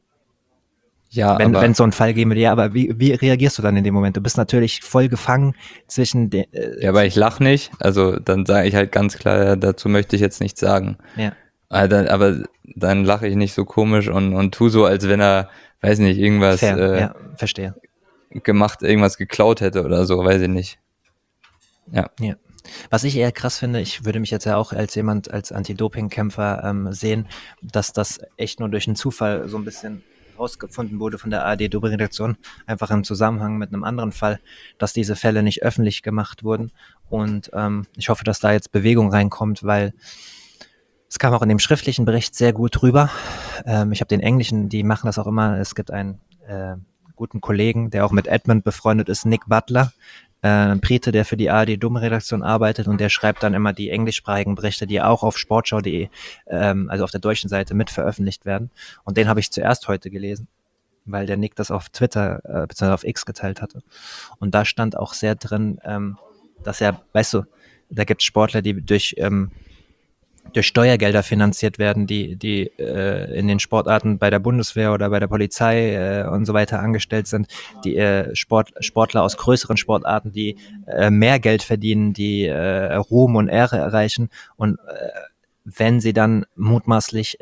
Ja, Wenn aber es so einen Fall geben würde, ja, aber wie reagierst du dann in dem Moment? Du bist natürlich voll gefangen zwischen den. ja, aber ich lach nicht, also dann sage ich halt ganz klar, ja, dazu möchte ich jetzt nichts sagen. Ja, Aber dann lache ich nicht so komisch und tu so, als wenn er, weiß nicht, irgendwas fair, ja, verstehe. irgendwas geklaut hätte oder so, weiß ich nicht. Ja. Ja. Was ich eher krass finde, ich würde mich jetzt ja auch als jemand, als Anti-Doping-Kämpfer sehen, dass das echt nur durch einen Zufall so ein bisschen rausgefunden wurde von der ARD-Doping-Redaktion, einfach im Zusammenhang mit einem anderen Fall, dass diese Fälle nicht öffentlich gemacht wurden. Und ich hoffe, dass da jetzt Bewegung reinkommt, weil es kam auch in dem schriftlichen Bericht sehr gut rüber. Ich habe den englischen, die machen das auch immer. Es gibt einen guten Kollegen, der auch mit Edmund befreundet ist, Nick Butler, ein Brite, der für die ARD-Doping-Redaktion arbeitet und der schreibt dann immer die englischsprachigen Berichte, die auch auf sportschau.de, also auf der deutschen Seite mit veröffentlicht werden. Und den habe ich zuerst heute gelesen, weil der Nick das auf Twitter bzw. auf X geteilt hatte. Und da stand auch sehr drin, dass er, weißt du, da gibt es Sportler, die durch Steuergelder finanziert werden, die in den Sportarten bei der Bundeswehr oder bei der Polizei und so weiter angestellt sind, die Sportler aus größeren Sportarten, die mehr Geld verdienen, die Ruhm und Ehre erreichen und wenn sie dann mutmaßlich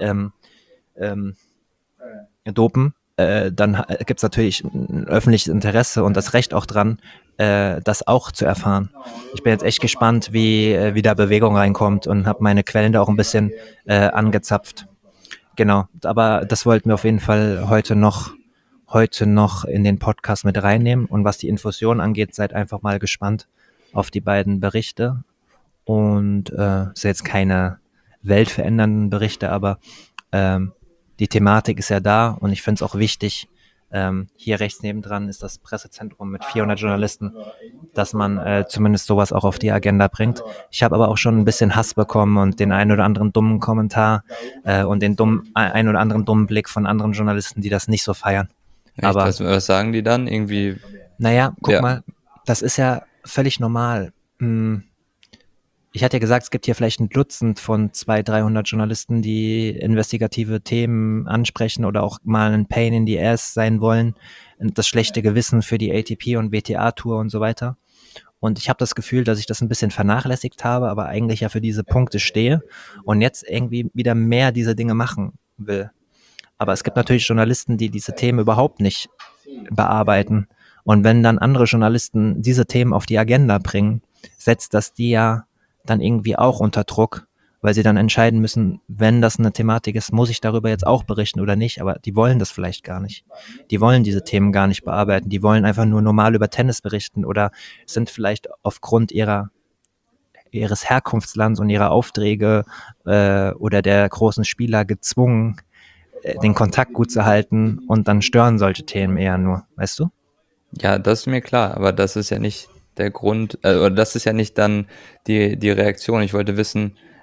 dopen, dann gibt es natürlich ein öffentliches Interesse und das Recht auch dran, das auch zu erfahren. Ich bin jetzt echt gespannt, wie da Bewegung reinkommt und habe meine Quellen da auch ein bisschen angezapft. Genau, aber das wollten wir auf jeden Fall heute noch in den Podcast mit reinnehmen. Und was die Infusion angeht, seid einfach mal gespannt auf die beiden Berichte. Und es sind jetzt keine weltverändernden Berichte, aber die Thematik ist ja da und ich finde es auch wichtig, hier rechts nebendran ist das Pressezentrum mit 400 Journalisten, dass man zumindest sowas auch auf die Agenda bringt. Ich habe aber auch schon ein bisschen Hass bekommen und den einen oder anderen dummen Kommentar und den einen oder anderen dummen Blick von anderen Journalisten, die das nicht so feiern. Echt, Aber was sagen die dann? Irgendwie. naja, guck Ja. mal, das ist ja völlig normal. Ich hatte ja gesagt, es gibt hier vielleicht ein Dutzend von 200, 300 Journalisten, die investigative Themen ansprechen oder auch mal ein Pain in the Ass sein wollen. Das schlechte Gewissen für die ATP und WTA-Tour und so weiter. Und ich habe das Gefühl, dass ich das ein bisschen vernachlässigt habe, aber eigentlich ja für diese Punkte stehe und jetzt irgendwie wieder mehr diese Dinge machen will. Aber es gibt natürlich Journalisten, die diese Themen überhaupt nicht bearbeiten. Und wenn dann andere Journalisten diese Themen auf die Agenda bringen, setzt das die ja dann irgendwie auch unter Druck, weil sie dann entscheiden müssen, wenn das eine Thematik ist, muss ich darüber jetzt auch berichten oder nicht, aber die wollen das vielleicht gar nicht. Die wollen diese Themen gar nicht bearbeiten, die wollen einfach nur normal über Tennis berichten oder sind vielleicht aufgrund ihres Herkunftslands und ihrer Aufträge oder der großen Spieler gezwungen, den Kontakt gut zu halten und dann stören solche Themen eher nur, weißt du? Ja, das ist mir klar, aber das ist ja nicht der Grund, oder das ist ja nicht dann die Reaktion. Ich wollte wissen,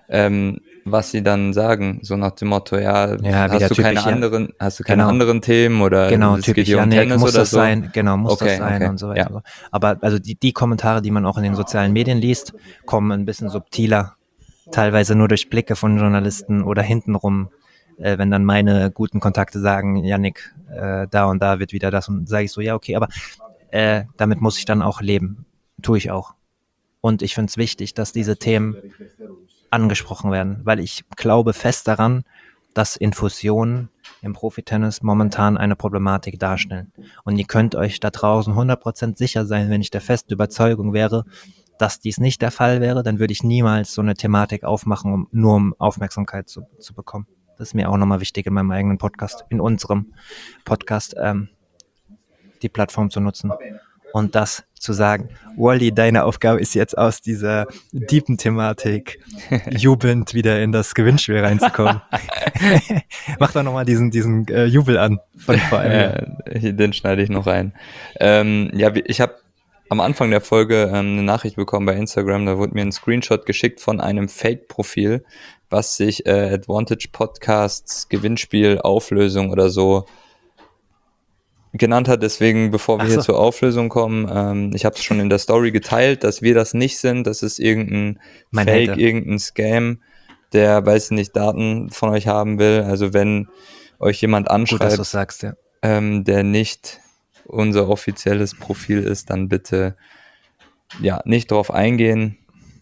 was sie dann sagen, so nach dem Motto, ja, Ja, wieder hast du keine typisch, ja. keine Genau. anderen Themen oder Genau, es geht typisch hier um Yannick, Tennis muss oder das so? sein, genau, muss das Okay, sein okay, und so weiter ja. und so. Aber also die Kommentare, die man auch in den sozialen Medien liest, kommen ein bisschen subtiler, teilweise nur durch Blicke von Journalisten oder hintenrum, wenn dann meine guten Kontakte sagen, Yannick, da und da wird wieder das, und sage ich so, ja, okay, aber damit muss ich dann auch leben. Tue ich auch. Und ich finde es wichtig, dass diese Themen angesprochen werden, weil ich glaube fest daran, dass Infusionen im Profitennis momentan eine Problematik darstellen. Und ihr könnt euch da draußen 100% sicher sein, wenn ich der festen Überzeugung wäre, dass dies nicht der Fall wäre, dann würde ich niemals so eine Thematik aufmachen, nur um Aufmerksamkeit zu bekommen. Das ist mir auch nochmal wichtig in meinem eigenen Podcast, in unserem Podcast, die Plattform zu nutzen und das zu sagen. Wally, deine Aufgabe ist jetzt aus dieser deepen Thematik jubelnd wieder in das Gewinnspiel reinzukommen. Mach doch nochmal diesen Jubel an von vor einem Jahr. Den schneide ich noch rein. Ich habe am Anfang der Folge eine Nachricht bekommen bei Instagram, da wurde mir ein Screenshot geschickt von einem Fake-Profil, was sich Advantage Podcasts Gewinnspiel Auflösung oder so genannt hat. Deswegen, bevor wir hier zur Auflösung kommen, ich habe es schon in der Story geteilt, dass wir das nicht sind, das ist irgendein Fake, irgendein Scam, der, weiß nicht, Daten von euch haben will. Also wenn euch jemand anschreibt, Gut, dass du sagst, ja. Der nicht unser offizielles Profil ist, dann bitte ja nicht drauf eingehen.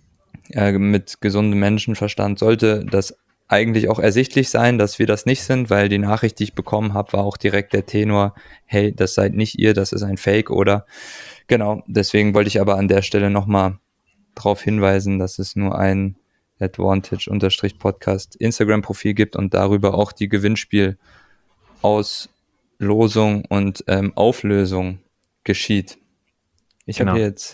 Mit gesundem Menschenverstand sollte das eigentlich auch ersichtlich sein, dass wir das nicht sind, weil die Nachricht, die ich bekommen habe, war auch direkt der Tenor, hey, das seid nicht ihr, das ist ein Fake oder genau, deswegen wollte ich aber an der Stelle nochmal darauf hinweisen, dass es nur ein Advantage-Podcast Instagram-Profil gibt und darüber auch die Gewinnspiel-Auslosung und Auflösung geschieht. Ich habe jetzt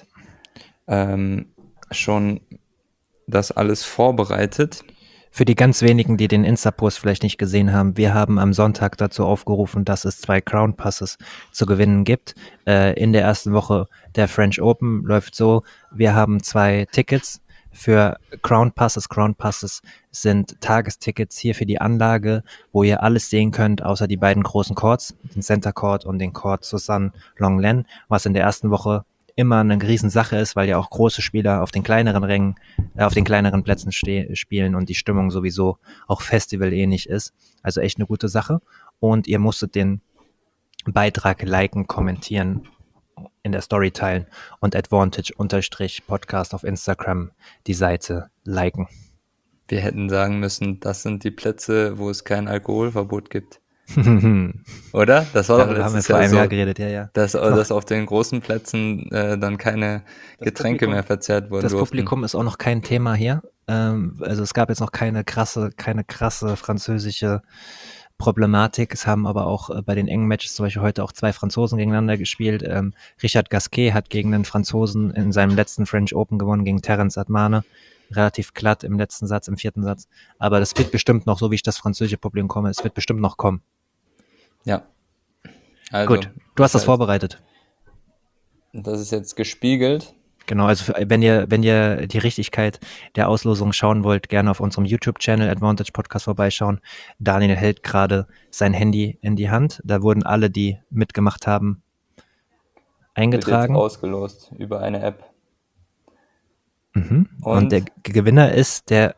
schon das alles vorbereitet. Für die ganz wenigen, die den Insta-Post vielleicht nicht gesehen haben, wir haben am Sonntag dazu aufgerufen, dass es 2 Crown Passes zu gewinnen gibt. In der ersten Woche der French Open läuft so, wir haben 2 Tickets für Crown Passes. Crown Passes sind Tagestickets hier für die Anlage, wo ihr alles sehen könnt, außer die beiden großen Courts, den Center Court und den Court Susan Longlen, was in der ersten Woche immer eine Riesensache ist, weil ja auch große Spieler auf den kleineren Rängen, auf den kleineren Plätzen spielen und die Stimmung sowieso auch festivalähnlich ist. Also echt eine gute Sache. Und ihr musstet den Beitrag liken, kommentieren, in der Story teilen und Advantage-Podcast auf Instagram die Seite liken. Wir hätten sagen müssen, das sind die Plätze, wo es kein Alkoholverbot gibt. Oder? Das war doch letztes Jahr so, Jahr geredet, ja. Dass auf den großen Plätzen dann keine Getränke mehr verzehrt wurden. Das Publikum ist auch noch kein Thema hier. Also es gab jetzt noch keine krasse französische Problematik. Es haben aber auch bei den engen Matches zum Beispiel heute auch 2 Franzosen gegeneinander gespielt. Richard Gasquet hat gegen einen Franzosen in seinem letzten French Open gewonnen, gegen Terence Atmane. Relativ glatt im letzten Satz, im 4. Satz. Aber das wird bestimmt noch, so wie ich das französische Publikum komme, es wird bestimmt noch kommen. Ja. Also, gut, du hast das vorbereitet. Das ist jetzt gespiegelt. Genau, also wenn ihr die Richtigkeit der Auslosung schauen wollt, gerne auf unserem YouTube-Channel Advantage Podcast vorbeischauen. Daniel hält gerade sein Handy in die Hand. Da wurden alle, die mitgemacht haben, eingetragen. Wird jetzt ausgelost über eine App. Und der Gewinner ist der...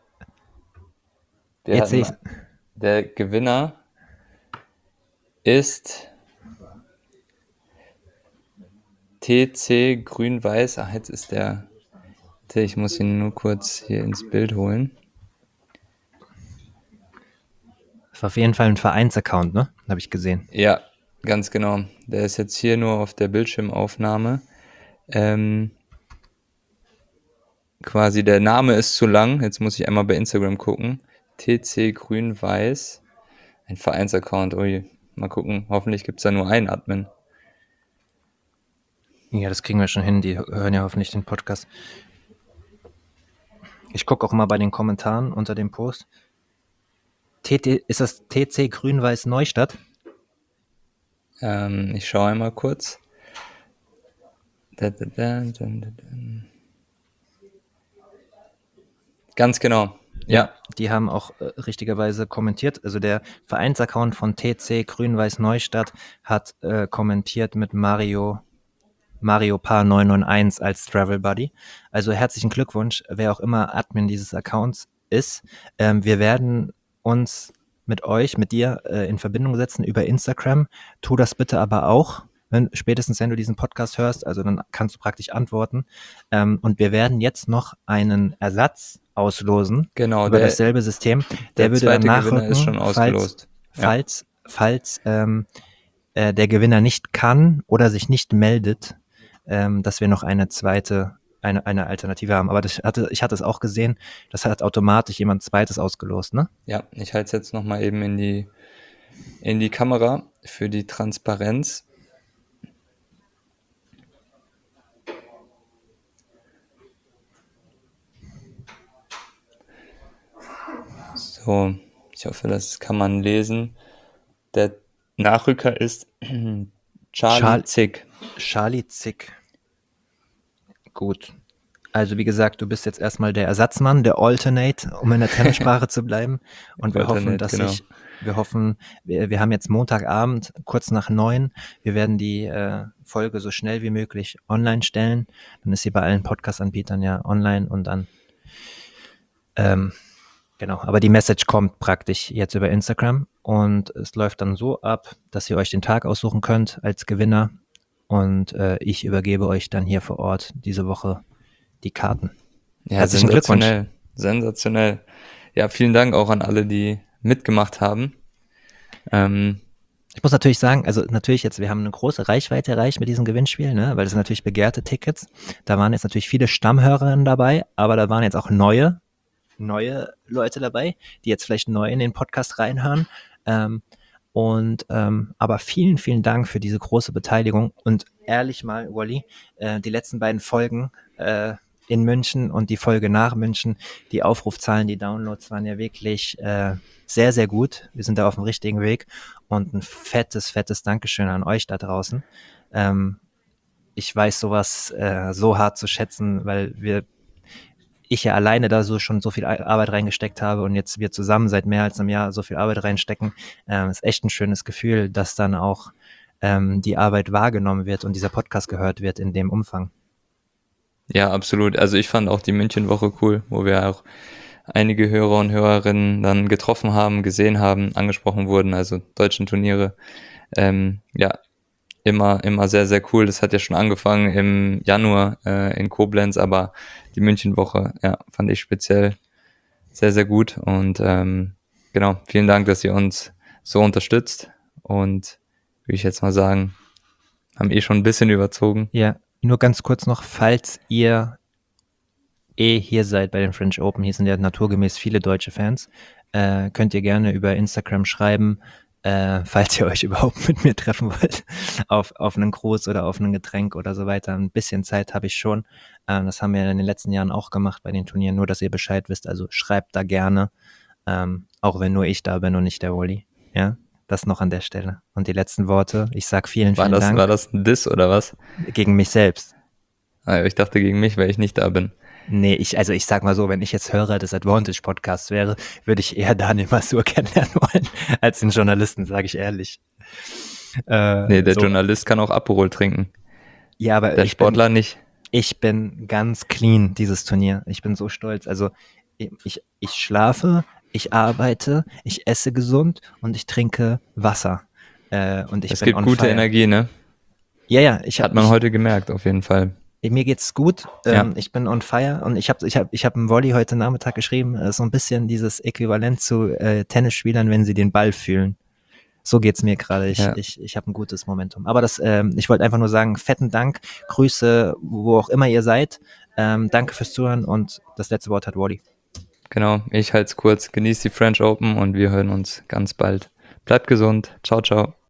Der Gewinner ist TC Grün-Weiß. Ach, jetzt ist der... Ich muss ihn nur kurz hier ins Bild holen. Das war auf jeden Fall ein Vereinsaccount, ne? Habe ich gesehen. Ja, ganz genau. Der ist jetzt hier nur auf der Bildschirmaufnahme. Quasi der Name ist zu lang. Jetzt muss ich einmal bei Instagram gucken. TC Grün-Weiß. Ein Vereinsaccount. Ui, mal gucken. Hoffentlich gibt es da nur einen Admin. Ja, das kriegen wir schon hin. Die hören ja hoffentlich den Podcast. Ich gucke auch mal bei den Kommentaren unter dem Post. Ist das TC Grün-Weiß Neustadt? Ich schaue einmal kurz. Ganz genau. Ja, die haben auch richtigerweise kommentiert. Also der Vereinsaccount von TC Grün-Weiß Neustadt hat kommentiert mit Mario Paar 991 als Travel Buddy. Also herzlichen Glückwunsch, wer auch immer Admin dieses Accounts ist. Wir werden uns mit dir in Verbindung setzen über Instagram. Tu das bitte aber auch, spätestens wenn du diesen Podcast hörst, also dann kannst du praktisch antworten. Und wir werden jetzt noch einen Ersatz auslosen Genau, über dasselbe System. der würde dann zweite Gewinner ist nachrücken, schon ausgelost. falls der Gewinner nicht kann oder sich nicht meldet, dass wir noch eine Alternative haben. Aber ich hatte es auch gesehen, das hat automatisch jemand Zweites ausgelost, ne? Ja, ich halte es jetzt nochmal eben in die Kamera für die Transparenz. So, ich hoffe, das kann man lesen. Der Nachrücker ist Charlie Zick. Charlie Zick. Gut. Also wie gesagt, du bist jetzt erstmal der Ersatzmann, der Alternate, um in der Tennissprache zu bleiben. Und wir hoffen, wir haben jetzt Montagabend, kurz nach 9. Wir werden die Folge so schnell wie möglich online stellen. Dann ist sie bei allen Podcast-Anbietern ja online und dann genau, aber die Message kommt praktisch jetzt über Instagram und es läuft dann so ab, dass ihr euch den Tag aussuchen könnt als Gewinner und ich übergebe euch dann hier vor Ort diese Woche die Karten. Ja, herzlichen Glückwunsch. Sensationell. Ja, vielen Dank auch an alle, die mitgemacht haben. Ich muss natürlich sagen, also natürlich jetzt, wir haben eine große Reichweite erreicht mit diesem Gewinnspiel, ne, weil das sind natürlich begehrte Tickets. Da waren jetzt natürlich viele Stammhörerinnen dabei, aber da waren jetzt auch neue Leute dabei, die jetzt vielleicht neu in den Podcast reinhören. Aber vielen, vielen Dank für diese große Beteiligung und ehrlich mal, Wally, die letzten beiden Folgen in München und die Folge nach München, die Aufrufzahlen, die Downloads waren ja wirklich sehr, sehr gut. Wir sind da auf dem richtigen Weg und ein fettes Dankeschön an euch da draußen. Ich weiß sowas so hart zu schätzen, weil ich ja alleine da schon so viel Arbeit reingesteckt habe und jetzt wir zusammen seit mehr als einem Jahr so viel Arbeit reinstecken, ist echt ein schönes Gefühl, dass dann auch die Arbeit wahrgenommen wird und dieser Podcast gehört wird in dem Umfang. Ja, absolut. Also ich fand auch die München-Woche cool, wo wir auch einige Hörer und Hörerinnen dann getroffen haben, gesehen haben, angesprochen wurden, also deutschen Turniere. Ja, immer sehr, sehr cool. Das hat ja schon angefangen im Januar in Koblenz, aber die München-Woche, ja, fand ich speziell sehr, sehr gut. Und genau, vielen Dank, dass ihr uns so unterstützt. Und würde ich jetzt mal sagen, haben schon ein bisschen überzogen. Ja, nur ganz kurz noch, falls ihr hier seid bei den French Open, hier sind ja naturgemäß viele deutsche Fans, könnt ihr gerne über Instagram schreiben, falls ihr euch überhaupt mit mir treffen wollt, auf einen Gruß oder auf ein Getränk oder so weiter. Ein bisschen Zeit habe ich schon. Das haben wir in den letzten Jahren auch gemacht bei den Turnieren, nur dass ihr Bescheid wisst. Also schreibt da gerne, auch wenn nur ich da bin und nicht der Wally. Ja, das noch an der Stelle. Und die letzten Worte, ich sag vielen Dank. War das ein Diss oder was? Gegen mich selbst. Ich dachte gegen mich, weil ich nicht da bin. Nee, ich sag mal so, wenn ich jetzt Hörer des Advantage-Podcasts wäre, würde ich eher Daniel Masur kennenlernen wollen, als den Journalisten, sage ich ehrlich. Nee, der Journalist kann auch Aperol trinken. Ja, aber der Sportler nicht. Ich bin ganz clean, dieses Turnier. Ich bin so stolz. Also ich schlafe, ich arbeite, ich esse gesund und ich trinke Wasser. Und es gibt gute Energie, ne? Ja. Hat man heute gemerkt, auf jeden Fall. Mir geht's gut. Ich bin on fire und ich hab einen Volley heute Nachmittag geschrieben, so ein bisschen dieses Äquivalent zu Tennisspielern, wenn sie den Ball fühlen. So geht's mir gerade. Ich habe ein gutes Momentum. Aber ich wollte einfach nur sagen, fetten Dank, Grüße, wo auch immer ihr seid. Danke fürs Zuhören und das letzte Wort hat Wally. Genau, ich halte es kurz. Genießt die French Open und wir hören uns ganz bald. Bleibt gesund. Ciao, ciao.